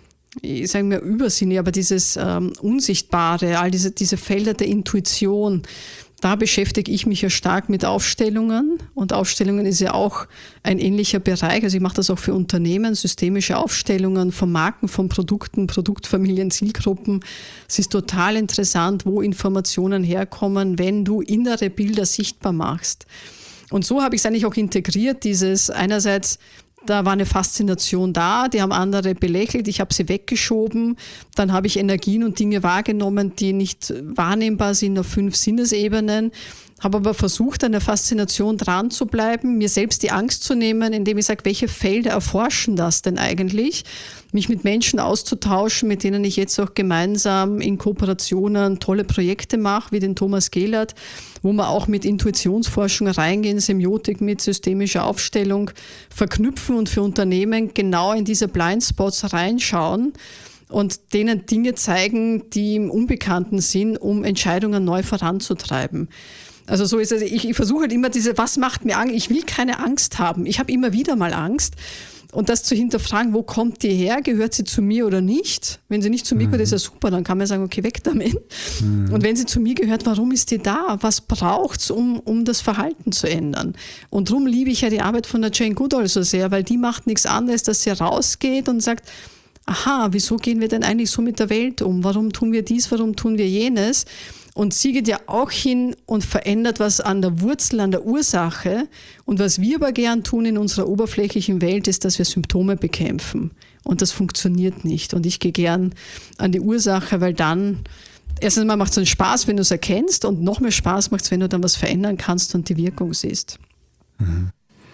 ich sage mal Übersinne, aber dieses ähm, Unsichtbare, all diese, diese Felder der Intuition, da beschäftige ich mich ja stark mit Aufstellungen und Aufstellungen ist ja auch ein ähnlicher Bereich. Also ich mache das auch für Unternehmen, systemische Aufstellungen von Marken, von Produkten, Produktfamilien, Zielgruppen. Es ist total interessant, wo Informationen herkommen, wenn du innere Bilder sichtbar machst. Und so habe ich es eigentlich auch integriert, dieses einerseits, da war eine Faszination da, die haben andere belächelt, ich habe sie weggeschoben, dann habe ich Energien und Dinge wahrgenommen, die nicht wahrnehmbar sind auf fünf Sinnesebenen, habe aber versucht, an der Faszination dran zu bleiben, mir selbst die Angst zu nehmen, indem ich sage, welche Felder erforschen das denn eigentlich? Mich mit Menschen auszutauschen, mit denen ich jetzt auch gemeinsam in Kooperationen tolle Projekte mache, wie den Thomas Gehlert, wo wir auch mit Intuitionsforschung reingehen, Semiotik mit systemischer Aufstellung verknüpfen und für Unternehmen genau in diese Blindspots reinschauen und denen Dinge zeigen, die im Unbekannten sind, um Entscheidungen neu voranzutreiben. Also so ist es, ich, ich versuche halt immer diese, was macht mir Angst? Ich will keine Angst haben. Ich habe immer wieder mal Angst. Und das zu hinterfragen, wo kommt die her? Gehört sie zu mir oder nicht? Wenn sie nicht zu mir gehört, ist ja super. Dann kann man sagen, okay, weg damit. Mhm. Und wenn sie zu mir gehört, warum ist die da? Was braucht es, um, um das Verhalten zu ändern? Und darum liebe ich ja die Arbeit von der Jane Goodall so sehr, weil die macht nichts anderes, dass sie rausgeht und sagt, aha, wieso gehen wir denn eigentlich so mit der Welt um? Warum tun wir dies? Warum tun wir jenes? Und sie geht ja auch hin und verändert was an der Wurzel, an der Ursache. Und was wir aber gern tun in unserer oberflächlichen Welt, ist, dass wir Symptome bekämpfen. Und das funktioniert nicht. Und ich gehe gern an die Ursache, weil dann, erstens mal macht es einen Spaß, wenn du es erkennst, und noch mehr Spaß macht es, wenn du dann was verändern kannst und die Wirkung siehst. Mhm.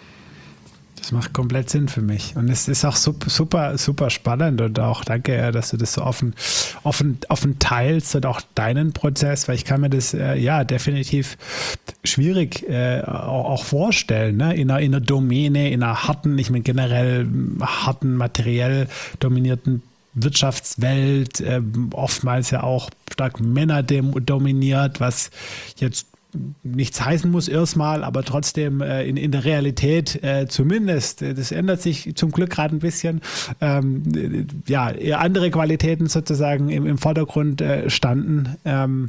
Das macht komplett Sinn für mich. Und es ist auch super, super, super spannend und auch danke, dass du das so offen, offen, offen teilst und auch deinen Prozess, weil ich kann mir das äh, ja definitiv schwierig äh, auch, auch vorstellen, ne? in, einer, in einer Domäne, in einer harten, ich meine generell harten, materiell dominierten Wirtschaftswelt, äh, oftmals ja auch stark Männer dominiert, was jetzt nichts heißen muss erstmal, aber trotzdem äh, in, in der Realität äh, zumindest, äh, das ändert sich zum Glück gerade ein bisschen, ähm, ja, eher andere Qualitäten sozusagen im, im Vordergrund äh, standen. Ähm,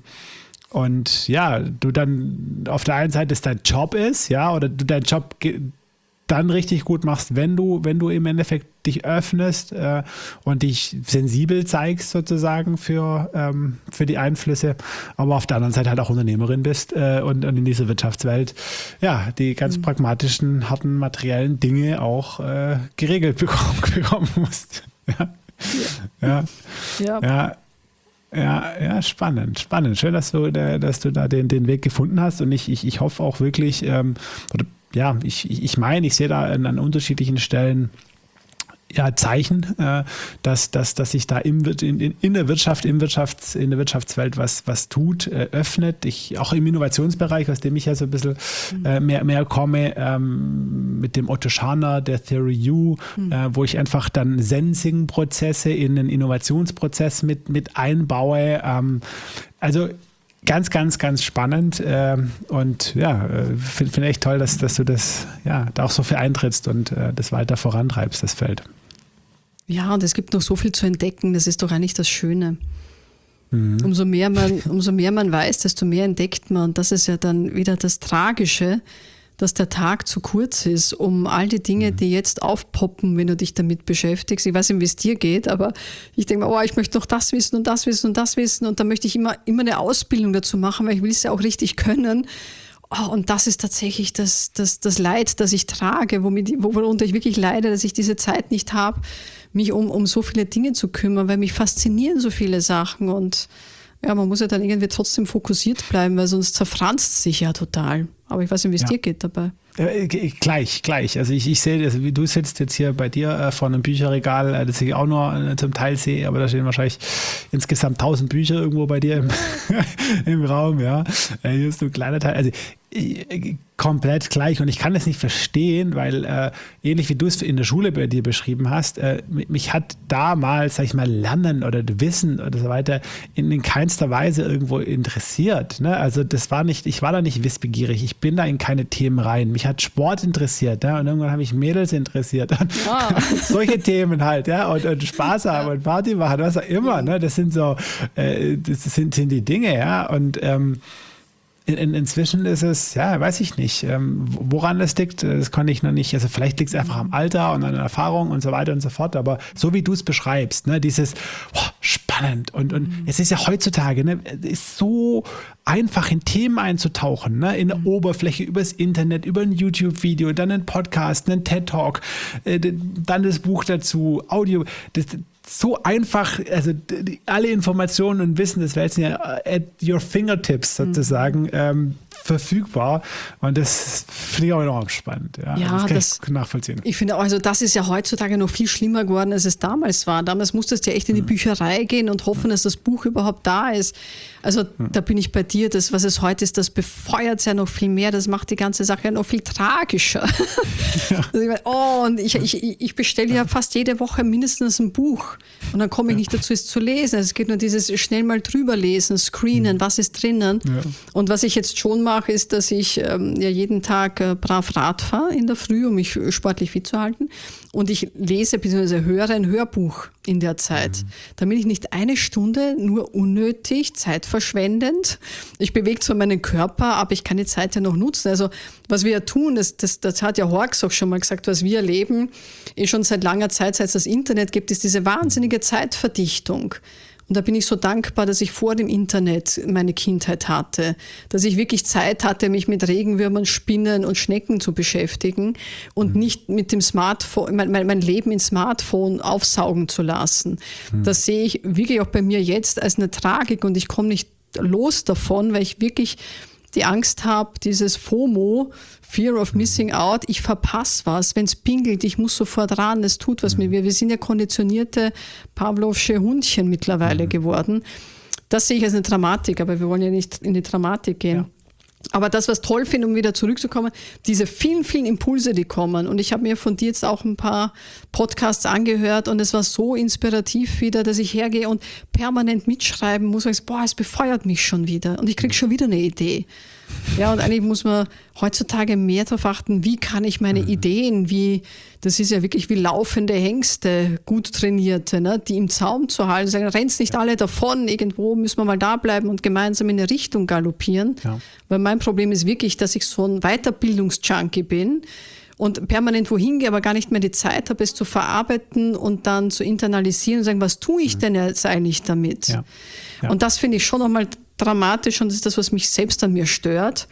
und ja, du dann auf der einen Seite es dein Job ist, ja, oder du deinen Job ge- dann richtig gut machst, wenn du, wenn du im Endeffekt dich öffnest äh, und dich sensibel zeigst sozusagen für, ähm, für die Einflüsse, aber auf der anderen Seite halt auch Unternehmerin bist äh, und, und in dieser Wirtschaftswelt ja die ganz mhm. pragmatischen, harten, materiellen Dinge auch äh, geregelt bekommen, bekommen musst. Ja. Ja. Ja. Ja. Ja, ja, spannend, spannend. Schön, dass du, dass du da den, den Weg gefunden hast und ich, ich, ich hoffe auch wirklich, ähm, oder ja, ich, ich meine, ich sehe da an, an unterschiedlichen Stellen ja, Zeichen, äh, dass, dass, dass sich da im, in, in der Wirtschaft, im Wirtschafts-, in der Wirtschaftswelt was, was tut, äh, öffnet. Ich, auch im Innovationsbereich, aus dem ich ja so ein bisschen äh, mehr, mehr komme, ähm, mit dem Otto Scharner, der Theory U, mhm. äh, wo ich einfach dann Sensing-Prozesse in einen Innovationsprozess mit, mit einbaue. Ähm, also Ganz, ganz, ganz spannend äh, und ja, finde find echt toll, dass, dass du das ja da auch so viel eintrittst und äh, das weiter vorantreibst, das Feld. Ja, und es gibt noch so viel zu entdecken, das ist doch eigentlich das Schöne. Mhm. Umso mehr man, umso mehr man weiß, desto mehr entdeckt man, und das ist ja dann wieder das Tragische, dass der Tag zu kurz ist, um all die Dinge, die jetzt aufpoppen, wenn du dich damit beschäftigst. Ich weiß nicht, wie es dir geht, aber ich denke mir, oh, ich möchte noch das wissen und das wissen und das wissen, und dann möchte ich immer, immer eine Ausbildung dazu machen, weil ich will es ja auch richtig können. Oh, und das ist tatsächlich das, das, das Leid, das ich trage, womit, worunter ich wirklich leide, dass ich diese Zeit nicht habe, mich um, um so viele Dinge zu kümmern, weil mich faszinieren so viele Sachen, und ja, man muss ja dann irgendwie trotzdem fokussiert bleiben, weil sonst zerfranst es sich ja total. Aber ich weiß nicht, wie es ja. dir geht dabei. Äh, gleich, gleich. Also ich, ich sehe, also wie du sitzt jetzt hier bei dir äh, vor einem Bücherregal, äh, das ich auch nur äh, zum Teil sehe, aber da stehen wahrscheinlich insgesamt tausend Bücher irgendwo bei dir im, im Raum, ja. Äh, hier ist so ein kleiner Teil. Also äh, komplett gleich, und ich kann das nicht verstehen, weil äh, ähnlich wie du es in der Schule bei dir beschrieben hast, äh, mich hat damals, sag ich mal, Lernen oder Wissen oder so weiter in, in keinster Weise irgendwo interessiert. Ne? Also das war nicht, ich war da nicht wissbegierig, ich bin da in keine Themen rein. Mich hat Sport interessiert, ja? Und irgendwann habe ich Mädels interessiert. Wow. Solche Themen halt, ja, und, und Spaß haben und Party machen, was auch immer. Ne? Das sind so, äh, das sind, sind die Dinge, ja. Und ähm, In, in, inzwischen ist es, ja, weiß ich nicht, ähm, woran das liegt, das konnte ich noch nicht, also vielleicht liegt es einfach am Alter und an der Erfahrung und so weiter und so fort, aber so wie du es beschreibst, ne, dieses oh, spannend und, und mhm. es ist ja heutzutage, ne, ist so einfach in Themen einzutauchen, ne, in der mhm. Oberfläche, übers Internet, über ein YouTube-Video, dann ein Podcast, einen TED-Talk, äh, dann das Buch dazu, Audio, das so einfach, also die, alle Informationen und Wissen des Welt sind ja at your fingertips sozusagen mhm. ähm, verfügbar, und das finde ich auch enorm spannend. Ja, ja, das kann das, ich nachvollziehen. Ich finde auch, also das ist ja heutzutage noch viel schlimmer geworden, als es damals war. Damals musstest du ja echt in die mhm. Bücherei gehen und hoffen, dass das Buch überhaupt da ist. Also mhm. da bin ich bei dir, das, was es heute ist, das befeuert es ja noch viel mehr, das macht die ganze Sache ja noch viel tragischer. Ja. Also ich meine, oh, und ich, ich, ich bestelle ja fast jede Woche mindestens ein Buch, und dann komme ich nicht dazu, es zu lesen. Also es geht nur dieses schnell mal drüber lesen, screenen, mhm. was ist drinnen. Ja. Und was ich jetzt schon mal mache, ist, dass ich ähm, ja jeden Tag äh, brav Rad fahre in der Früh, um mich sportlich fit zu halten. Und ich lese bzw. höre ein Hörbuch in der Zeit, mhm. damit ich nicht eine Stunde nur unnötig, zeitverschwendend, ich bewege zwar meinen Körper, aber ich kann die Zeit ja noch nutzen. Also was wir ja tun, das, das, das hat ja Horks auch schon mal gesagt, was wir erleben, ist schon seit langer Zeit, seit es das Internet gibt, ist diese wahnsinnige Zeitverdichtung. Und da bin ich so dankbar, dass ich vor dem Internet meine Kindheit hatte, dass ich wirklich Zeit hatte, mich mit Regenwürmern, Spinnen und Schnecken zu beschäftigen und mhm. nicht mit dem Smartphone, mein, mein Leben ins Smartphone aufsaugen zu lassen. Mhm. Das sehe ich wirklich auch bei mir jetzt als eine Tragik und ich komme nicht los davon, weil ich wirklich die Angst habe, dieses FOMO, Fear of Missing Out, ich verpasse was, wenn es pingelt, ich muss sofort ran, es tut was mhm. mit mir. Wir sind ja konditionierte Pavlovsche Hundchen mittlerweile mhm. geworden. Das sehe ich als eine Dramatik, aber wir wollen ja nicht in die Dramatik gehen. Ja. Aber das, was toll finde, um wieder zurückzukommen, diese vielen, vielen Impulse, die kommen. Und ich habe mir von dir jetzt auch ein paar Podcasts angehört und es war so inspirativ wieder, dass ich hergehe und permanent mitschreiben muss. Ich sage, boah, es befeuert mich schon wieder und ich kriege schon wieder eine Idee. Ja, und eigentlich muss man heutzutage mehr darauf achten, wie kann ich meine mhm. Ideen, wie, das ist ja wirklich wie laufende Hengste, gut trainierte, ne, die im Zaum zu halten, sagen, rennt nicht alle davon, irgendwo müssen wir mal da bleiben und gemeinsam in eine Richtung galoppieren. Ja. Weil mein Problem ist wirklich, dass ich so ein Weiterbildungsjunkie bin und permanent wohin gehe, aber gar nicht mehr die Zeit habe, es zu verarbeiten und dann zu internalisieren und sagen, was tue ich mhm. denn jetzt eigentlich damit? Ja. Ja. Und das finde ich schon nochmal dramatisch und das ist das, was mich selbst an mir stört.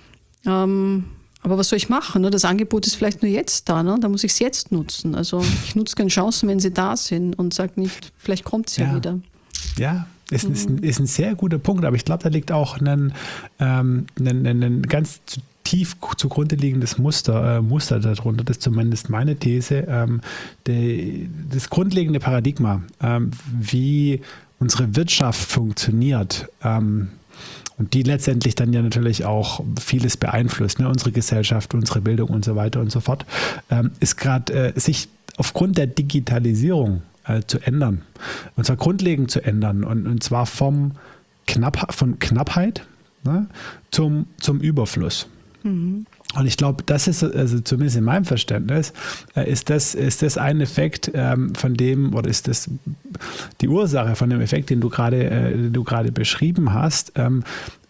Ähm, aber was soll ich machen? Ne? Das Angebot ist vielleicht nur jetzt da, ne? Da muss ich es jetzt nutzen. Also ich nutze gerne Chancen, wenn sie da sind und sage nicht, vielleicht kommt es ja, ja wieder. Ja, ist, mhm. ist, ein, ist ein sehr guter Punkt, aber ich glaube, da liegt auch ein, ähm, ein, ein, ein ganz tief zugrunde liegendes Muster, äh, Muster darunter, das ist zumindest meine These, ähm, die, das grundlegende Paradigma, ähm, wie unsere Wirtschaft funktioniert ähm, und die letztendlich dann ja natürlich auch vieles beeinflusst, ne? Unsere Gesellschaft, unsere Bildung und so weiter und so fort, ähm, ist gerade äh, sich aufgrund der Digitalisierung äh, zu ändern. Und zwar grundlegend zu ändern und, und zwar vom Knapp, von Knappheit, ne, zum, zum Überfluss. Mhm. Und ich glaube, das ist, also zumindest in meinem Verständnis, ist das, ist das ein Effekt ähm, von dem, oder ist das die Ursache von dem Effekt, den du gerade, äh, den du gerade beschrieben hast. Ähm,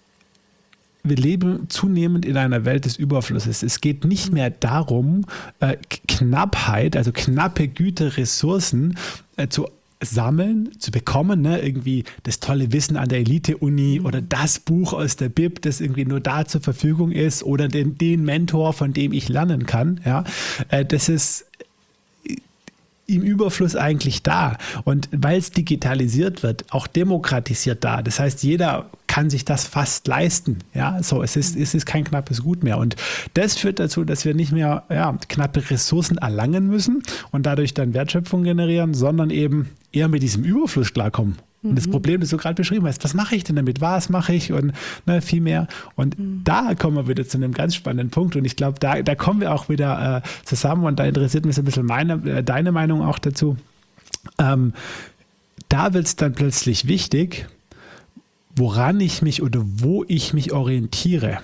wir leben zunehmend in einer Welt des Überflusses. Es geht nicht mehr darum, äh, Knappheit, also knappe Güter, Ressourcen äh, zu sammeln, zu bekommen, ne? Irgendwie das tolle Wissen an der Elite-Uni mhm. oder das Buch aus der Bib, das irgendwie nur da zur Verfügung ist oder den, den Mentor, von dem ich lernen kann. Ja? Äh, das ist im Überfluss eigentlich da. Und weil es digitalisiert wird, auch demokratisiert da. Das heißt, jeder kann sich das fast leisten. Ja, so, es ist, es ist kein knappes Gut mehr. Und das führt dazu, dass wir nicht mehr ja, knappe Ressourcen erlangen müssen und dadurch dann Wertschöpfung generieren, sondern eben eher mit diesem Überfluss klarkommen. Und das Problem, das du gerade beschrieben hast, was mache ich denn damit? Was mache ich? Und ne, viel mehr. Und mhm. da kommen wir wieder zu einem ganz spannenden Punkt. Und ich glaube, da, da kommen wir auch wieder äh, zusammen. Und da interessiert mich so ein bisschen meine, äh, deine Meinung auch dazu. Ähm, da wird es dann plötzlich wichtig, woran ich mich oder wo ich mich orientiere.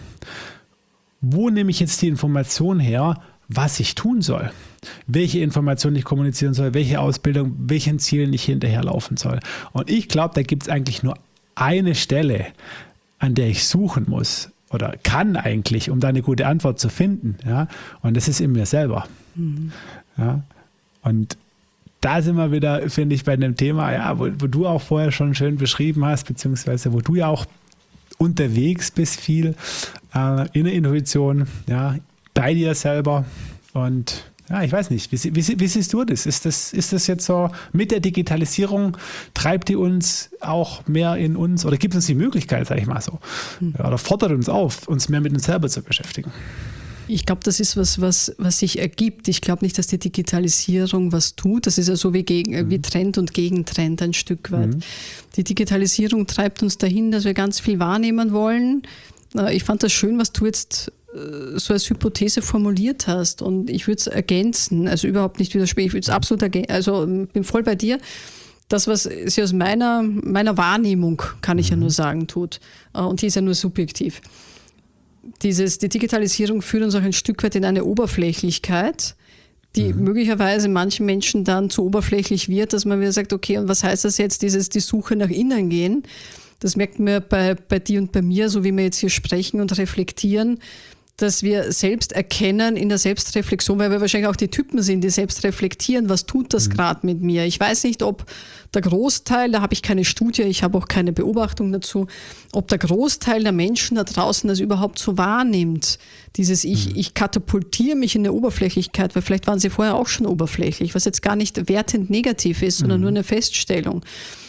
Wo nehme ich jetzt die Information her, was ich tun soll? Welche Informationen ich kommunizieren soll, welche Ausbildung, welchen Zielen ich hinterherlaufen soll. Und ich glaube, da gibt es eigentlich nur eine Stelle, an der ich suchen muss oder kann eigentlich, um da eine gute Antwort zu finden. Ja? Und das ist in mir selber. Mhm. Ja? Und da sind wir wieder, finde ich, bei einem Thema, ja, wo, wo du auch vorher schon schön beschrieben hast, beziehungsweise wo du ja auch unterwegs bist viel äh, in der Intuition, ja, bei dir selber. Und ja, ich weiß nicht, wie, wie, wie siehst du das? Ist das? Ist das jetzt so, mit der Digitalisierung treibt die uns auch mehr in uns oder gibt uns die Möglichkeit, sage ich mal so, hm. oder fordert uns auf, uns mehr mit uns selber zu beschäftigen? Ich glaube, das ist was, was, was sich ergibt. Ich glaube nicht, dass die Digitalisierung was tut. Das ist ja so wie, gegen, mhm. wie Trend und Gegentrend ein Stück weit. Mhm. Die Digitalisierung treibt uns dahin, dass wir ganz viel wahrnehmen wollen. Ich fand das schön, was du jetzt so als Hypothese formuliert hast und ich würde es ergänzen, also überhaupt nicht widersprechen, ich würde es absolut ergänzen, also bin voll bei dir. Das, was sie aus meiner, meiner Wahrnehmung, kann ich mhm. ja nur sagen, tut und die ist ja nur subjektiv. dieses, die Digitalisierung führt uns auch ein Stück weit in eine Oberflächlichkeit, die mhm. möglicherweise manchen Menschen dann zu oberflächlich wird, dass man wieder sagt, okay, und was heißt das jetzt, dieses die Suche nach innen gehen? Das merkt man bei, bei dir und bei mir, so wie wir jetzt hier sprechen und reflektieren, dass wir selbst erkennen in der Selbstreflexion, weil wir wahrscheinlich auch die Typen sind, die selbst reflektieren, was tut das mhm. gerade mit mir. Ich weiß nicht, ob der Großteil, da habe ich keine Studie, ich habe auch keine Beobachtung dazu, ob der Großteil der Menschen da draußen das überhaupt so wahrnimmt. Dieses ich, mhm. ich katapultiere mich in der Oberflächlichkeit, weil vielleicht waren sie vorher auch schon oberflächlich, was jetzt gar nicht wertend negativ ist, sondern mhm. nur eine Feststellung.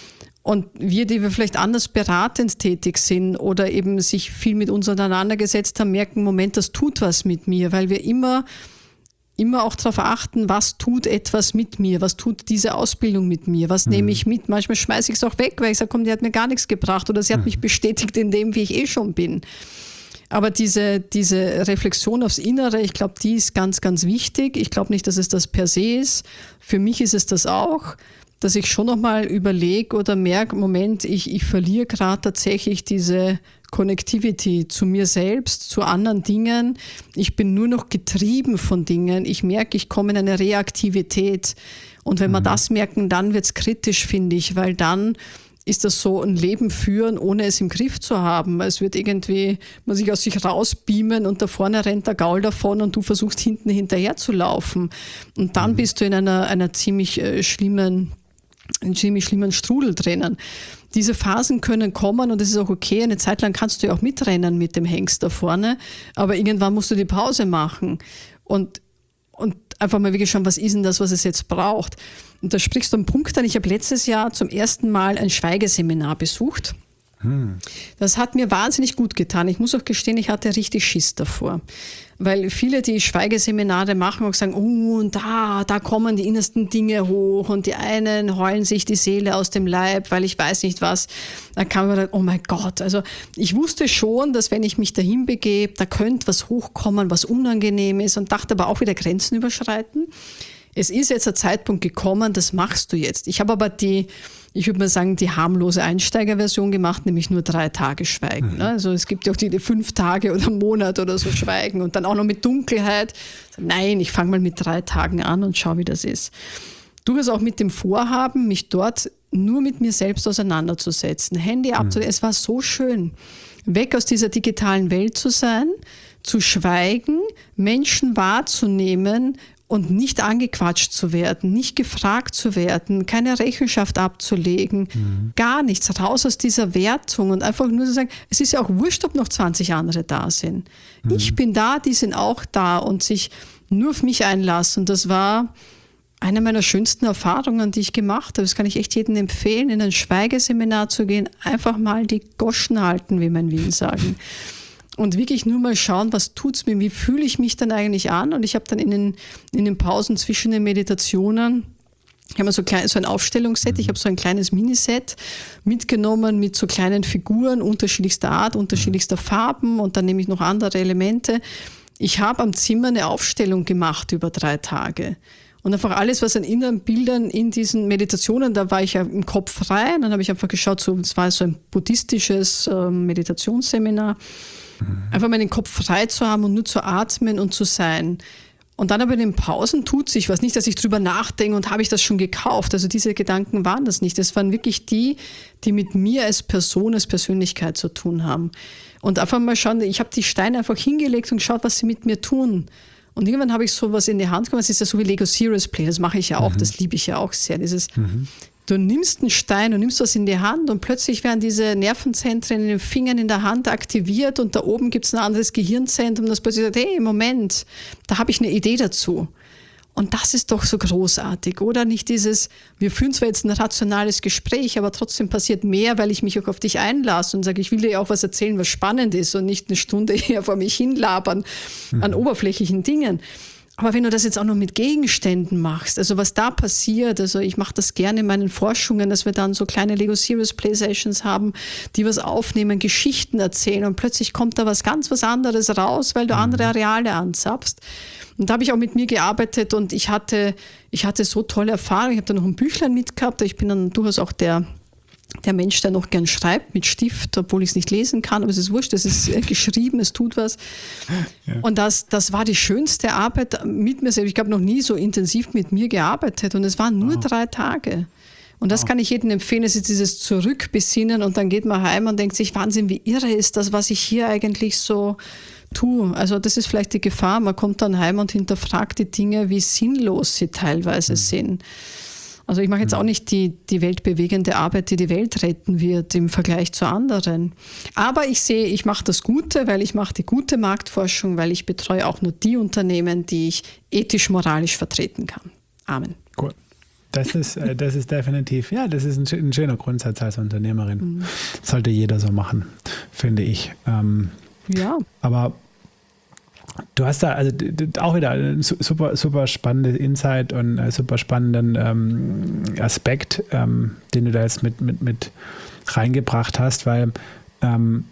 Und wir, die wir vielleicht anders beratend tätig sind oder eben sich viel mit uns auseinandergesetzt haben, merken, Moment, das tut was mit mir, weil wir immer, immer auch darauf achten, was tut etwas mit mir, was tut diese Ausbildung mit mir, was mhm. nehme ich mit. Manchmal schmeiße ich es auch weg, weil ich sage, komm, die hat mir gar nichts gebracht oder sie hat mhm. mich bestätigt in dem, wie ich eh schon bin. Aber diese, diese Reflexion aufs Innere, ich glaube, die ist ganz, ganz wichtig. Ich glaube nicht, dass es das per se ist. Für mich ist es das auch, dass ich schon nochmal überlege oder merke, Moment, ich, ich verliere gerade tatsächlich diese Connectivity zu mir selbst, zu anderen Dingen. Ich bin nur noch getrieben von Dingen. Ich merke, ich komme in eine Reaktivität. Und wenn wir mhm. das merken, dann wird es kritisch, finde ich, weil dann ist das so ein Leben führen, ohne es im Griff zu haben. Es wird irgendwie, man sich aus sich rausbeamen und da vorne rennt der Gaul davon und du versuchst hinten hinterher zu laufen. Und dann mhm. bist du in einer, einer ziemlich äh, schlimmen einen ziemlich schlimmen Strudel drinnen. Diese Phasen können kommen und das ist auch okay. Eine Zeit lang kannst du ja auch mitrennen mit dem Hengst da vorne, aber irgendwann musst du die Pause machen und, und einfach mal wirklich schauen, was ist denn das, was es jetzt braucht. Und da sprichst du einen Punkt an. Ich habe letztes Jahr zum ersten Mal ein Schweigeseminar besucht. Hm. Das hat mir wahnsinnig gut getan. Ich muss auch gestehen, ich hatte richtig Schiss davor. Weil viele, die Schweigeseminare machen, auch sagen, oh, und da, da kommen die innersten Dinge hoch und die einen heulen sich die Seele aus dem Leib, weil ich weiß nicht was. Da kann man dann, oh mein Gott. Also ich wusste schon, dass wenn ich mich dahin begebe, da könnte was hochkommen, was unangenehm ist und dachte aber auch wieder Grenzen überschreiten. Es ist jetzt der Zeitpunkt gekommen, das machst du jetzt. Ich habe aber die, ich würde mal sagen, die harmlose Einsteigerversion gemacht, nämlich nur drei Tage Schweigen. Mhm. Also es gibt ja auch die, die fünf Tage oder einen Monat oder so Schweigen und dann auch noch mit Dunkelheit. Nein, ich fange mal mit drei Tagen an und schau, wie das ist. Durchaus auch mit dem Vorhaben, mich dort nur mit mir selbst auseinanderzusetzen, Handy abzunehmen. Mhm. Es war so schön, weg aus dieser digitalen Welt zu sein, zu schweigen, Menschen wahrzunehmen, und nicht angequatscht zu werden, nicht gefragt zu werden, keine Rechenschaft abzulegen, mhm. gar nichts, raus aus dieser Wertung und einfach nur zu sagen, es ist ja auch wurscht, ob noch zwanzig andere da sind. Mhm. Ich bin da, die sind auch da und sich nur auf mich einlassen. Und das war eine meiner schönsten Erfahrungen, die ich gemacht habe. Das kann ich echt jedem empfehlen, in ein Schweigeseminar zu gehen, einfach mal die Goschen halten, wie man in Wien sagen. Und wirklich nur mal schauen, was tut's mir, wie fühle ich mich dann eigentlich an? Und ich habe dann in den, in den Pausen zwischen den Meditationen, ich habe so, klein, so ein Aufstellungsset, ich habe so ein kleines Miniset mitgenommen mit so kleinen Figuren unterschiedlichster Art, unterschiedlichster Farben und dann nehme ich noch andere Elemente. Ich habe am Zimmer eine Aufstellung gemacht über drei Tage. Und einfach alles, was an inneren Bildern in diesen Meditationen, da war ich ja im Kopf frei. Und dann habe ich einfach geschaut, so, es war so ein buddhistisches äh, Meditationsseminar. Einfach mal den Kopf frei zu haben und nur zu atmen und zu sein. Und dann aber in den Pausen tut sich was. Nicht, dass ich drüber nachdenke und habe ich das schon gekauft. Also diese Gedanken waren das nicht. Das waren wirklich die, die mit mir als Person, als Persönlichkeit zu tun haben. Und einfach mal schauen, ich habe die Steine einfach hingelegt und geschaut, was sie mit mir tun. Und irgendwann habe ich sowas in die Hand genommen. Es ist ja so wie Lego Serious Play. Das mache ich ja auch. Mhm. Das liebe ich ja auch sehr. Dieses... Mhm. Du nimmst einen Stein und nimmst was in die Hand und plötzlich werden diese Nervenzentren in den Fingern, in der Hand aktiviert und da oben gibt es ein anderes Gehirnzentrum, das plötzlich sagt, hey, Moment, da habe ich eine Idee dazu. Und das ist doch so großartig, oder? Nicht dieses, wir führen zwar jetzt ein rationales Gespräch, aber trotzdem passiert mehr, weil ich mich auch auf dich einlasse und sage, ich will dir auch was erzählen, was spannend ist und nicht eine Stunde hier vor mich hinlabern mhm. an oberflächlichen Dingen. Aber wenn du das jetzt auch noch mit Gegenständen machst, also was da passiert, also ich mache das gerne in meinen Forschungen, dass wir dann so kleine Lego Serious Play Sessions haben, die was aufnehmen, Geschichten erzählen und plötzlich kommt da was ganz was anderes raus, weil du andere Areale anzapfst. Und da habe ich auch mit mir gearbeitet und ich hatte, ich hatte so tolle Erfahrungen. Ich habe da noch ein Büchlein mitgehabt, ich bin dann durchaus auch der der Mensch, der noch gern schreibt mit Stift, obwohl ich es nicht lesen kann, aber es ist wurscht, es ist geschrieben, es tut was. Ja. Und das, das war die schönste Arbeit mit mir selbst. Ich habe noch nie so intensiv mit mir gearbeitet und es waren nur wow. drei Tage. Und das wow. kann ich jedem empfehlen, es ist dieses Zurückbesinnen und dann geht man heim und denkt sich, Wahnsinn, wie irre ist das, was ich hier eigentlich so tue. Also das ist vielleicht die Gefahr, man kommt dann heim und hinterfragt die Dinge, wie sinnlos sie teilweise mhm. sind. Also ich mache jetzt auch nicht die, die weltbewegende Arbeit, die die Welt retten wird im Vergleich zu anderen. Aber ich sehe, ich mache das Gute, weil ich mache die gute Marktforschung, weil ich betreue auch nur die Unternehmen, die ich ethisch-moralisch vertreten kann. Amen. Cool. Das ist, das ist definitiv, ja, das ist ein, ein schöner Grundsatz als Unternehmerin. Mhm. Sollte jeder so machen, finde ich. Ähm, ja. Aber du hast da also auch wieder einen super, super spannenden Insight und einen super spannenden ähm, Aspekt, ähm, den du da jetzt mit, mit, mit reingebracht hast, weil ähm,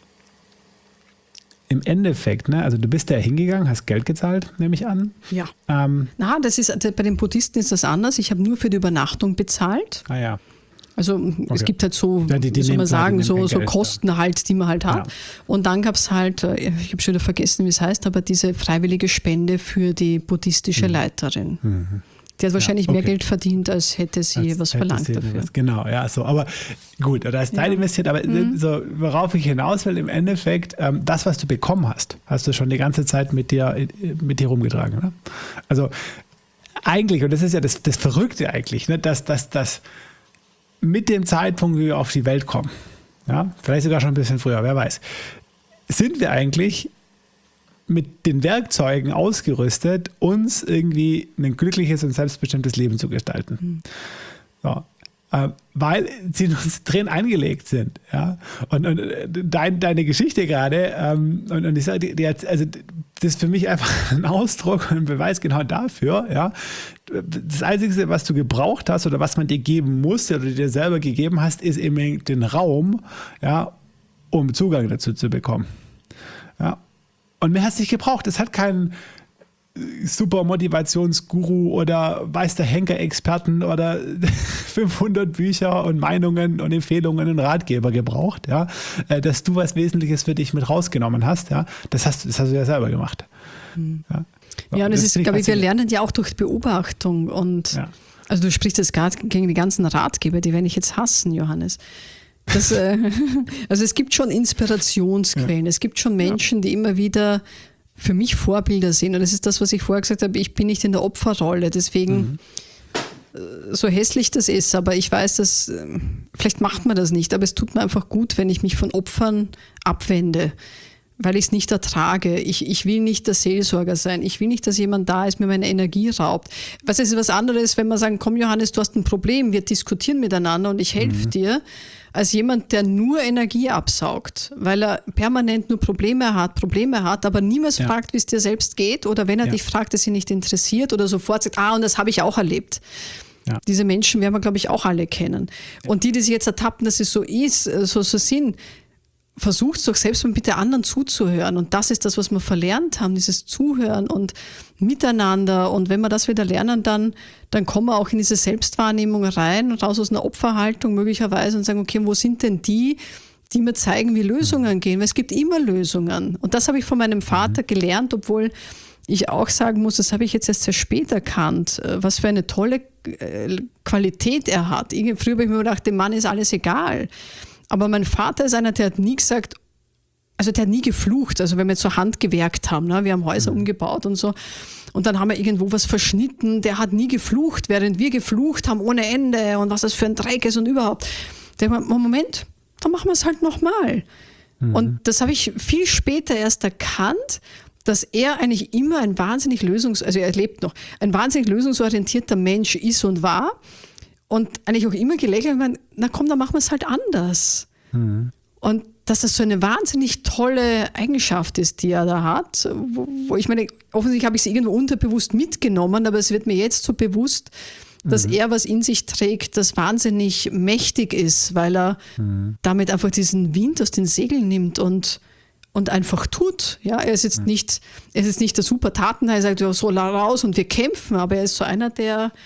im Endeffekt, ne, also du bist da hingegangen, hast Geld gezahlt, nehme ich an. Ja. Ähm, Na, das ist, bei den Buddhisten ist das anders. Ich habe nur für die Übernachtung bezahlt. Ah ja. Also okay. es gibt halt so, ja, die, die wie soll man sagen, so, so Kosten halt, die man halt hat. Ja. Und dann gab es halt, ich habe schon wieder vergessen, wie es heißt, aber diese freiwillige Spende für die buddhistische mhm. Leiterin. Mhm. Die hat wahrscheinlich ja, okay. mehr Geld verdient, als hätte sie als was hätte verlangt sie dafür. Was, genau, ja, so. Aber gut, da ist Zeit ja. investiert. Aber mhm. so, worauf ich hinaus will, im Endeffekt, ähm, das, was du bekommen hast, hast du schon die ganze Zeit mit dir, mit dir rumgetragen. Ne? Also eigentlich, und das ist ja das, das Verrückte eigentlich, ne, dass das, das mit dem Zeitpunkt, wie wir auf die Welt kommen, ja, vielleicht sogar schon ein bisschen früher, wer weiß, sind wir eigentlich mit den Werkzeugen ausgerüstet, uns irgendwie ein glückliches und selbstbestimmtes Leben zu gestalten. Mhm. So, äh, weil sie in uns drin eingelegt sind. Ja? Und, und dein, deine Geschichte gerade, ähm, und, und ich sage, die, die hat, also das ist für mich einfach ein Ausdruck und ein Beweis genau dafür. Ja? Das Einzige, was du gebraucht hast oder was man dir geben musste oder dir selber gegeben hast, ist eben den Raum, ja, um Zugang dazu zu bekommen. Ja? Und mehr hat es nicht gebraucht. Es hat keinen super Motivationsguru oder weiß der Henker-Experten oder fünfhundert Bücher und Meinungen und Empfehlungen und Ratgeber gebraucht, ja, dass du was Wesentliches für dich mit rausgenommen hast. Ja, das hast, das hast du ja selber gemacht. Mhm. Ja, ja, und es ist, glaube ich, wir lernen ja auch durch Beobachtung. Und ja. Also du sprichst jetzt gerade gegen die ganzen Ratgeber, die werde ich jetzt hassen, Johannes. Das, äh, also es gibt schon Inspirationsquellen, ja. Es gibt schon Menschen, ja. die immer wieder für mich Vorbilder sind. Und das ist das, was ich vorher gesagt habe, ich bin nicht in der Opferrolle, deswegen mhm. so hässlich das ist, aber ich weiß, dass vielleicht macht man das nicht, aber es tut mir einfach gut, wenn ich mich von Opfern abwende, weil ich es nicht ertrage. Ich, ich will nicht der Seelsorger sein. Ich will nicht, dass jemand da ist, mir meine Energie raubt. Was ist was anderes, wenn man sagen, komm Johannes, du hast ein Problem, wir diskutieren miteinander und ich helfe mhm. dir, als jemand, der nur Energie absaugt, weil er permanent nur Probleme hat, Probleme hat, aber niemals ja. fragt, wie es dir selbst geht, oder wenn er ja. dich fragt, dass ihn nicht interessiert oder sofort sagt, ah, und das habe ich auch erlebt. Ja. Diese Menschen werden wir, glaube ich, auch alle kennen. Ja. Und die, die sich jetzt ertappen, dass es so ist, so, so sind, versucht doch selbst mal mit der anderen zuzuhören. Und das ist das, was wir verlernt haben, dieses Zuhören und Miteinander. Und wenn wir das wieder lernen, dann, dann kommen wir auch in diese Selbstwahrnehmung rein, raus aus einer Opferhaltung möglicherweise und sagen, okay, wo sind denn die, die mir zeigen, wie Lösungen gehen? Weil es gibt immer Lösungen. Und das habe ich von meinem Vater gelernt, obwohl ich auch sagen muss, das habe ich jetzt erst sehr spät erkannt, was für eine tolle Qualität er hat. Früher habe ich mir gedacht, dem Mann ist alles egal. Aber mein Vater ist einer, der hat nie gesagt, also der hat nie geflucht. Also wenn wir zur Hand gewerkt haben, ne? Wir haben Häuser mhm. umgebaut und so. Und dann haben wir irgendwo was verschnitten. Der hat nie geflucht, während wir geflucht haben ohne Ende und was das für ein Dreck ist und überhaupt. Der hat gesagt, Moment, dann machen wir es halt nochmal. Mhm. Und das habe ich viel später erst erkannt, dass er eigentlich immer ein wahnsinnig lösungs-, also er lebt noch, ein wahnsinnig lösungsorientierter Mensch ist und war. Und eigentlich auch immer gelächelt, na komm, dann machen wir es halt anders. Mhm. Und dass das so eine wahnsinnig tolle Eigenschaft ist, die er da hat, wo, wo ich meine, offensichtlich habe ich es irgendwo unterbewusst mitgenommen, aber es wird mir jetzt so bewusst, dass mhm. er was in sich trägt, das wahnsinnig mächtig ist, weil er mhm. damit einfach diesen Wind aus den Segeln nimmt und, und einfach tut. Ja, er ist jetzt mhm. nicht, er ist jetzt nicht der super Tatenheier, er sagt, ja, so raus und wir kämpfen, aber er ist so einer, der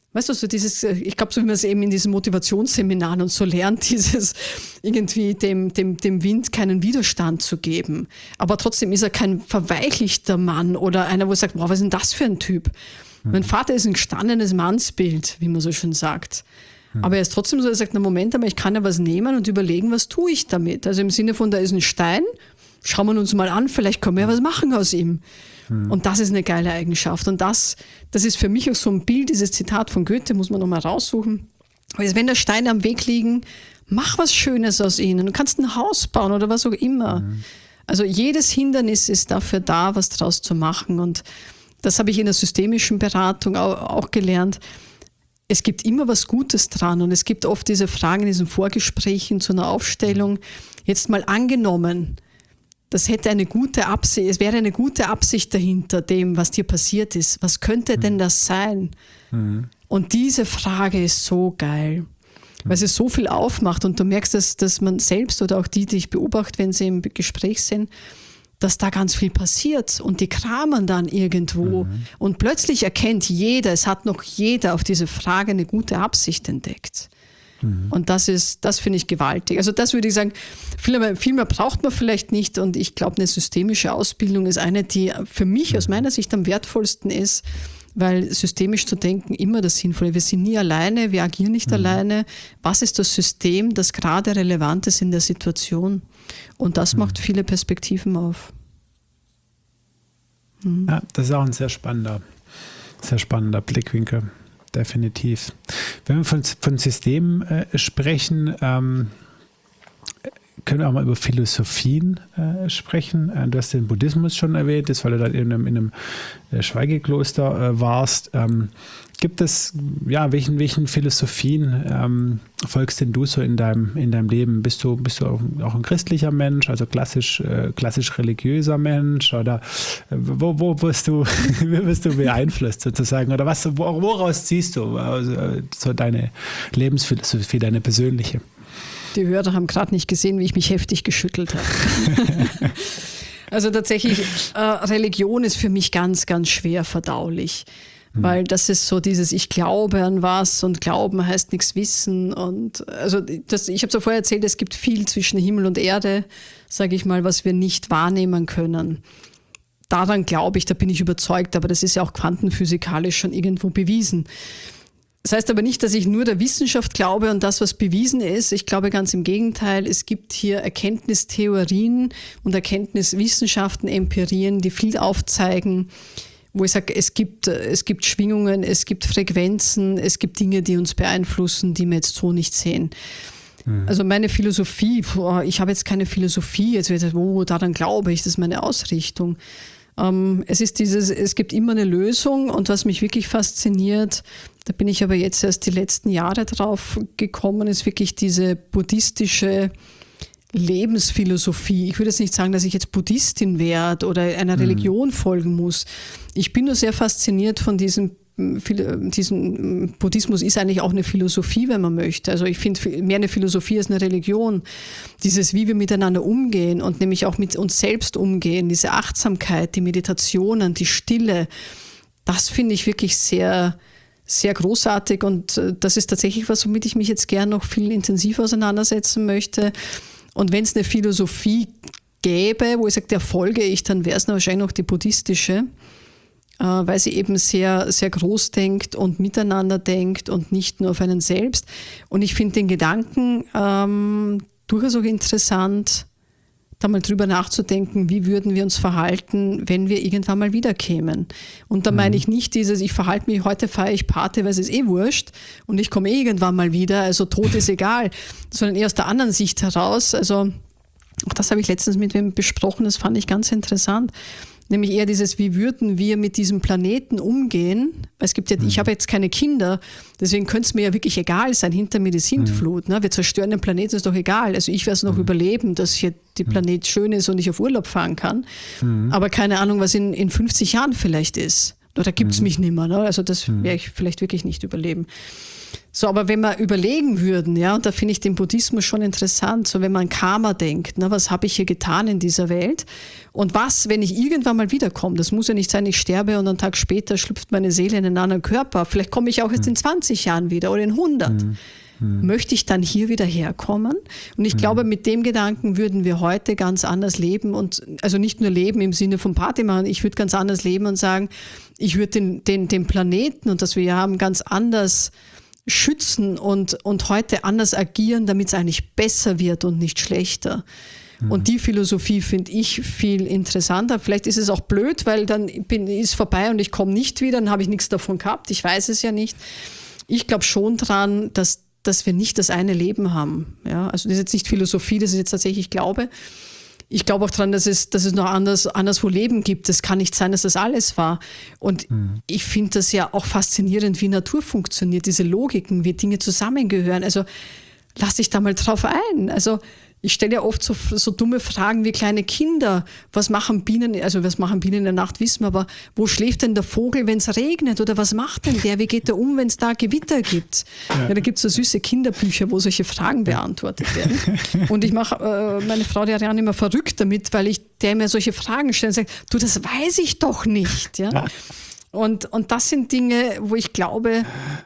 Weißt du, so dieses, ich glaube, so wie man es eben in diesen Motivationsseminaren und so lernt, dieses irgendwie dem, dem, dem Wind keinen Widerstand zu geben. Aber trotzdem ist er kein verweichlichter Mann oder einer, wo er sagt, wow, was ist denn das für ein Typ? Mhm. Mein Vater ist ein gestandenes Mannsbild, wie man so schön sagt. Mhm. Aber er ist trotzdem so, er sagt, na Moment, aber ich kann ja was nehmen und überlegen, was tue ich damit? Also im Sinne von, da ist ein Stein, schauen wir uns mal an, vielleicht können wir ja was machen aus ihm. Und das ist eine geile Eigenschaft. Und das, das ist für mich auch so ein Bild, dieses Zitat von Goethe, muss man nochmal raussuchen. Also wenn da Steine am Weg liegen, mach was Schönes aus ihnen. Du kannst ein Haus bauen oder was auch immer. Mhm. Also jedes Hindernis ist dafür da, was draus zu machen. Und das habe ich in der systemischen Beratung auch, auch gelernt. Es gibt immer was Gutes dran. Und es gibt oft diese Fragen in diesen Vorgesprächen zu einer Aufstellung. Jetzt mal angenommen, das hätte eine gute Absicht, es wäre eine gute Absicht dahinter dem, was dir passiert ist. Was könnte mhm. denn das sein? Mhm. Und diese Frage ist so geil, weil sie so viel aufmacht und du merkst, dass, dass man selbst oder auch die, die ich beobachte, wenn sie im Gespräch sind, dass da ganz viel passiert und die kramen dann irgendwo mhm. und plötzlich erkennt jeder, es hat noch jeder auf diese Frage eine gute Absicht entdeckt. Und das ist, das finde ich gewaltig. Also das würde ich sagen, viel mehr, viel mehr braucht man vielleicht nicht und ich glaube, eine systemische Ausbildung ist eine, die für mich aus meiner Sicht am wertvollsten ist, weil systemisch zu denken immer das Sinnvolle. Wir sind nie alleine, wir agieren nicht mhm. alleine. Was ist das System, das gerade relevant ist in der Situation? Und das mhm. macht viele Perspektiven auf. Mhm. Ja, das ist auch ein sehr spannender, sehr spannender Blickwinkel. Definitiv. Wenn wir von, von Systemen äh, sprechen, ähm, können wir auch mal über Philosophien äh, sprechen. Äh, du hast den Buddhismus schon erwähnt, das, weil du da in einem, in einem äh, Schweigekloster äh, warst. Ähm, gibt es, ja, welchen, welchen Philosophien ähm, folgst denn du so in deinem, in deinem Leben? Bist du, bist du auch, auch ein christlicher Mensch, also klassisch, äh, klassisch religiöser Mensch? Oder äh, wo, wo wirst du, wirst du beeinflusst sozusagen? Oder was, woraus ziehst du also, so deine Lebensphilosophie, deine persönliche? Die Hörer haben gerade nicht gesehen, wie ich mich heftig geschüttelt habe. Also tatsächlich, äh, Religion ist für mich ganz, ganz schwer verdaulich. Mhm. Weil das ist so dieses, ich glaube an was und Glauben heißt nichts wissen. Und also das, ich habe es ja vorher erzählt, es gibt viel zwischen Himmel und Erde, sage ich mal, was wir nicht wahrnehmen können. Daran glaube ich, da bin ich überzeugt, aber das ist ja auch quantenphysikalisch schon irgendwo bewiesen. Das heißt aber nicht, dass ich nur der Wissenschaft glaube und das, was bewiesen ist. Ich glaube ganz im Gegenteil, es gibt hier Erkenntnistheorien und Erkenntniswissenschaften, Empirien, die viel aufzeigen, wo ich sage, es gibt, es gibt Schwingungen, es gibt Frequenzen, es gibt Dinge, die uns beeinflussen, die wir jetzt so nicht sehen. Mhm. Also meine Philosophie, boah, ich habe jetzt keine Philosophie, jetzt wird es, oh, daran glaube ich, das ist meine Ausrichtung. Ähm, es ist dieses, es gibt immer eine Lösung und was mich wirklich fasziniert, da bin ich aber jetzt erst die letzten Jahre drauf gekommen, ist wirklich diese buddhistische Lebensphilosophie. Ich würde jetzt nicht sagen, dass ich jetzt Buddhistin werde oder einer mhm. Religion folgen muss. Ich bin nur sehr fasziniert von diesem, diesem Buddhismus ist eigentlich auch eine Philosophie, wenn man möchte. Also ich finde mehr eine Philosophie als eine Religion. Dieses, wie wir miteinander umgehen und nämlich auch mit uns selbst umgehen, diese Achtsamkeit, die Meditationen, die Stille, das finde ich wirklich sehr, sehr großartig und das ist tatsächlich was, womit ich mich jetzt gern noch viel intensiver auseinandersetzen möchte. Und wenn es eine Philosophie gäbe, wo ich sage, der folge ich, dann wäre es wahrscheinlich noch die buddhistische, äh, weil sie eben sehr, sehr groß denkt und miteinander denkt und nicht nur auf einen selbst. Und ich finde den Gedanken ähm, durchaus auch interessant, da mal drüber nachzudenken, wie würden wir uns verhalten, wenn wir irgendwann mal wiederkämen. Und da mhm. meine ich nicht dieses, ich verhalte mich, heute feiere ich Party, weil es ist eh wurscht und ich komme eh irgendwann mal wieder, also Tod ist egal, sondern eher aus der anderen Sicht heraus. Also auch das habe ich letztens mit wem besprochen, das fand ich ganz interessant. Nämlich eher dieses, wie würden wir mit diesem Planeten umgehen? Weil es gibt ja, mhm. ich habe jetzt keine Kinder, deswegen könnte es mir ja wirklich egal sein, hinter mir die Sintflut. Mhm. Ne? Wir zerstören den Planeten, ist doch egal. Also ich werde es noch mhm. überleben, dass hier die Planet schön ist und ich auf Urlaub fahren kann. Mhm. Aber keine Ahnung, was in, in fünfzig Jahren vielleicht ist. Oder gibt es mhm. mich nicht mehr. Ne? Also das werde ich vielleicht wirklich nicht überleben. So, aber wenn wir überlegen würden, ja, und da finde ich den Buddhismus schon interessant, so wenn man Karma denkt, ne, was habe ich hier getan in dieser Welt und was, wenn ich irgendwann mal wiederkomme, das muss ja nicht sein, ich sterbe und einen Tag später schlüpft meine Seele in einen anderen Körper, vielleicht komme ich auch jetzt in zwanzig Jahren wieder oder in hundert. Mhm. Mhm. Möchte ich dann hier wieder herkommen? Und ich mhm. glaube, mit dem Gedanken würden wir heute ganz anders leben und also nicht nur leben im Sinne von Party machen, ich würde ganz anders leben und sagen, ich würde den, den, den Planeten und das wir hier haben ganz anders schützen und, und heute anders agieren, damit es eigentlich besser wird und nicht schlechter. Mhm. Und die Philosophie finde ich viel interessanter. Vielleicht ist es auch blöd, weil dann bin, ist vorbei und ich komme nicht wieder, dann habe ich nichts davon gehabt. Ich weiß es ja nicht. Ich glaube schon dran, dass, dass wir nicht das eine Leben haben. Ja, also das ist jetzt nicht Philosophie, das ist jetzt tatsächlich Glaube. Ich glaube auch daran, dass es, dass es noch anders, anderswo Leben gibt. Es kann nicht sein, dass das alles war. Und mhm. ich finde das ja auch faszinierend, wie Natur funktioniert, diese Logiken, wie Dinge zusammengehören. Also lass dich da mal drauf ein. Also ich stelle ja oft so, so dumme Fragen wie kleine Kinder. Was machen Bienen, also was machen Bienen in der Nacht, wissen wir, aber wo schläft denn der Vogel, wenn es regnet? Oder was macht denn der? Wie geht der um, wenn es da Gewitter gibt? Ja. Ja, da gibt es so süße Kinderbücher, wo solche Fragen beantwortet werden. Und ich mache äh, meine Frau, die Ariane, immer verrückt damit, weil ich der mir solche Fragen stelle und sage, du, das weiß ich doch nicht. Ja? Und, und das sind Dinge, wo ich glaube,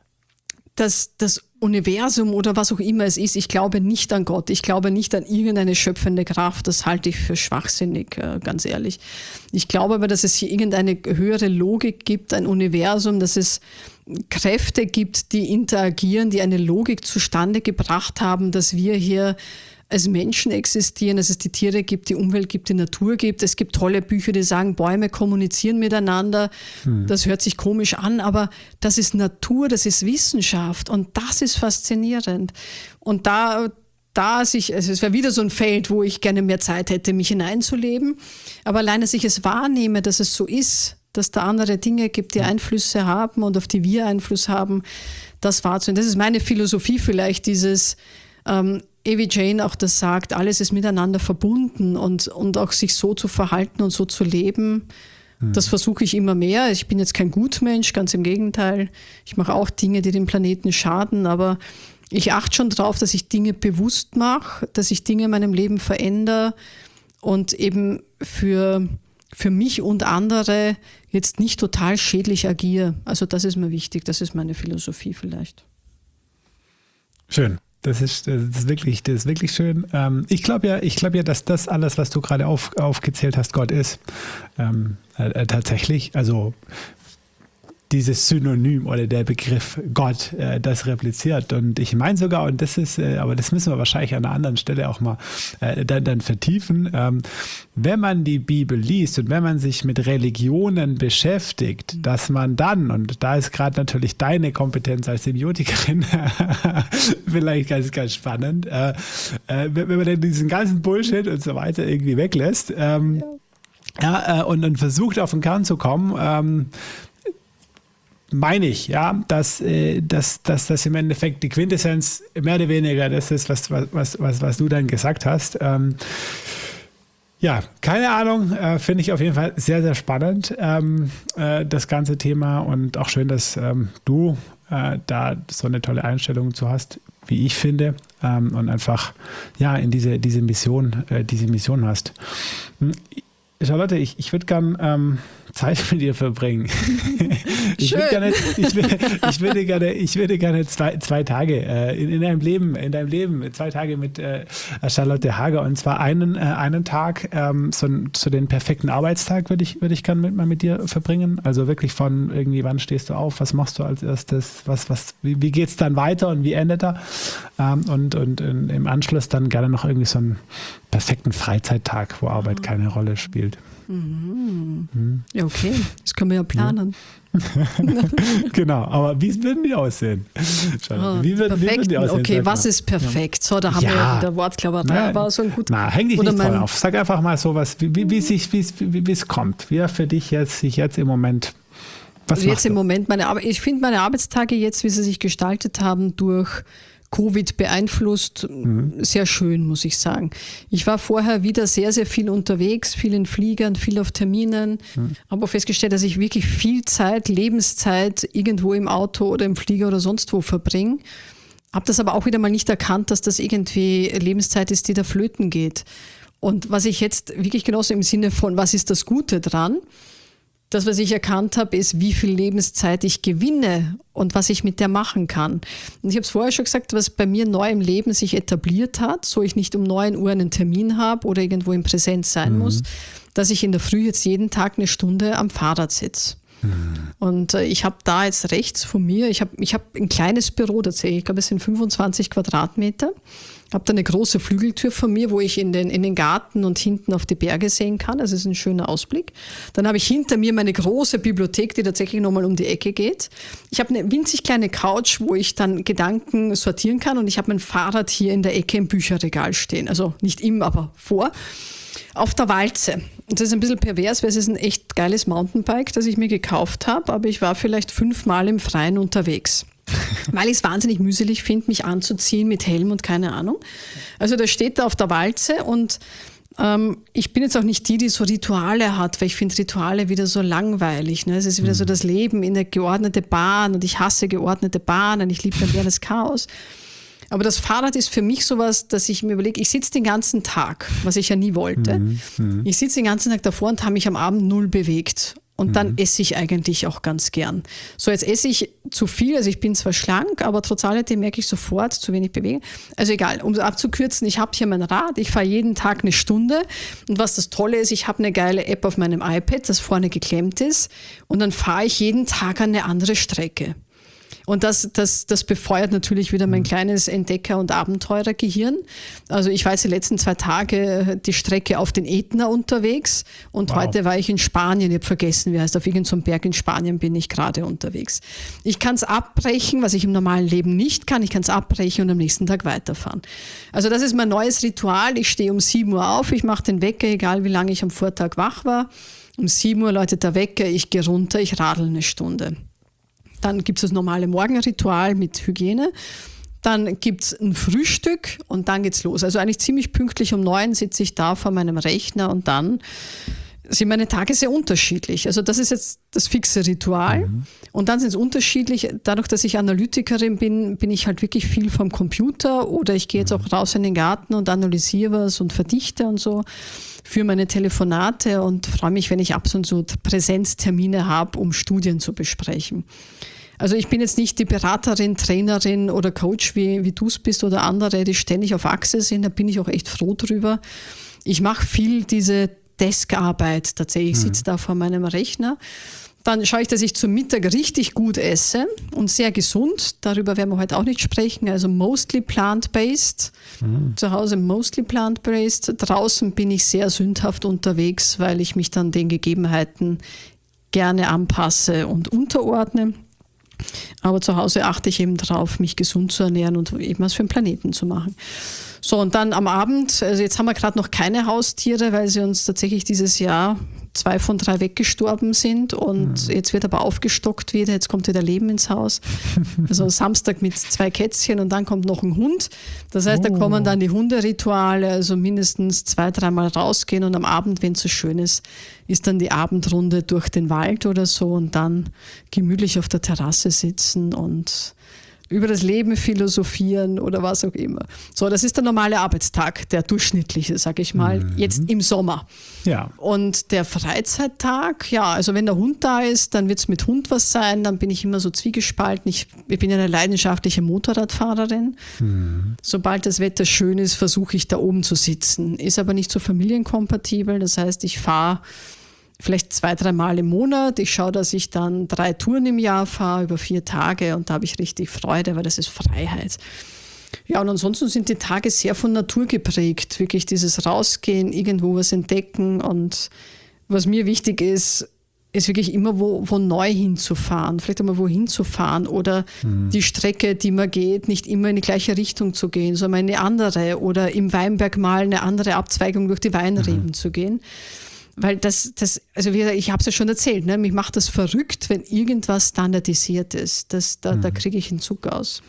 dass das Universum oder was auch immer es ist, ich glaube nicht an Gott, ich glaube nicht an irgendeine schöpfende Kraft, das halte ich für schwachsinnig, ganz ehrlich. Ich glaube aber, dass es hier irgendeine höhere Logik gibt, ein Universum, dass es Kräfte gibt, die interagieren, die eine Logik zustande gebracht haben, dass wir hier als Menschen existieren, dass es die Tiere gibt, die Umwelt gibt, die Natur gibt. Es gibt tolle Bücher, die sagen, Bäume kommunizieren miteinander. Hm. Das hört sich komisch an, aber das ist Natur, das ist Wissenschaft und das ist faszinierend. Und da, da sich, also es wäre wieder so ein Feld, wo ich gerne mehr Zeit hätte, mich hineinzuleben. Aber allein, dass ich es wahrnehme, dass es so ist, dass da andere Dinge gibt, die Einflüsse haben und auf die wir Einfluss haben, das wahrzunehmen. Das ist meine Philosophie vielleicht, dieses ähm, Evie Jane auch das sagt, alles ist miteinander verbunden und, und auch sich so zu verhalten und so zu leben, mhm. das versuche ich immer mehr. Ich bin jetzt kein Gutmensch, ganz im Gegenteil. Ich mache auch Dinge, die dem Planeten schaden, aber ich achte schon drauf, dass ich Dinge bewusst mache, dass ich Dinge in meinem Leben verändere und eben für, für mich und andere jetzt nicht total schädlich agiere. Also das ist mir wichtig, das ist meine Philosophie vielleicht. Schön. Das ist, das ist wirklich, das ist wirklich schön. Ähm, ich glaube ja, ich glaube ja, dass das alles, was du gerade auf, aufgezählt hast, Gott ist. Ähm, äh, tatsächlich, also dieses Synonym oder der Begriff Gott, äh, das repliziert. Und ich meine sogar, und das ist, äh, aber das müssen wir wahrscheinlich an einer anderen Stelle auch mal äh, dann, dann vertiefen, ähm, wenn man die Bibel liest und wenn man sich mit Religionen beschäftigt, dass man dann, und da ist gerade natürlich deine Kompetenz als Semiotikerin vielleicht ganz, ganz spannend, äh, äh, wenn man dann diesen ganzen Bullshit und so weiter irgendwie weglässt ähm, ja. Ja, äh, und dann versucht auf den Kern zu kommen, ähm, meine ich, ja, dass, äh, dass, dass das im Endeffekt die Quintessenz mehr oder weniger das ist, was, was, was, was du dann gesagt hast. Ähm, ja, keine Ahnung, äh, finde ich auf jeden Fall sehr, sehr spannend, ähm, äh, das ganze Thema und auch schön, dass ähm, du äh, da so eine tolle Einstellung zu hast, wie ich finde, ähm, und einfach ja in diese, diese Mission, äh, diese Mission hast. Charlotte, ich, ich würde gern ähm, Zeit mit dir verbringen. ich, würde gerne, ich, würde, ich würde gerne, ich würde gerne zwei, zwei Tage äh, in, in deinem Leben, in deinem Leben, zwei Tage mit äh, Charlotte Hager und zwar einen, äh, einen Tag, ähm, so, so den perfekten Arbeitstag würde ich, würde ich gerne mit, mal mit dir verbringen. Also wirklich von irgendwie, wann stehst du auf, was machst du als erstes, was, was, wie, wie geht es dann weiter und wie endet er? Ähm, und, und in, im Anschluss dann gerne noch irgendwie so einen perfekten Freizeittag, wo Arbeit mhm. keine Rolle spielt. Mhm. Mhm. Ja, okay. Das können wir ja planen. Genau, aber wie würden die aussehen? Oh, wie, würden, wie würden die aussehen? Okay, was ist perfekt? So, da haben ja. wir ja wieder Wortklauberei, aber so ein gut. Na, häng dich nicht voll auf. Sag einfach mal so was, wie, wie, wie, sich, wie, wie, wie es kommt. Wie er für dich jetzt, sich jetzt im Moment, was jetzt machst im du? Moment, meine Arbeit, ich finde meine Arbeitstage jetzt, wie sie sich gestaltet haben, durch Covid beeinflusst, mhm. sehr schön, muss ich sagen. Ich war vorher wieder sehr, sehr viel unterwegs, viel in Fliegern, viel auf Terminen, mhm. habe festgestellt, dass ich wirklich viel Zeit, Lebenszeit irgendwo im Auto oder im Flieger oder sonst wo verbringe. Habe das aber auch wieder mal nicht erkannt, dass das irgendwie Lebenszeit ist, die da flöten geht. Und was ich jetzt wirklich genossen im Sinne von, was ist das Gute dran? Das, was ich erkannt habe, ist, wie viel Lebenszeit ich gewinne und was ich mit der machen kann. Und ich habe es vorher schon gesagt, was bei mir neu im Leben sich etabliert hat, so ich nicht um neun Uhr einen Termin habe oder irgendwo in Präsenz sein mhm. muss, dass ich in der Früh jetzt jeden Tag eine Stunde am Fahrrad sitze. Mhm. Und äh, ich habe da jetzt rechts von mir, ich habe ich hab ein kleines Büro tatsächlich, ich glaube es sind fünfundzwanzig Quadratmeter. Ich habe da eine große Flügeltür von mir, wo ich in den, in den Garten und hinten auf die Berge sehen kann. Das ist ein schöner Ausblick. Dann habe ich hinter mir meine große Bibliothek, die tatsächlich nochmal um die Ecke geht. Ich habe eine winzig kleine Couch, wo ich dann Gedanken sortieren kann. Und ich habe mein Fahrrad hier in der Ecke im Bücherregal stehen. Also nicht im, aber vor. Auf der Walze. Und das ist ein bisschen pervers, weil es ist ein echt geiles Mountainbike, das ich mir gekauft habe. Aber ich war vielleicht fünfmal im Freien unterwegs. Weil ich es wahnsinnig mühselig finde, mich anzuziehen mit Helm und keine Ahnung. Also da steht da auf der Walze und ähm, ich bin jetzt auch nicht die, die so Rituale hat, weil ich finde Rituale wieder so langweilig. Ne? Es ist wieder mhm. so das Leben in der geordneten Bahn und ich hasse geordnete Bahnen, ich liebe dann eher das Chaos. Aber das Fahrrad ist für mich sowas, dass ich mir überlege, ich sitze den ganzen Tag, was ich ja nie wollte. Mhm. Mhm. Ich sitze den ganzen Tag davor und habe mich am Abend null bewegt. Und dann mhm. esse ich eigentlich auch ganz gern. So, jetzt esse ich zu viel, also ich bin zwar schlank, aber trotz alledem merke ich sofort, zu wenig bewegen. Also egal, um es abzukürzen, ich habe hier mein Rad, ich fahre jeden Tag eine Stunde und was das Tolle ist, ich habe eine geile App auf meinem iPad, das vorne geklemmt ist und dann fahre ich jeden Tag eine andere Strecke. Und das, das, das befeuert natürlich wieder mein kleines Entdecker- und Abenteurergehirn. Also ich war jetzt die letzten zwei Tage die Strecke auf den Ätna unterwegs und wow. heute war ich in Spanien. Ich habe vergessen, wie heißt, auf irgendeinem so Berg in Spanien bin ich gerade unterwegs. Ich kann es abbrechen, was ich im normalen Leben nicht kann. Ich kann es abbrechen und am nächsten Tag weiterfahren. Also das ist mein neues Ritual. Ich stehe um sieben Uhr auf, ich mache den Wecker, egal wie lange ich am Vortag wach war. Um sieben Uhr läutet der Wecker, ich gehe runter, ich radel eine Stunde. Dann gibt es das normale Morgenritual mit Hygiene. Dann gibt es ein Frühstück und dann geht's los. Also eigentlich ziemlich pünktlich um neun sitze ich da vor meinem Rechner und dann sind meine Tage sehr unterschiedlich. Also das ist jetzt das fixe Ritual. Mhm. Und dann sind es unterschiedlich. Dadurch, dass ich Analytikerin bin, bin ich halt wirklich viel vom Computer oder ich gehe jetzt auch raus in den Garten und analysiere was und verdichte und so für meine Telefonate und freue mich, wenn ich ab und zu Präsenztermine habe, um Studien zu besprechen. Also ich bin jetzt nicht die Beraterin, Trainerin oder Coach, wie, wie du es bist oder andere, die ständig auf Achse sind. Da bin ich auch echt froh drüber. Ich mache viel diese Deskarbeit tatsächlich. Ich sitze da vor meinem Rechner. Dann schaue ich, dass ich zum Mittag richtig gut esse und sehr gesund. Darüber werden wir heute auch nicht sprechen. Also mostly plant-based. Mhm. Zu Hause mostly plant-based. Draußen bin ich sehr sündhaft unterwegs, weil ich mich dann den Gegebenheiten gerne anpasse und unterordne. Aber zu Hause achte ich eben darauf, mich gesund zu ernähren und eben was für den Planeten zu machen. So, und dann am Abend, also jetzt haben wir gerade noch keine Haustiere, weil sie uns tatsächlich dieses Jahr zwei von drei weggestorben sind und mhm. jetzt wird aber aufgestockt wieder, jetzt kommt wieder Leben ins Haus. Also Samstag mit zwei Kätzchen und dann kommt noch ein Hund. Das heißt, oh. da kommen dann die Hunderituale, also mindestens zwei, dreimal rausgehen und am Abend, wenn es so schön ist, ist dann die Abendrunde durch den Wald oder so und dann gemütlich auf der Terrasse sitzen und über das Leben philosophieren oder was auch immer. So, das ist der normale Arbeitstag, der durchschnittliche, sage ich mal, mhm. jetzt im Sommer. Ja. Und der Freizeittag, ja, also wenn der Hund da ist, dann wird es mit Hund was sein, dann bin ich immer so zwiegespalten. Ich, ich bin eine leidenschaftliche Motorradfahrerin. Mhm. Sobald das Wetter schön ist, versuche ich da oben zu sitzen. Ist aber nicht so familienkompatibel, das heißt, ich fahre vielleicht zwei, drei Mal im Monat. Ich schaue, dass ich dann drei Touren im Jahr fahre, über vier Tage und da habe ich richtig Freude, weil das ist Freiheit. Ja, und ansonsten sind die Tage sehr von Natur geprägt. Wirklich dieses Rausgehen, irgendwo was entdecken und was mir wichtig ist, ist wirklich immer wo, wo neu hinzufahren, vielleicht einmal wohin zu fahren oder mhm. die Strecke, die man geht, nicht immer in die gleiche Richtung zu gehen, sondern in eine andere oder im Weinberg mal eine andere Abzweigung durch die Weinreben mhm. zu gehen. Weil das, das, also wie gesagt, ich habe es ja schon erzählt, ne? Mich macht das verrückt, wenn irgendwas standardisiert ist. Das, da, mhm. da kriege ich einen Zug aus.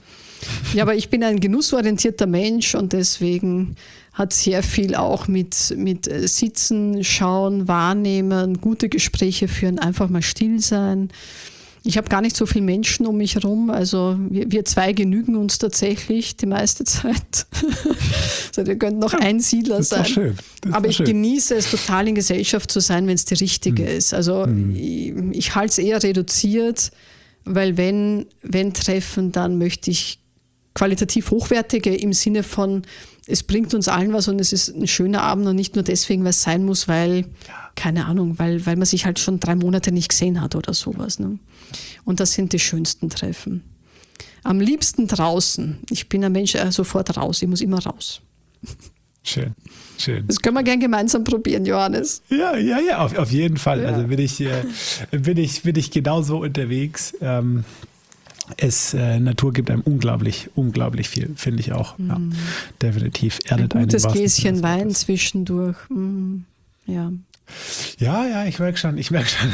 Ja, aber ich bin ein genussorientierter Mensch und deswegen hat sehr viel auch mit, mit Sitzen, Schauen, Wahrnehmen, gute Gespräche führen, einfach mal still sein. Ich habe gar nicht so viele Menschen um mich herum, also wir, wir zwei genügen uns tatsächlich die meiste Zeit. Also wir könnten noch Einsiedler sein. Das ist schön. Das ist Aber ich schön. genieße es total in Gesellschaft zu sein, wenn es die richtige mhm. ist. Also mhm. ich, ich halte es eher reduziert, weil wenn, wenn Treffen, dann möchte ich qualitativ hochwertige im Sinne von, es bringt uns allen was und es ist ein schöner Abend und nicht nur deswegen, weil es sein muss, weil, ja. keine Ahnung, weil, weil man sich halt schon drei Monate nicht gesehen hat oder sowas. Ne? Und das sind die schönsten Treffen. Am liebsten draußen. Ich bin ein Mensch, äh, sofort raus. Ich muss immer raus. Schön, schön. Das können wir gerne gemeinsam probieren, Johannes. Ja, ja, ja, auf, auf jeden Fall. Ja. Also bin ich, äh, bin ich, bin ich genauso unterwegs. Ähm, Es, äh, Natur gibt einem unglaublich, unglaublich viel, finde ich auch. Mm. Ja, definitiv erdet einen. Ein gutes Gläschen Wein zwischendurch. Mm. Ja. Ja, ja, ich merke schon, ich merke schon.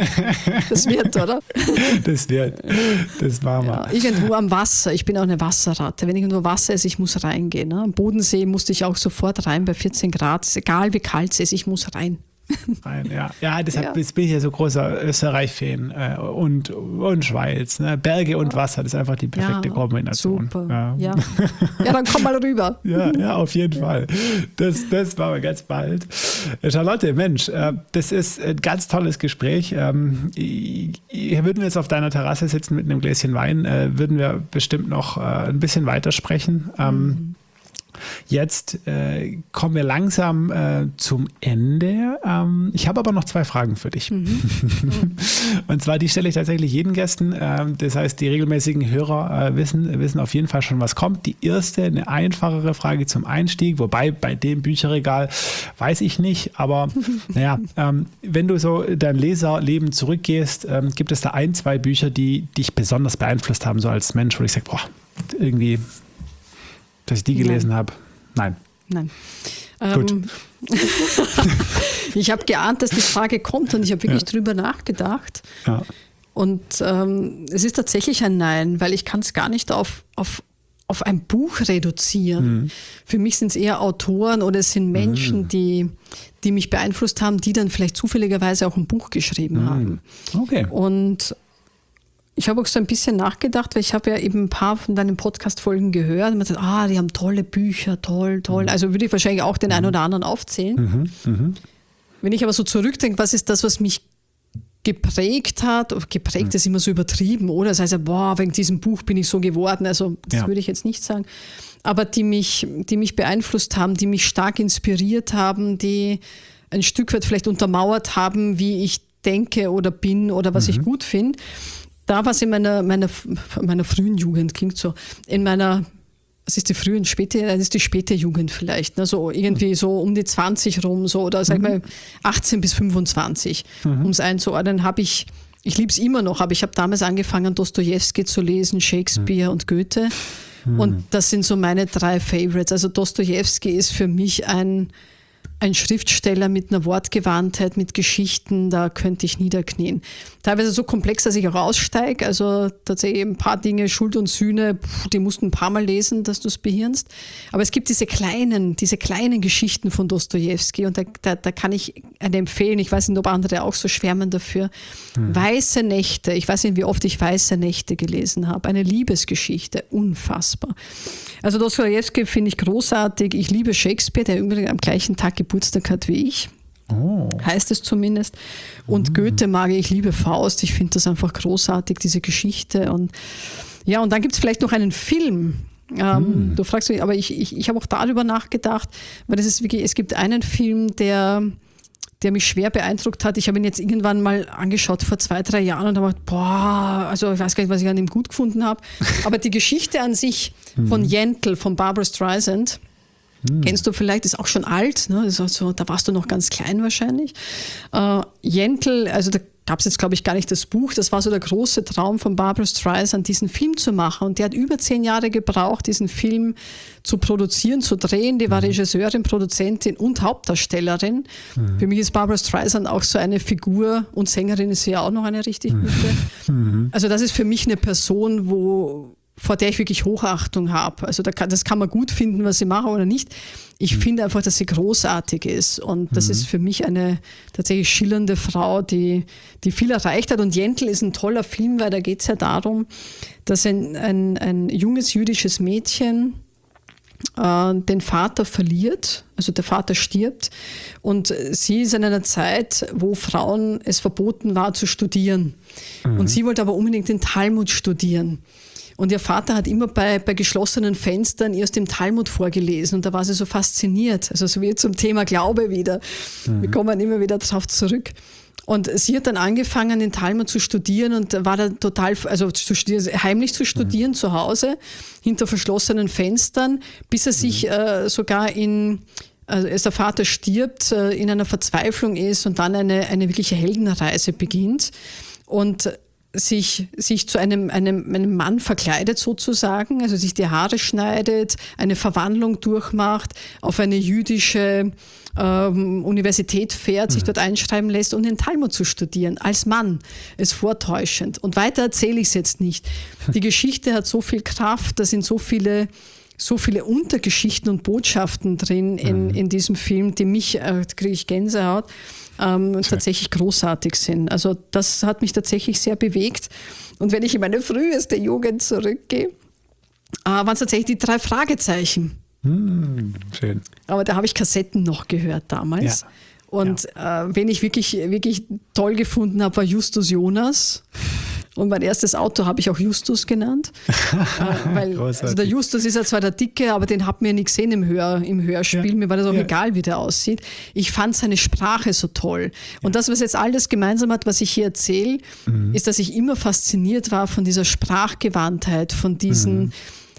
Das wird, oder? Das wird, das war mal. Ja, irgendwo am Wasser, ich bin auch eine Wasserratte. Wenn ich nur Wasser esse, ich muss reingehen. Ne? Am Bodensee musste ich auch sofort rein bei vierzehn Grad. Ist egal, wie kalt es ist, ich muss rein. Rein, ja. ja, deshalb ja. bin ich ja so großer Österreich-Fan äh, und, und Schweiz. Ne? Berge und Wasser, das ist einfach die perfekte ja, Kombination. Super. Ja. Ja. ja, dann komm mal rüber. Ja, ja, auf jeden Fall. Das, das machen wir ganz bald. Charlotte, Mensch, äh, das ist ein ganz tolles Gespräch. Ähm, hier würden wir jetzt auf deiner Terrasse sitzen mit einem Gläschen Wein, äh, würden wir bestimmt noch äh, ein bisschen weitersprechen. Ähm, mhm. Jetzt äh, kommen wir langsam äh, zum Ende. Ähm, ich habe aber noch zwei Fragen für dich. Mhm. Und zwar, die stelle ich tatsächlich jeden Gästen. Ähm, das heißt, die regelmäßigen Hörer äh, wissen, wissen auf jeden Fall schon, was kommt. Die erste, eine einfachere Frage zum Einstieg, wobei bei dem Bücherregal weiß ich nicht. Aber naja, ähm, wenn du so dein Leserleben zurückgehst, ähm, gibt es da ein, zwei Bücher, die dich besonders beeinflusst haben, so als Mensch, wo ich sage, boah, irgendwie... dass ich die gelesen Nein. habe? Nein. Nein. Gut. Ähm, ich habe geahnt, dass die Frage kommt und ich habe wirklich ja. drüber nachgedacht. Ja. Und ähm, es ist tatsächlich ein Nein, weil ich kann es gar nicht auf, auf, auf ein Buch reduzieren. Mhm. Für mich sind es eher Autoren oder es sind Menschen, mhm. die, die mich beeinflusst haben, die dann vielleicht zufälligerweise auch ein Buch geschrieben mhm. haben. Okay. Und ich habe auch so ein bisschen nachgedacht, weil ich habe ja eben ein paar von deinen Podcast-Folgen gehört und man sagt, ah, die haben tolle Bücher, toll, toll. Also würde ich wahrscheinlich auch den einen oder anderen aufzählen. Mhm, mh. Wenn ich aber so zurückdenke, was ist das, was mich geprägt hat? Geprägt mhm. ist immer so übertrieben, oder? Das heißt ja, boah, wegen diesem Buch bin ich so geworden. Also das ja. würde ich jetzt nicht sagen. Aber die mich, die mich beeinflusst haben, die mich stark inspiriert haben, die ein Stück weit vielleicht untermauert haben, wie ich denke oder bin oder was mhm. ich gut finde. Da war es in meiner, meiner, meiner frühen Jugend, klingt so, in meiner, was ist die frühe und späte, das ist die späte Jugend vielleicht, ne? So irgendwie so um die zwanzig rum, so, oder sag mhm. mal achtzehn bis fünfundzwanzig, mhm. um es einzuordnen, habe ich, ich liebe es immer noch, aber ich habe damals angefangen, Dostojewski zu lesen, Shakespeare mhm. und Goethe. Mhm. Und das sind so meine drei Favorites. Also Dostojewski ist für mich ein Ein Schriftsteller mit einer Wortgewandtheit, mit Geschichten, da könnte ich niederknien. Teilweise so komplex, dass ich auch aussteige. Also tatsächlich ein paar Dinge, Schuld und Sühne, die musst du ein paar Mal lesen, dass du es behirnst. Aber es gibt diese kleinen, diese kleinen Geschichten von Dostojewski und da, da, da kann ich eine empfehlen. Ich weiß nicht, ob andere auch so schwärmen dafür. Hm. Weiße Nächte. Ich weiß nicht, wie oft ich Weiße Nächte gelesen habe. Eine Liebesgeschichte. Unfassbar. Also Dostojewski finde ich großartig. Ich liebe Shakespeare, der übrigens am gleichen Tag Geburtstag hat wie ich. Oh. Heißt es zumindest. Und mhm. Goethe mag ich, ich liebe Faust. Ich finde das einfach großartig, diese Geschichte. Und ja, und dann gibt es vielleicht noch einen Film. Ähm, mhm. Du fragst mich, aber ich, ich, ich habe auch darüber nachgedacht, weil das ist wirklich, es gibt einen Film, der, der mich schwer beeindruckt hat. Ich habe ihn jetzt irgendwann mal angeschaut vor zwei, drei Jahren und habe gedacht, boah, also ich weiß gar nicht, was ich an ihm gut gefunden habe. Aber die Geschichte an sich mhm. von Yentl, von Barbra Streisand, Hm. kennst du vielleicht, ist auch schon alt, ne? Das ist so, da warst du noch ganz klein wahrscheinlich. Äh, Yentl, also da gab es jetzt glaube ich gar nicht das Buch, das war so der große Traum von Barbra Streisand, diesen Film zu machen und der hat über zehn Jahre gebraucht, diesen Film zu produzieren, zu drehen. Die war mhm. Regisseurin, Produzentin und Hauptdarstellerin. Mhm. Für mich ist Barbra Streisand auch so eine Figur und Sängerin ist sie ja auch noch eine richtig gute. Mhm. Also das ist für mich eine Person, wo vor der ich wirklich Hochachtung habe. Also da kann, das kann man gut finden, was sie machen oder nicht. Ich mhm. finde einfach, dass sie großartig ist. Und das mhm. ist für mich eine tatsächlich schillernde Frau, die, die viel erreicht hat. Und Yentl ist ein toller Film, weil da geht es ja darum, dass ein, ein, ein junges jüdisches Mädchen äh, den Vater verliert, also der Vater stirbt. Und sie ist in einer Zeit, wo Frauen es verboten war zu studieren. Mhm. Und sie wollte aber unbedingt den Talmud studieren. Und ihr Vater hat immer bei, bei geschlossenen Fenstern ihr aus dem Talmud vorgelesen. Und da war sie so fasziniert. Also so wie zum Thema Glaube wieder. Mhm. Wir kommen immer wieder darauf zurück. Und sie hat dann angefangen, den Talmud zu studieren und war da total, also zu studieren, heimlich zu studieren mhm. zu Hause, hinter verschlossenen Fenstern, bis er sich mhm. äh, sogar in, also als der Vater stirbt, äh, in einer Verzweiflung ist und dann eine, eine wirkliche Heldenreise beginnt. Und sich, sich zu einem, einem, einem Mann verkleidet sozusagen, also sich die Haare schneidet, eine Verwandlung durchmacht, auf eine jüdische ähm, Universität fährt, mhm. sich dort einschreiben lässt und den Talmud zu studieren, als Mann, ist vortäuschend. Und weiter erzähle ich es jetzt nicht. Die Geschichte hat so viel Kraft, da sind so viele so viele Untergeschichten und Botschaften drin in, mhm. in diesem Film, die mich, äh, kriege ich Gänsehaut, ähm, tatsächlich großartig sind. Also das hat mich tatsächlich sehr bewegt. Und wenn ich in meine früheste Jugend zurückgehe, äh, waren es tatsächlich die drei Fragezeichen. Mhm, schön. Aber da habe ich Kassetten noch gehört damals. Ja. Und ja. äh, wen ich wirklich, wirklich toll gefunden habe, war Justus Und mein erstes Auto habe ich auch Justus genannt. äh, weil, also der Justus ist ja zwar der Dicke, aber den hat mir nicht gesehen im, Hör, im Hörspiel. Ja. Mir war das auch ja. egal, wie der aussieht. Ich fand seine Sprache so toll. Und ja. das, was jetzt alles gemeinsam hat, was ich hier erzähle, mhm. ist, dass ich immer fasziniert war von dieser Sprachgewandtheit, von diesen mhm.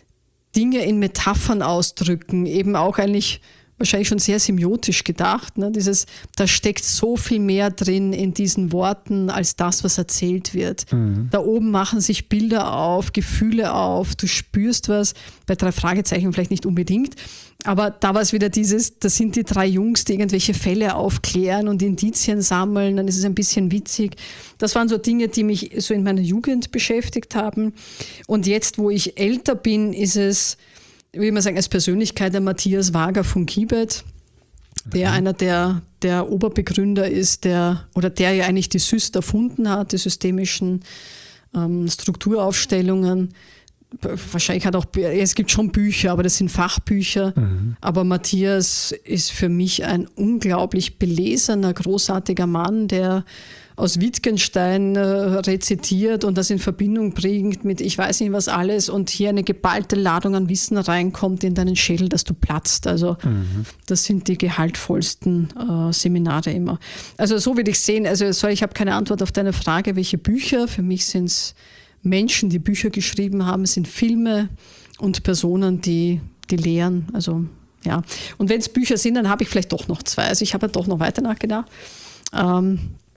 Dinge in Metaphern ausdrücken, eben auch eigentlich wahrscheinlich schon sehr semiotisch gedacht. Ne? Dieses, da steckt so viel mehr drin in diesen Worten, als das, was erzählt wird. Mhm. Da oben machen sich Bilder auf, Gefühle auf, du spürst was. Bei drei Fragezeichen vielleicht nicht unbedingt, aber da war es wieder dieses, das sind die drei Jungs, die irgendwelche Fälle aufklären und Indizien sammeln, dann ist es ein bisschen witzig. Das waren so Dinge, die mich so in meiner Jugend beschäftigt haben. Und jetzt, wo ich älter bin, ist es, würde ich mal sagen, als Persönlichkeit der Matthias Wager von Kibet, der mhm. einer der, der Oberbegründer ist, der oder der ja eigentlich die S Y S T erfunden hat, die systemischen ähm, Strukturaufstellungen. Wahrscheinlich hat auch, es gibt schon Bücher, aber das sind Fachbücher. Mhm. Aber Matthias ist für mich ein unglaublich belesener, großartiger Mann, der aus Wittgenstein äh, rezitiert und das in Verbindung bringt mit ich weiß nicht was alles und hier eine geballte Ladung an Wissen reinkommt in deinen Schädel, dass du platzt. Also mhm. das sind die gehaltvollsten äh, Seminare immer. Also so würde ich sehen, also sorry, ich habe keine Antwort auf deine Frage, welche Bücher. Für mich sind es Menschen, die Bücher geschrieben haben, es sind Filme und Personen, die, die lehren. Also ja. Und wenn es Bücher sind, dann habe ich vielleicht doch noch zwei. Also ich habe ja doch noch weiter nachgedacht. Ähm,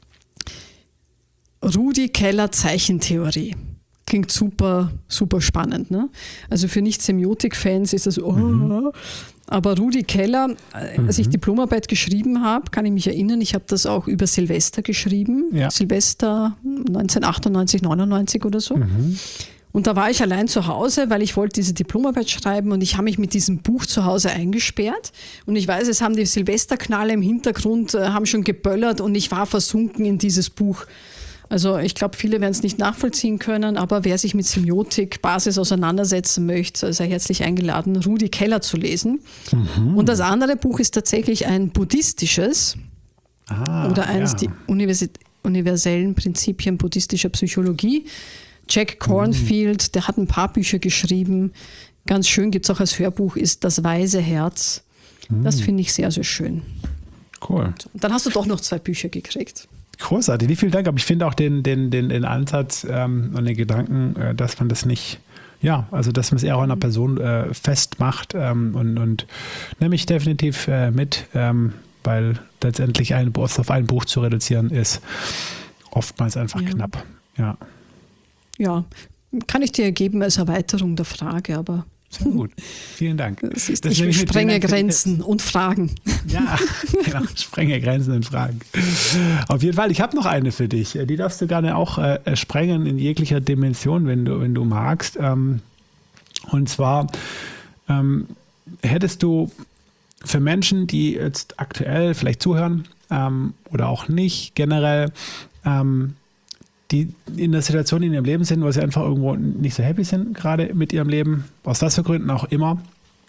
Rudi Keller Zeichentheorie. Klingt super, super spannend. Ne? Also für Nicht-Semiotik-Fans ist das, oh, mhm. aber Rudi Keller, als ich Diplomarbeit geschrieben habe, kann ich mich erinnern, ich habe das auch über Silvester geschrieben. Ja. Silvester neunzehnhundertachtundneunzig, neunundneunzig oder so. Mhm. Und da war ich allein zu Hause, weil ich wollte diese Diplomarbeit schreiben und ich habe mich mit diesem Buch zu Hause eingesperrt. Und ich weiß, es haben die Silvesterknalle im Hintergrund, äh, haben schon geböllert und ich war versunken in dieses Buch. Also ich glaube, viele werden es nicht nachvollziehen können, aber wer sich mit Semiotik Basis auseinandersetzen möchte, sei herzlich eingeladen, Rudi Keller zu lesen. Mhm. Und das andere Buch ist tatsächlich ein buddhistisches ah, oder eines ja. der Universi- universellen Prinzipien buddhistischer Psychologie. Jack Kornfield, mhm. der hat ein paar Bücher geschrieben. Ganz schön, gibt es auch als Hörbuch, ist Das weise Herz. Mhm. Das finde ich sehr, sehr schön. Cool. So, und dann hast du doch noch zwei Bücher gekriegt. Großartig, vielen Dank. Aber ich finde auch den, den, den, den Ansatz ähm, und den Gedanken, äh, dass man das nicht, ja, also dass man es eher an einer Person äh, festmacht ähm, und, und nehme ich definitiv äh, mit, ähm, weil letztendlich ein, auf ein Buch zu reduzieren ist oftmals einfach ja. knapp. Ja. ja, kann ich dir geben als Erweiterung der Frage, aber sehr gut, vielen Dank. Das ist, das ich sprenge Grenzen und Fragen. Ja, genau, sprenge Grenzen und Fragen. Auf jeden Fall, ich habe noch eine für dich. Die darfst du gerne auch äh, sprengen in jeglicher Dimension, wenn du, wenn du magst. Ähm, Und zwar ähm, hättest du für Menschen, die jetzt aktuell vielleicht zuhören ähm, oder auch nicht generell, ähm, die in der Situation in ihrem Leben sind, wo sie einfach irgendwo nicht so happy sind, gerade mit ihrem Leben, aus was für Gründen auch immer,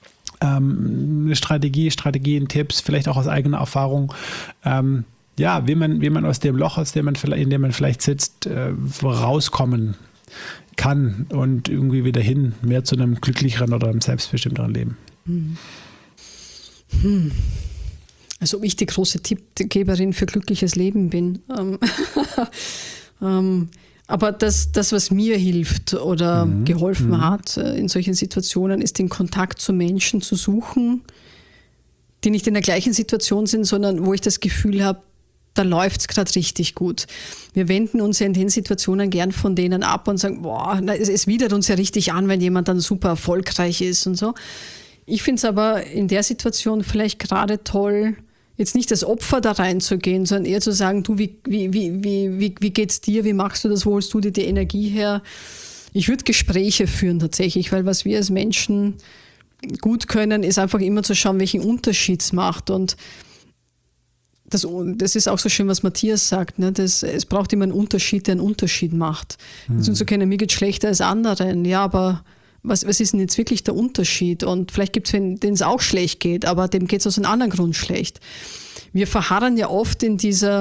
ähm, eine Strategie, Strategien, Tipps, vielleicht auch aus eigener Erfahrung, ähm, ja, wie man, wie man aus dem Loch, aus dem man, in dem man vielleicht sitzt, äh, rauskommen kann und irgendwie wieder hin, mehr zu einem glücklicheren oder einem selbstbestimmteren Leben. Hm. Hm. Also ob ich die große Tippgeberin für glückliches Leben bin. Ähm, ähm, aber das, das, was mir hilft oder mhm. geholfen mhm. hat äh, in solchen Situationen, ist den Kontakt zu Menschen zu suchen, die nicht in der gleichen Situation sind, sondern wo ich das Gefühl habe, da läuft es gerade richtig gut. Wir wenden uns ja in den Situationen gern von denen ab und sagen, boah, na, es, es widert uns ja richtig an, wenn jemand dann super erfolgreich ist und so. Ich finde es aber in der Situation vielleicht gerade toll, jetzt nicht als Opfer da reinzugehen, sondern eher zu sagen, du, wie, wie, wie, wie, wie, wie geht's dir, wie machst du das, wo holst du dir die Energie her? Ich würde Gespräche führen tatsächlich, weil was wir als Menschen gut können, ist einfach immer zu schauen, welchen Unterschied es macht. Und das, das ist auch so schön, was Matthias sagt, ne? Das, es braucht immer einen Unterschied, der einen Unterschied macht. Mhm. Also zu können, mir geht schlechter als anderen, ja, aber Was, was ist denn jetzt wirklich der Unterschied? Und vielleicht gibt es wen, denen es auch schlecht geht, aber dem geht es aus einem anderen Grund schlecht. Wir verharren ja oft in dieser,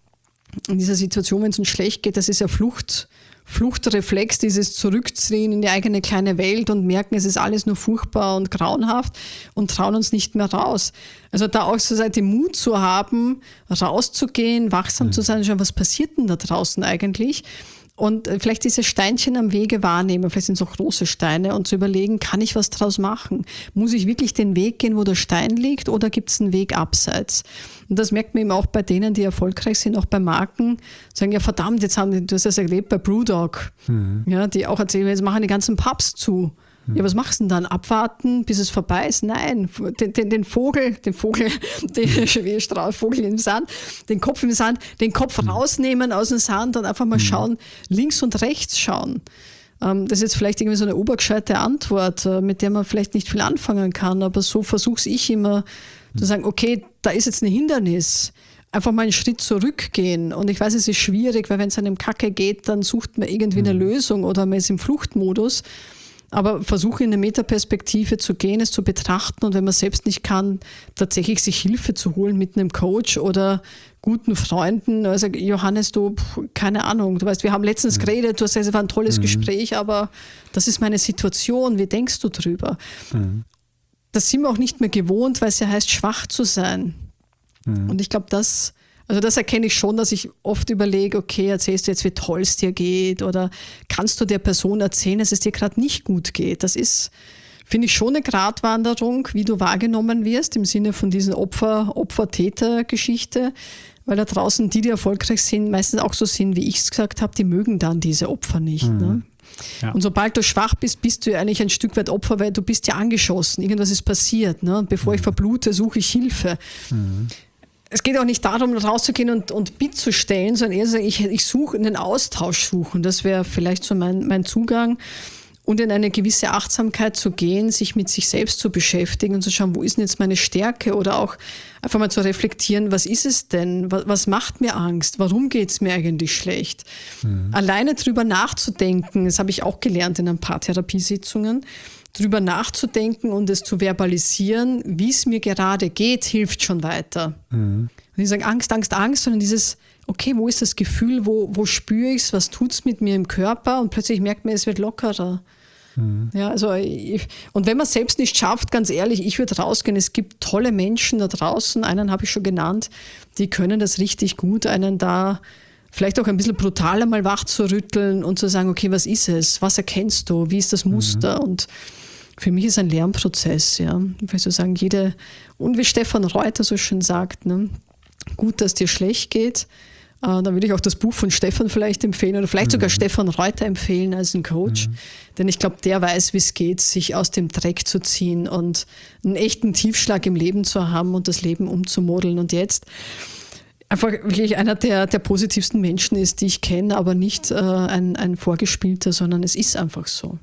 in dieser Situation, wenn es uns schlecht geht, das ist ja Flucht, Fluchtreflex, dieses Zurückziehen in die eigene kleine Welt und merken, es ist alles nur furchtbar und grauenhaft und trauen uns nicht mehr raus. Also da auch so den Mut zu haben, rauszugehen, wachsam mhm. zu sein, schauen, was passiert denn da draußen eigentlich? Und vielleicht diese Steinchen am Wege wahrnehmen, vielleicht sind es auch große Steine, und zu überlegen, kann ich was draus machen? Muss ich wirklich den Weg gehen, wo der Stein liegt, oder gibt es einen Weg abseits? Und das merkt man eben auch bei denen, die erfolgreich sind, auch bei Marken, sagen, ja verdammt, jetzt haben die, du hast das erlebt bei Brewdog, mhm. ja, die auch erzählen, jetzt machen die ganzen Pubs zu. Ja, was machst du denn dann? Abwarten, bis es vorbei ist? Nein, den, den, den Vogel, den Vogel, den Vogel im Sand, den Kopf im Sand, den Kopf rausnehmen aus dem Sand und einfach mal schauen, links und rechts schauen. Das ist jetzt vielleicht irgendwie so eine obergescheite Antwort, mit der man vielleicht nicht viel anfangen kann, aber so versuche ich immer zu sagen, okay, da ist jetzt ein Hindernis. Einfach mal einen Schritt zurückgehen. Und ich weiß, es ist schwierig, weil wenn es einem Kacke geht, dann sucht man irgendwie eine Lösung oder man ist im Fluchtmodus. Aber versuche in eine Metaperspektive zu gehen, es zu betrachten, und wenn man selbst nicht kann, tatsächlich sich Hilfe zu holen mit einem Coach oder guten Freunden. Also Johannes, du, keine Ahnung, du weißt, wir haben letztens mhm. geredet, du hast gesagt, es war ein tolles mhm. Gespräch, aber das ist meine Situation, wie denkst du drüber? Mhm. Das sind wir auch nicht mehr gewohnt, weil es ja heißt, schwach zu sein. Mhm. Und ich glaube, das... Also das erkenne ich schon, dass ich oft überlege, okay, erzählst du jetzt, wie toll es dir geht, oder kannst du der Person erzählen, dass es dir gerade nicht gut geht? Das ist, finde ich, schon eine Gratwanderung, wie du wahrgenommen wirst, im Sinne von diesen Opfer, Opfer-Täter-Geschichte, weil da draußen die, die erfolgreich sind, meistens auch so sind, wie ich es gesagt habe, die mögen dann diese Opfer nicht. Mhm. Ne? Ja. Und sobald du schwach bist, bist du eigentlich ein Stück weit Opfer, weil du bist ja angeschossen, irgendwas ist passiert. Ne? Und bevor mhm. ich verblute, suche ich Hilfe. Mhm. Es geht auch nicht darum, rauszugehen und, und Bit zu stellen, sondern eher so, ich, ich suche einen Austausch suchen. Das wäre vielleicht so mein, mein Zugang. Und in eine gewisse Achtsamkeit zu gehen, sich mit sich selbst zu beschäftigen und zu schauen, wo ist denn jetzt meine Stärke? Oder auch einfach mal zu reflektieren, was ist es denn? Was, was macht mir Angst? Warum geht es mir eigentlich schlecht? Mhm. Alleine drüber nachzudenken, das habe ich auch gelernt in ein paar Therapiesitzungen, drüber nachzudenken und es zu verbalisieren, wie es mir gerade geht, hilft schon weiter. Mhm. Und ich sage Angst, Angst, Angst, sondern dieses, okay, wo ist das Gefühl, wo, wo spüre ich es, was tut es mit mir im Körper, und plötzlich merkt man, es wird lockerer. Mhm. Ja, also ich, und wenn man es selbst nicht schafft, ganz ehrlich, ich würde rausgehen, es gibt tolle Menschen da draußen, einen habe ich schon genannt, die können das richtig gut, einen da vielleicht auch ein bisschen brutaler mal wach zu rütteln und zu sagen, okay, was ist es, was erkennst du, wie ist das Muster? Mhm. Und für mich ist ein Lernprozess, ja. Ich will so sagen, jede, und wie Stefan Reuter so schön sagt, ne, gut, dass dir schlecht geht. Äh, dann würde ich auch das Buch von Stefan vielleicht empfehlen oder vielleicht mhm. sogar Stefan Reuter empfehlen als ein Coach. Mhm. Denn ich glaube, der weiß, wie es geht, sich aus dem Dreck zu ziehen und einen echten Tiefschlag im Leben zu haben und das Leben umzumodeln. Und jetzt einfach wirklich einer der, der positivsten Menschen ist, die ich kenne, aber nicht äh, ein, ein vorgespielter, sondern es ist einfach so.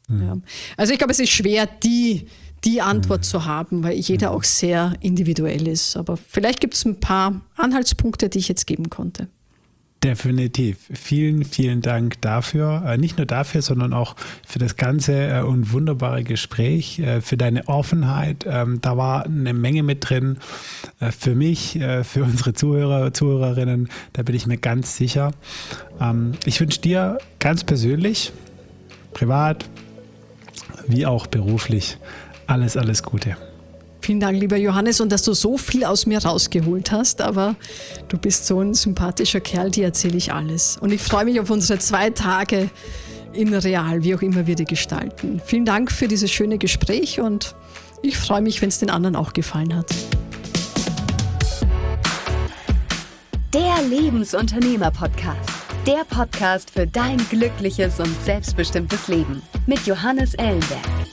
Mhm. Ja. Also ich glaube, es ist schwer, die, die Antwort mhm. zu haben, weil jeder auch sehr individuell ist. Aber vielleicht gibt es ein paar Anhaltspunkte, die ich jetzt geben konnte. Definitiv. Vielen, vielen Dank dafür. Äh, nicht nur dafür, sondern auch für das ganze äh, und wunderbare Gespräch, äh, für deine Offenheit. Ähm, da war eine Menge mit drin. Äh, für mich, äh, für unsere Zuhörer, Zuhörerinnen, da bin ich mir ganz sicher. Ähm, ich wünsche dir ganz persönlich, privat, wie auch beruflich, alles, alles Gute. Vielen Dank, lieber Johannes, und dass du so viel aus mir rausgeholt hast, aber du bist so ein sympathischer Kerl, dir erzähle ich alles. Und ich freue mich auf unsere zwei Tage in Real, wie auch immer wir die gestalten. Vielen Dank für dieses schöne Gespräch und ich freue mich, wenn es den anderen auch gefallen hat. Der Lebensunternehmer-Podcast. Der Podcast für dein glückliches und selbstbestimmtes Leben mit Johannes Ellenberg.